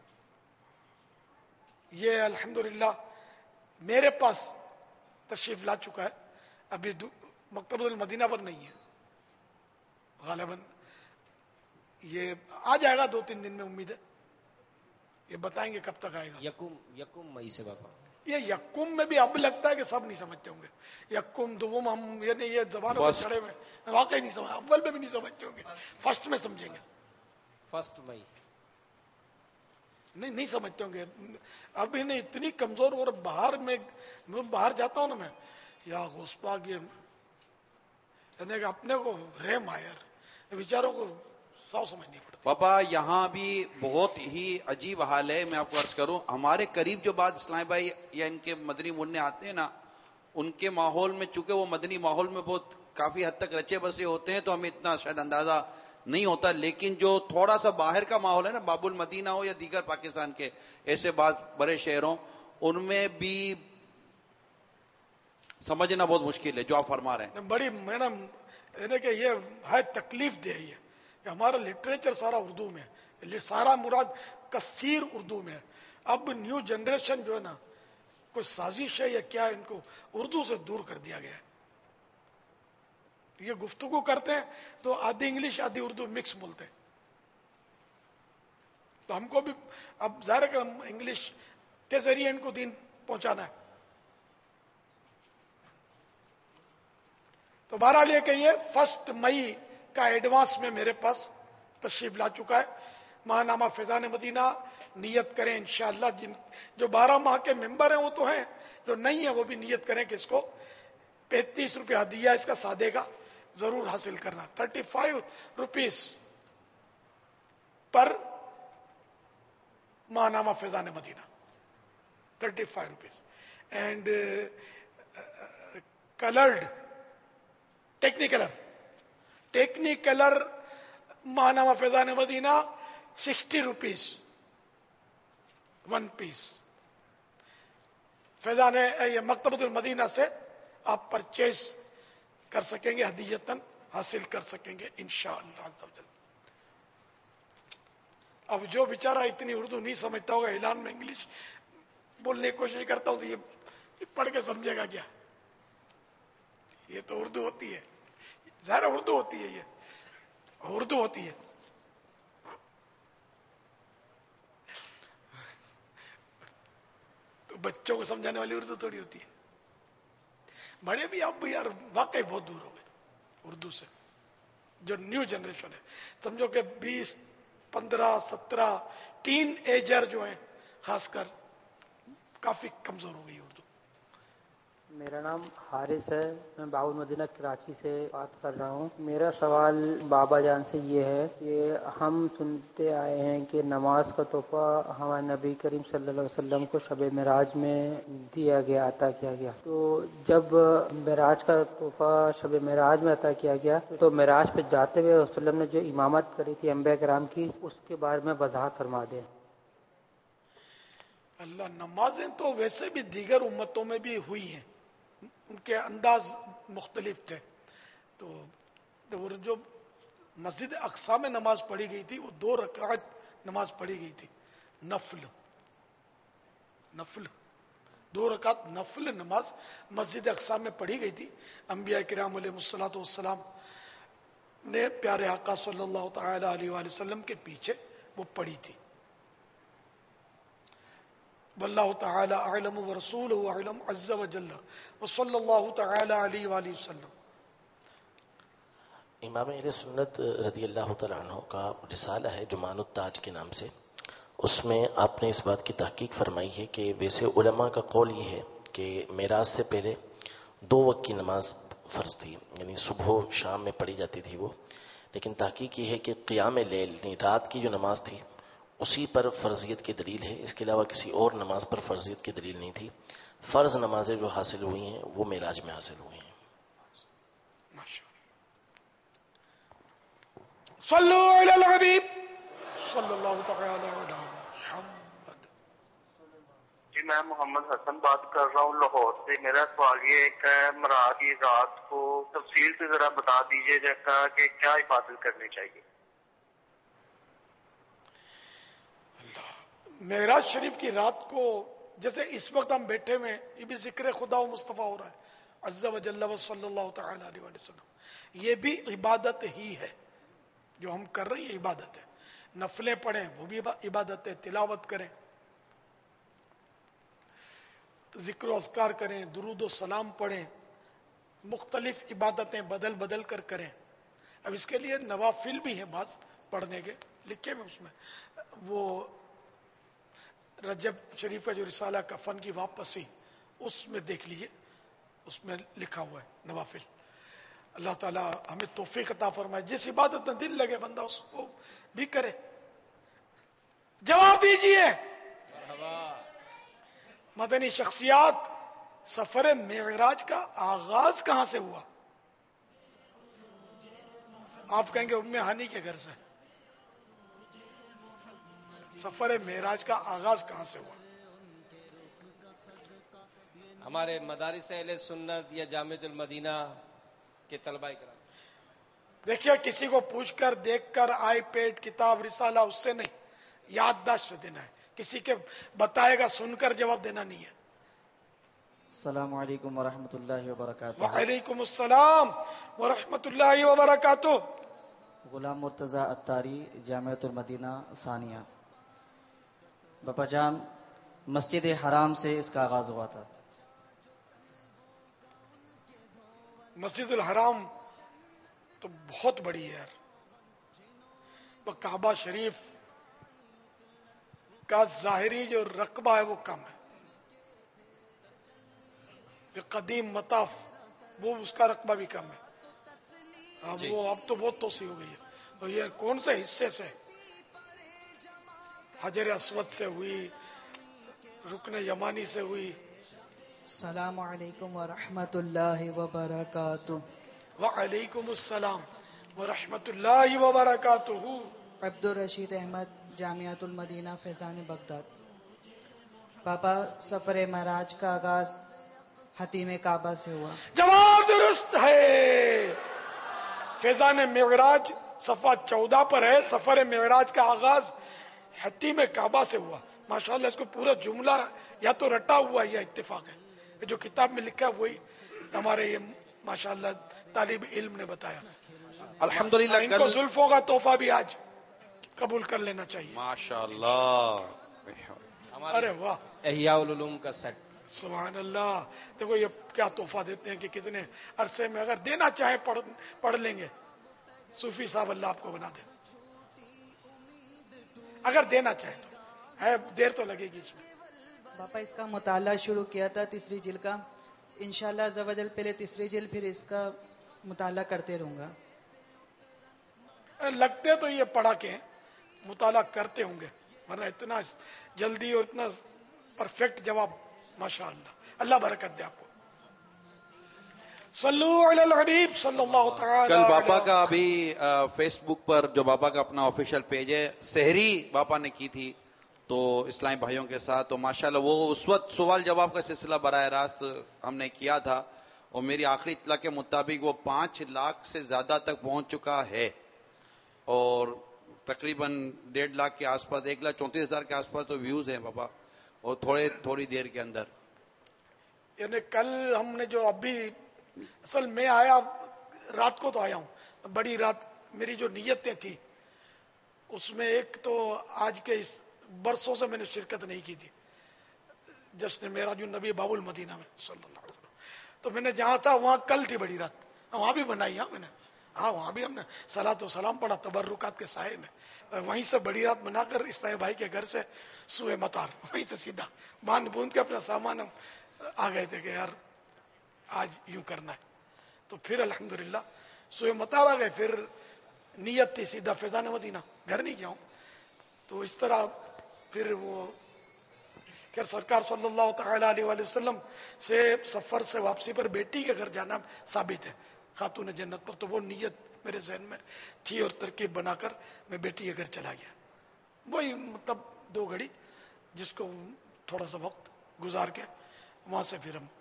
ये अल्हम्दुलिल्लाह मेरे पास तशरीफ ला चुका है, अभी मकतबुल मदीना पर नहीं है, गालिबन ये आ जाएगा दो तीन दिन में, उम्मीद है। ये बताएंगे कब तक आएगा। यकुम यकुम मई से बाबा। ये यकुम में भी अब लगता है कि सब नहीं समझते होंगे। यकुम दुवुम हम ये नहीं, ये जबानों पर चढ़े हुए वाकई नहीं समझ, अव्वल में भी नहीं समझते होंगे, फर्स्ट में समझेंगे। फर्स्ट मई नहीं नहीं समझते होंगे। अभी नहीं, इतनी कमजोर, और बाहर में बाहर जाता हूं ना मैं, या घुसपा के यानी कि अपने को रेम आयर विचारों को सौ समझनी पड़ती। पापा यहाँ भी बहुत ही अजीब हाल है। मैं आपको अर्ज करूं, हमारे करीब जो बात इस्लामी भाई या इनके मदनी मुन्ने आते हैं ना, उनके माहौल में, चूंकि वो मदनी माहौल में बहुत काफी हद तक रचे बसे होते हैं, तो हमें इतना शायद अंदाजा नहीं होता। लेकिन जो थोड़ा सा बाहर का माहौल है ना, बाबुल मदीना हो या दीगर पाकिस्तान के ऐसे बात बड़े शहरों, उनमें भी समझना बहुत मुश्किल है जो आप फरमा रहे हैं। बड़ी मैंने यानी कि ये है तकलीफ दे है कि हमारा लिटरेचर सारा उर्दू में है, सारा मुराद कसीर उर्दू में है। अब न्यू जनरेशन जो है ना, कोई साजिश है या क्या, इनको उर्दू से दूर कर दिया गया है। ये गुफ्तगू करते हैं तो आधी इंग्लिश आधी उर्दू मिक्स बोलते हैं। तो हमको भी अब जाहिर है कि हम इंग्लिश के जरिए इनको दीन पहुंचाना है। तो बहरहाल ये कहिए, फर्स्ट मई का एडवांस में मेरे पास तशरीफ ला चुका है। महानामा फैजान मदीना नियत करें इंशाअल्लाह। जिन जो बारह माह के मेंबर हैं वो तो हैं, जो नहीं है वो भी नियत करें कि इसको पैंतीस रुपया दिया इसका सादे का जरूर हासिल करना। थर्टी फाइव रुपीज पर Mahnama Faizan Madina, thirty five rupees and coloured Technicolor, Technicolor Mahnama Faizan Madina sixty rupees one piece. Faizan ये मकतबतुल मदीना से आप परचेज कर सकेंगे, हदीयतन हासिल कर सकेंगे इंशाअल्लाह। अब जो बेचारा इतनी उर्दू नहीं समझता होगा, ऐलान में इंग्लिश बोलने की कोशिश करता हूं तो ये पढ़ के समझेगा क्या? ये तो उर्दू होती है, ज़ाहिर उर्दू होती है, ये उर्दू होती है। तो बच्चों को समझाने वाली उर्दू थोड़ी होती है। बड़े भी अब यार वाकई बहुत दूर हो गए। اردو سے، جو نیو جنریشن ہے. سمجھو کہ بیس پندرہ سترہ ٹین ایجر جو ہیں خاص کر کافی کمزور ہو گئی اردو. میرا نام حارث ہے، میں باب المدینہ کراچی سے بات کر رہا ہوں. میرا سوال بابا جان سے یہ ہے کہ ہم سنتے آئے ہیں کہ نماز کا تحفہ ہمارے نبی کریم صلی اللہ علیہ وسلم کو شب معراج میں دیا گیا، عطا کیا گیا. تو جب معراج کا تحفہ شب معراج میں عطا کیا گیا تو معراج پہ جاتے ہوئے وسلم نے جو امامت کری تھی انبیاء کرام کی، اس کے بارے میں وضاحت فرما دیں. اللہ، نمازیں تو ویسے بھی دیگر امتوں میں بھی ہوئی ہیں، ان کے انداز مختلف تھے. تو جو مسجد اقصی میں نماز پڑھی گئی تھی وہ دو رکعت نماز پڑھی گئی تھی، نفل نفل دو رکعت نفل نماز مسجد اقصی میں پڑھی گئی تھی. انبیاء کرام علیہ الصلوۃ والسلام نے پیارے آقا صلی اللہ تعالی علیہ وآلہ وسلم کے پیچھے وہ پڑھی تھی. واللہ تعالی اعلم ورسولہ اعلم عز وجل وصلی اللہ تعالی علیہ وآلہ وسلم. امام اہل سنت رضی اللہ تعالیٰ عنہ کا رسالہ ہے جمان التاج کے نام سے، اس میں آپ نے اس بات کی تحقیق فرمائی ہے کہ ویسے علماء کا قول یہ ہے کہ معراج سے پہلے دو وقت کی نماز فرض تھی، یعنی صبح و شام میں پڑھی جاتی تھی وہ، لیکن تحقیق یہ ہے کہ قیام لیل یعنی رات کی جو نماز تھی اسی پر فرضیت کی دلیل ہے، اس کے علاوہ کسی اور نماز پر فرضیت کی دلیل نہیں تھی. فرض نمازیں جو حاصل ہوئی ہیں وہ معراج میں حاصل ہوئی ہیں. صلو علی الحبیب صلی اللہ تعالی علی محمد. جی میں محمد حسن بات کر رہا ہوں لاہور سے. میرا سوال یہ ہے کہ معراج کی رات کو تفصیل سے ذرا بتا دیجیے جیسا کہ کیا عبادت کرنی چاہیے. معراج شریف کی رات کو جیسے اس وقت ہم بیٹھے ہوئے یہ بھی ذکر خدا و مصطفیٰ ہو رہا ہے عز و جل و صلی اللہ تعالی علیہ وسلم. یہ بھی عبادت ہی ہے جو ہم کر رہے ہیں، عبادت ہے. نفلیں پڑھیں وہ بھی عبادت ہے، تلاوت کریں، ذکر و اذکار کریں، درود و سلام پڑھیں، مختلف عبادتیں بدل بدل کر کریں. اب اس کے لیے نوافل بھی ہیں بعض پڑھنے کے، لکھے میں اس میں وہ رجب شریف کا جو رسالہ کفن کی واپسی اس میں دیکھ لیجیے، اس میں لکھا ہوا ہے نوافل. اللہ تعالیٰ ہمیں توفیق عطا فرمائے، جس عبادت میں دل لگے بندہ اس کو بھی کرے. جواب دیجیے. مدنی شخصیات، سفر معراج کا آغاز کہاں سے ہوا؟ آپ کہیں گے ام ہانی کے گھر سے. سفر معراج کا آغاز کہاں سے ہوا؟ ہمارے مدارس اہل سنت یا جامعۃ المدینہ کے طلباء کرام. دیکھیے کسی کو پوچھ کر دیکھ کر آئی پیڈ کتاب رسالہ اس سے نہیں، یادداشت سے دینا ہے. کسی کے بتائے گا سن کر جواب دینا نہیں ہے. السلام علیکم ورحمۃ اللہ وبرکاتہ. وعلیکم السلام ورحمۃ اللہ وبرکاتہ. غلام مرتضی اتاری، جامعۃ المدینہ ثانیہ. باپا جان، مسجد حرام سے اس کا آغاز ہوا تھا. مسجد الحرام تو بہت بڑی ہے یار. وہ کعبہ شریف کا ظاہری جو رقبہ ہے وہ کم ہے. جو قدیم مطاف وہ اس کا رقبہ بھی کم ہے. اب جی. وہ اب تو بہت توسیع ہو گئی ہے. اور یہ کون سے حصے سے؟ حجر اسود سے ہوئی، رکن یمانی سے ہوئی. السلام علیکم ورحمۃ اللہ وبرکاتہ. وعلیکم السلام ورحمۃ اللہ وبرکاتہ. عبد الرشید احمد، جامعۃ المدینہ فیضان بغداد. پاپا، سفر معراج کا آغاز حتیم کعبہ سے ہوا. جواب درست ہے. فیضان معراج صفحہ چودہ پر ہے. سفر معراج کا آغاز حتیم کعبہ سے ہوا. ماشاءاللہ اس کو پورا جملہ یا تو رٹا ہوا یا اتفاق ہے. جو کتاب میں لکھا وہی ہمارے یہ ماشاءاللہ طالب علم نے بتایا. الحمدللہ ان کو زلفوں کا تحفہ بھی آج قبول کر لینا چاہیے. ماشاءاللہ. ارے واہ. احیاء العلوم کا سیٹ سبحان اللہ. دیکھو یہ کیا تحفہ دیتے ہیں کہ کتنے عرصے میں اگر دینا چاہیں پڑھ پڑھ لیں گے. صوفی صاحب اللہ آپ کو بنا دے اگر دینا چاہیں تو. ہے دیر تو لگے گی اس میں. باپا اس کا مطالعہ شروع کیا تھا تیسری جلد کا. انشاءاللہ عز و جل پہلے تیسری جلد پھر اس کا مطالعہ کرتے رہوں گا. لگتے تو یہ پڑھا کے مطالعہ کرتے ہوں گے ورنہ اتنا جلدی اور اتنا پرفیکٹ جواب ماشاء اللہ. اللہ برکت دے آپ کو. صلو علی الحبیب صلی اللہ تعالی. کل باپا کا ابھی فیس بک پر جو باپا کا اپنا آفیشیل پیج ہے سحری باپا نے کی تھی تو اسلامی بھائیوں کے ساتھ تو ماشاءاللہ وہ اس وقت سوال جواب کا سلسلہ براہ راست ہم نے کیا تھا اور میری آخری اطلاع کے مطابق وہ پانچ لاکھ سے زیادہ تک پہنچ چکا ہے اور تقریباً ڈیڑھ لاکھ کے آس پاس ایک لاکھ چونتیس ہزار کے آس پاس تو ویوز ہیں باپا اور تھوڑے تھوڑی دیر کے اندر. یعنی کل ہم نے جو ابھی اصل میں آیا رات کو تو آیا ہوں بڑی رات میری جو نیتیں تھیں اس میں ایک تو آج کے اس برسوں سے میں نے شرکت نہیں کی تھی جشن معراج النبی باب المدینہ میں صلی اللہ علیہ وسلم. تو میں نے جہاں تھا وہاں کل تھی بڑی رات وہاں بھی بنائی ہاں میں نے ہاں وہاں بھی ہم نے صلاۃ و سلام پڑھا تبرکات کے سائے میں. وہیں سے بڑی رات بنا کر اسلامی بھائی کے گھر سے سوئے مطار وہیں سے سیدھا باندھ بوند کے اپنا سامان ہم آ گئے تھے کہ یار آج یوں کرنا ہے. تو پھر الحمدللہ سوئے مطار آ گئے. پھر نیت تھی سیدھا فیضان مدینہ گھر نہیں گیا ہوں. تو اس طرح پھر وہ کہ سرکار صلی اللہ تعالی علیہ وآلہ وسلم سے سفر سے واپسی پر بیٹی کے گھر جانا ثابت ہے خاتون جنت پر. تو وہ نیت میرے ذہن میں تھی اور ترکیب بنا کر میں بیٹی کے گھر چلا گیا. وہی مطلب دو گھڑی جس کو تھوڑا سا وقت گزار کے وہاں سے پھر ہم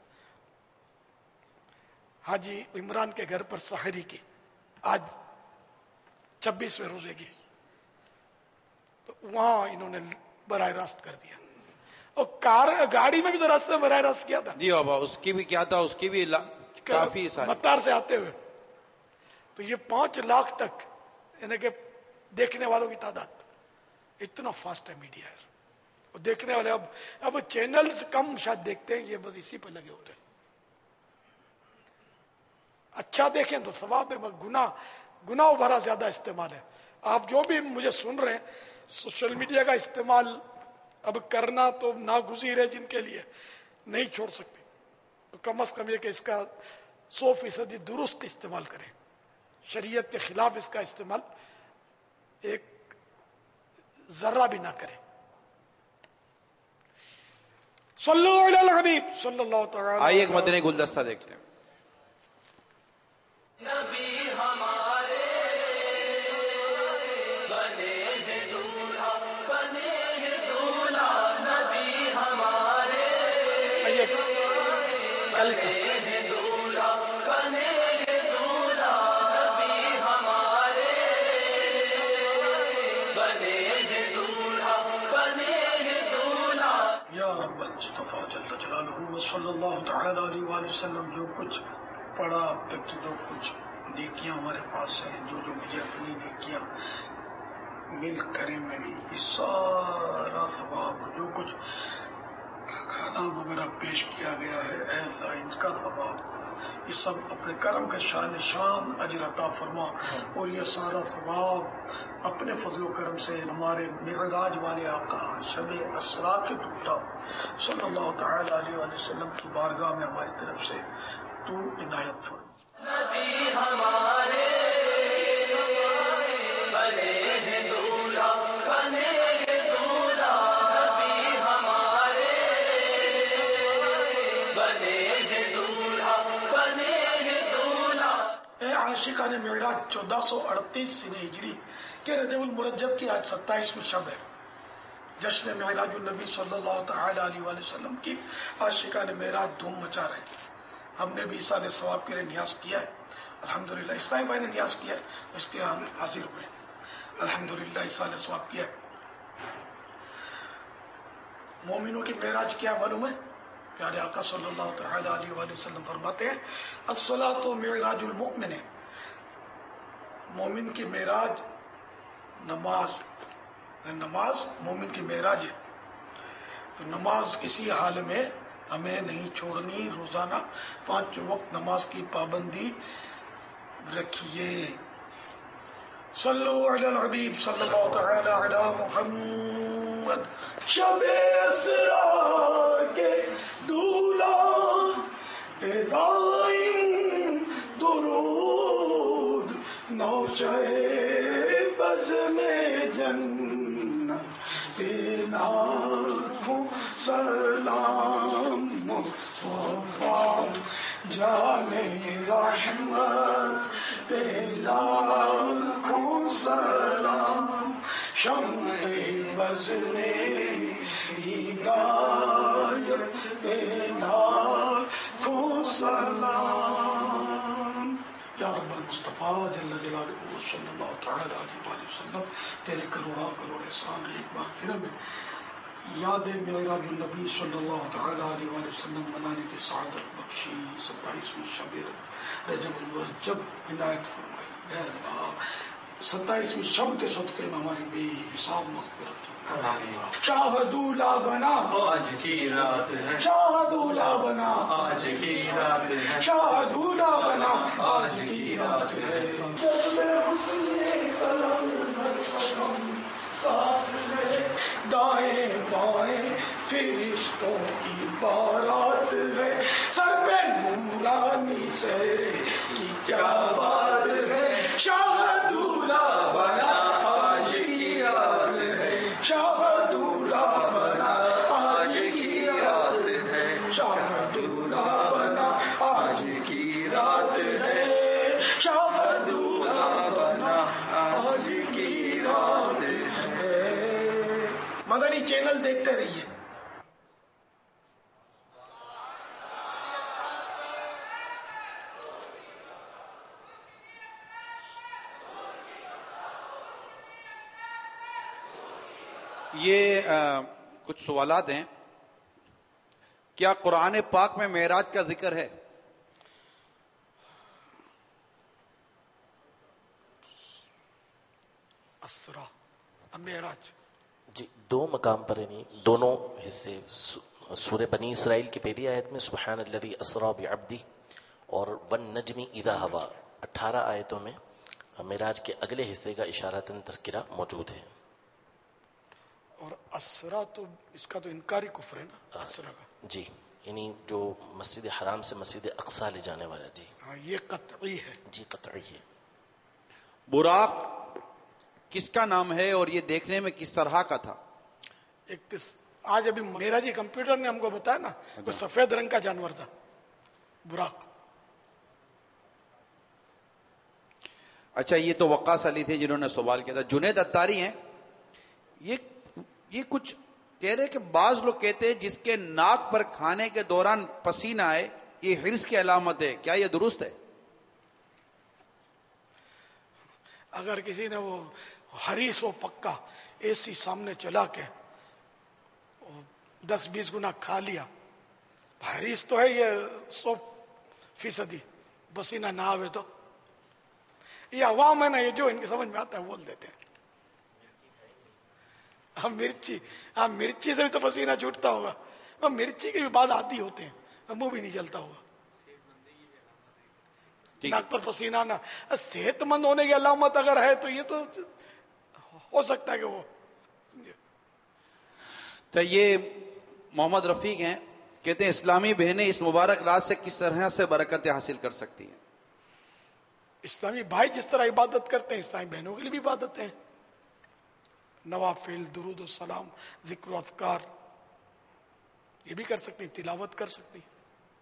حاجی عمران کے گھر پر سحری کی آج چھبیسویں روزے کی. تو وہاں انہوں نے براہ راست کر دیا اور کار گاڑی میں بھی تو راستے براہ راست کیا تھا. جی بابا اس کی بھی کیا تھا اس کی بھی کافی مطار سے آتے ہوئے. تو یہ پانچ لاکھ تک یعنی کہ دیکھنے والوں کی تعداد اتنا فاسٹ ہے میڈیا ہے. اور دیکھنے والے اب اب چینلز کم شاید دیکھتے ہیں یہ بس اسی پہ لگے ہوتے ہیں. اچھا دیکھیں تو ثواب ہے گناہ گناہ بھرا زیادہ استعمال ہے. آپ جو بھی مجھے سن رہے ہیں سوشل میڈیا کا استعمال اب کرنا تو ناگزیر ہے جن کے لیے نہیں چھوڑ سکتے تو کم از کم یہ کہ اس کا سو فیصدی درست استعمال کریں. شریعت کے خلاف اس کا استعمال ایک ذرہ بھی نہ کریں. صلو علی الحبیب صلی اللہ تعالی. آئیے ایک مدنی گلدستہ دیکھتے ہیں. نبی ہمارے بنے ہیں دولہا بنے ہیں دولہا نبی ہمارے بنے ہیں دولہا بنے ہیں دولہا نبی ہمارے بنے ہیں دولہا بنے ہیں دولہا. یا رب المصطفیٰ جل جلالہ صلی اللہ تعالی علیہ وآلہ وسلم جو کچھ پڑھا اب تک کی جو کچھ نیکیاں ہمارے پاس ہیں جو جو مجھے اپنی نیکیاں مل کریں میں یہ سارا ثواب جو کچھ کھانا وغیرہ پیش کیا گیا ہے اے اللہ ان کا ثواب یہ سب اپنے کرم کے شان شان اجر عطا فرما اور یہ سارا ثواب اپنے فضل و کرم سے ہمارے معراج والے آقا شب اسرا کے ٹکڑا صلی اللہ تعالی علیہ وآلہ وسلم کی بارگاہ میں ہماری طرف سے تو عنایت فرما. نبی ہمارے بنے ہیں دولہا بنے ہیں دولہا نبی ہمارے بنے ہیں دولہا بنے ہیں دولہا. اے عاشقان معراج چودہ سو اڑتیس سنہ ہجری کے رجب المرجب کی آج ستائیسویں شب ہے. جشن معراج النبی صلی اللہ تعالی علیہ وآلہ وسلم کی عاشقان معراج دھوم مچا رہے ہیں. ہم نے بھی ایصال ثواب کے لیے نیاز کیا ہے الحمدللہ. اسلامی بھائی نے نیاز کیا ہے اس کے ہم حاضر ہوئے الحمدللہ ایصال ثواب کیا ہے. مومنوں کی معراج کیا معلوم ہے؟ پیارے آقا صلی اللہ تعالی علیہ وآلہ وسلم فرماتے ہیں الصلاۃ معراج المؤمن. مومن کی معراج نماز نماز مومن کی معراج ہے. تو نماز کسی حال میں ہمیں نہیں چھوڑنی. روزانہ پانچ وقت نماز کی پابندی رکھیے. صلو علی الحبیب صلی اللہ تعالی علی محمد. شب اسرا کے دولا پہ دائم درود نوشہ بزم جنت پہ لاکھوں سلام. مصطفیٰ جان رحمت پہ لاکھوں سلام. شمع بزم ہدایت پہ لاکھوں سلام. یا رب المصطفیٰ جل جلالہ صلی اللہ تعالی علیہ وآلہ وسلم تیرے کروڑا کروڑ احسان ایک بار پھر ہمیں یاد معراج النبی صلی اللہ تعالی علیہ وآلہ وسلم منانے کی سعادت بخشی. ستائیسویں شب رجب المرجب عنایت فرمائی. اے اللہ ستائیسویں شب کے صدقے میں ہماری بے حساب مغفرت. شاہدوا لا بنا آج کی رات ہے. شاہدوا لا بنا آج کی رات ہے. شاہدوا لا بنا آج کی رات ہے. جب میں حسن قلم ساتھ ہے دائیں بائیں فرشتوں کی بارات ہے. سر پہ نورانی سہرے کی کیا بات ہے. شاہدوا لا بنا آج کی رات ہے. شاہدوا لا بنا آج کی رات ہے. شاہدوا لا بنا آج کی رات ہے. شاہدوا لا بنا آج کی رات ہے. مدنی چینل دیکھتے رہیے. یہ آ, کچھ سوالات ہیں. کیا قرآن پاک میں معراج کا ذکر ہے؟ اسرا معراج جی دو مقام پر یعنی دونوں حصے. سورہ بنی اسرائیل کی پہلی آیت میں سبحان الذی اسرا بعبدہ اور والنجم اذا ہوا اٹھارہ آیتوں میں معراج کے اگلے حصے کا اشارتاً تذکرہ موجود ہے. اور اسرا تو اس کا تو انکاری کفر ہے نا اسرا کا. جی یعنی جو مسجد حرام سے مسجد اقصی لے جانے والا. جی ہاں یہ قطعی ہے. جی قطعی ہے. براق کس کا نام ہے اور یہ دیکھنے میں کس طرح کا تھا؟ ایک آج ابھی میرا جی کمپیوٹر نے ہم کو بتایا نا کوئی سفید رنگ کا جانور تھا براق. اچھا یہ تو وقاص علی تھے جنہوں نے سوال کیا تھا. جنید اتاری ہیں یہ یہ کچھ کہہ رہے کہ بعض لوگ کہتے ہیں جس کے ناک پر کھانے کے دوران پسینہ آئے یہ حرص کی علامت ہے. کیا یہ درست ہے؟ اگر کسی نے وہ حریص و پکا اے سی سامنے چلا کے دس بیس گنا کھا لیا حریص تو ہے یہ سو فیصدی پسینہ نہ آوے تو یہ عوام ہے نا یہ جو ان کی سمجھ میں آتا ہے بول دیتے ہیں. ہم مرچی ہاں مرچی سے بھی تو پسینہ چھوٹتا ہوگا. ہم مرچی کے بھی بعد عادی ہوتے ہیں منہ بھی نہیں جلتا ہوگا. ناک پر پسینہ نہ صحت مند ہونے کی علامت اگر ہے تو یہ تو ہو سکتا ہے کہ وہ. تو یہ محمد رفیق ہیں کہتے ہیں اسلامی بہنیں اس مبارک رات سے کس طرح سے برکتیں حاصل کر سکتی ہیں؟ اسلامی بھائی جس طرح عبادت کرتے ہیں اسلامی بہنوں کے لیے بھی عبادتیں ہیں. نوافل درود و سلام ذکر و اذکار یہ بھی کر سکتے ہیں. تلاوت کر سکتے ہیں.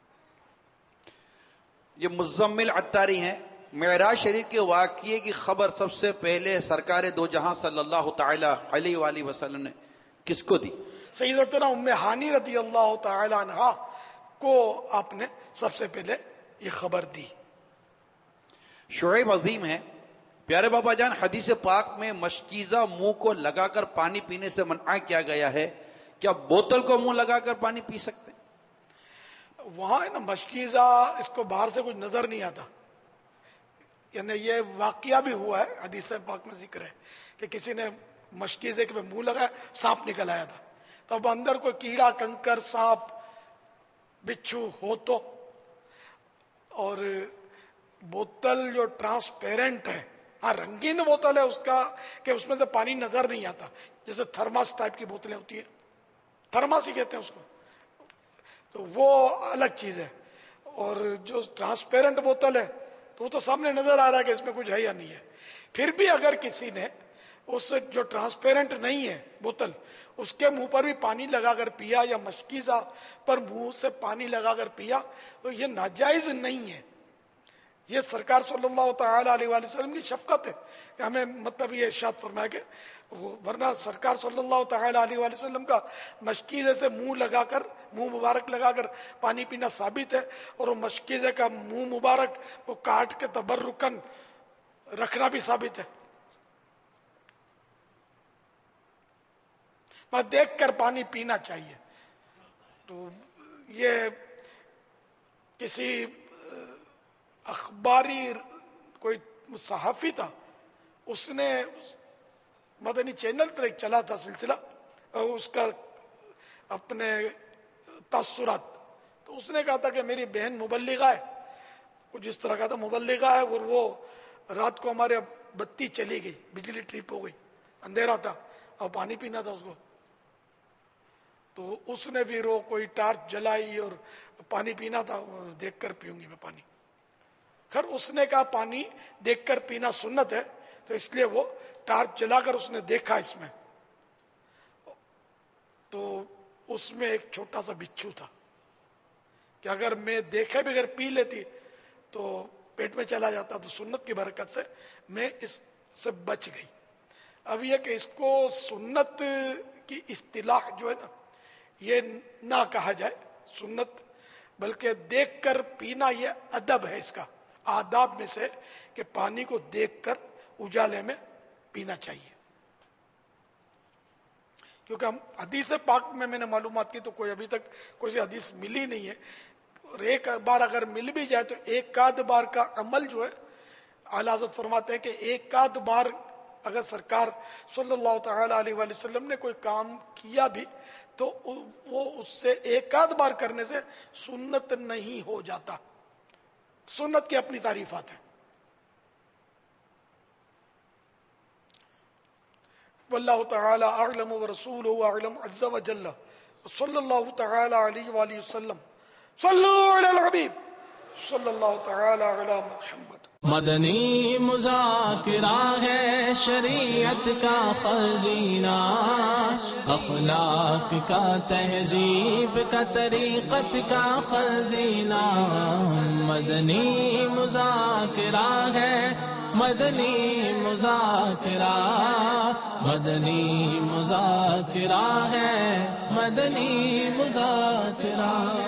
یہ مزمل عطاری ہیں. معراج شریف کے واقعے کی خبر سب سے پہلے سرکار دو جہاں صلی اللہ تعالی علیہ وآلہ وسلم نے کس کو دی؟ سیدتنا ام ہانی رضی اللہ تعالی عنہا کو آپ نے سب سے پہلے یہ خبر دی. شعیب عظیم ہے. پیارے بابا جان حدیث پاک میں مشکیزہ منہ کو لگا کر پانی پینے سے منع کیا گیا ہے. کیا بوتل کو منہ لگا کر پانی پی سکتے ہیں؟ وہاں ہے نا مشکیزہ اس کو باہر سے کچھ نظر نہیں آتا. یعنی یہ واقعہ بھی ہوا ہے حدیث پاک میں ذکر ہے کہ کسی نے مشکیزے کے منہ لگایا سانپ نکل آیا تھا. تو اب اندر کوئی کیڑا کنکر سانپ بچھو ہو تو، اور بوتل جو ٹرانسپیرنٹ ہے، ہاں رنگین بوتل ہے اس کا کہ اس میں سے پانی نظر نہیں آتا، جیسے تھرماس ٹائپ کی بوتلیں ہوتی ہیں، تھرماس ہی کہتے ہیں اس کو، تو وہ الگ چیز ہے. اور جو ٹرانسپیرنٹ بوتل ہے تو وہ تو سامنے نظر آ رہا ہے کہ اس میں کچھ ہے یا نہیں ہے. پھر بھی اگر کسی نے اس جو ٹرانسپیرنٹ نہیں ہے بوتل اس کے منہ پر بھی پانی لگا کر پیا یا مشکیزہ پر منہ سے پانی لگا کر پیا تو یہ ناجائز نہیں ہے. یہ سرکار صلی اللہ تعالی علیہ وآلہ وسلم کی شفقت ہے کہ ہمیں مطلب یہ ارشاد فرمایا کہ ورنہ سرکار صلی اللہ تعالی علیہ وآلہ وسلم کا مشکیزے سے منہ لگا کر منہ مبارک لگا کر پانی پینا ثابت ہے، اور وہ مشکیزے کا منہ مبارک وہ کاٹ کے تبرکن رکھنا بھی ثابت ہے. بس دیکھ کر پانی پینا چاہیے. تو یہ کسی اخباری کوئی صحافی تھا، اس نے مدنی چینل پر ایک چلا تھا سلسلہ اس کا اپنے تاثرات، تو اس نے کہا تھا کہ میری بہن مبلغہ ہے، کچھ اس طرح کا تھا مبلغہ ہے، اور وہ رات کو ہمارے بتی چلی گئی، بجلی ٹرپ ہو گئی، اندھیرا تھا اور پانی پینا تھا اس کو، تو اس نے بھی وہ کوئی ٹارچ جلائی اور پانی پینا تھا، دیکھ کر پیوں گی میں پانی. خیر اس نے کہا پانی دیکھ کر پینا سنت ہے، تو اس لیے وہ ٹارچ جلا کر اس نے دیکھا اس میں، تو اس میں ایک چھوٹا سا بچھو تھا کہ اگر میں دیکھے بغیر پی لیتی تو پیٹ میں چلا جاتا، تو سنت کی برکت سے میں اس سے بچ گئی. اب یہ کہ اس کو سنت کی اصطلاح جو ہے نا یہ نہ کہا جائے سنت، بلکہ دیکھ کر پینا یہ ادب ہے، اس کا آداب میں سے کہ پانی کو دیکھ کر اجالے میں پینا چاہیے. کیونکہ ہم حدیث پاک میں میں نے معلومات کی تو کوئی ابھی تک کوئی حدیث ملی نہیں ہے، اور ایک بار اگر مل بھی جائے تو ایک آدھ بار کا عمل جو ہے اعلیٰ حضرت فرماتے ہیں کہ ایک آدھ بار اگر سرکار صلی اللہ تعالی علیہ وآلہ وسلم نے کوئی کام کیا بھی تو وہ اس سے ایک آدھ بار کرنے سے سنت نہیں ہو جاتا. سنت کی اپنی تعریفات ہیں. واللہ تعالی اعلم ورسولہ اعلم عز وجل صلی اللہ تعالی علیہ وآلہ وسلم. صلو علی الحبیب صلی اللہ تعالی علی محمد. مدنی مذاکرہ ہے شریعت کا خزینہ، اخلاق کا تہذیب کا طریقت کا خزینہ. مدنی مذاکرہ ہے مدنی مذاکرہ، مدنی مذاکرہ ہے مدنی مذاکرہ.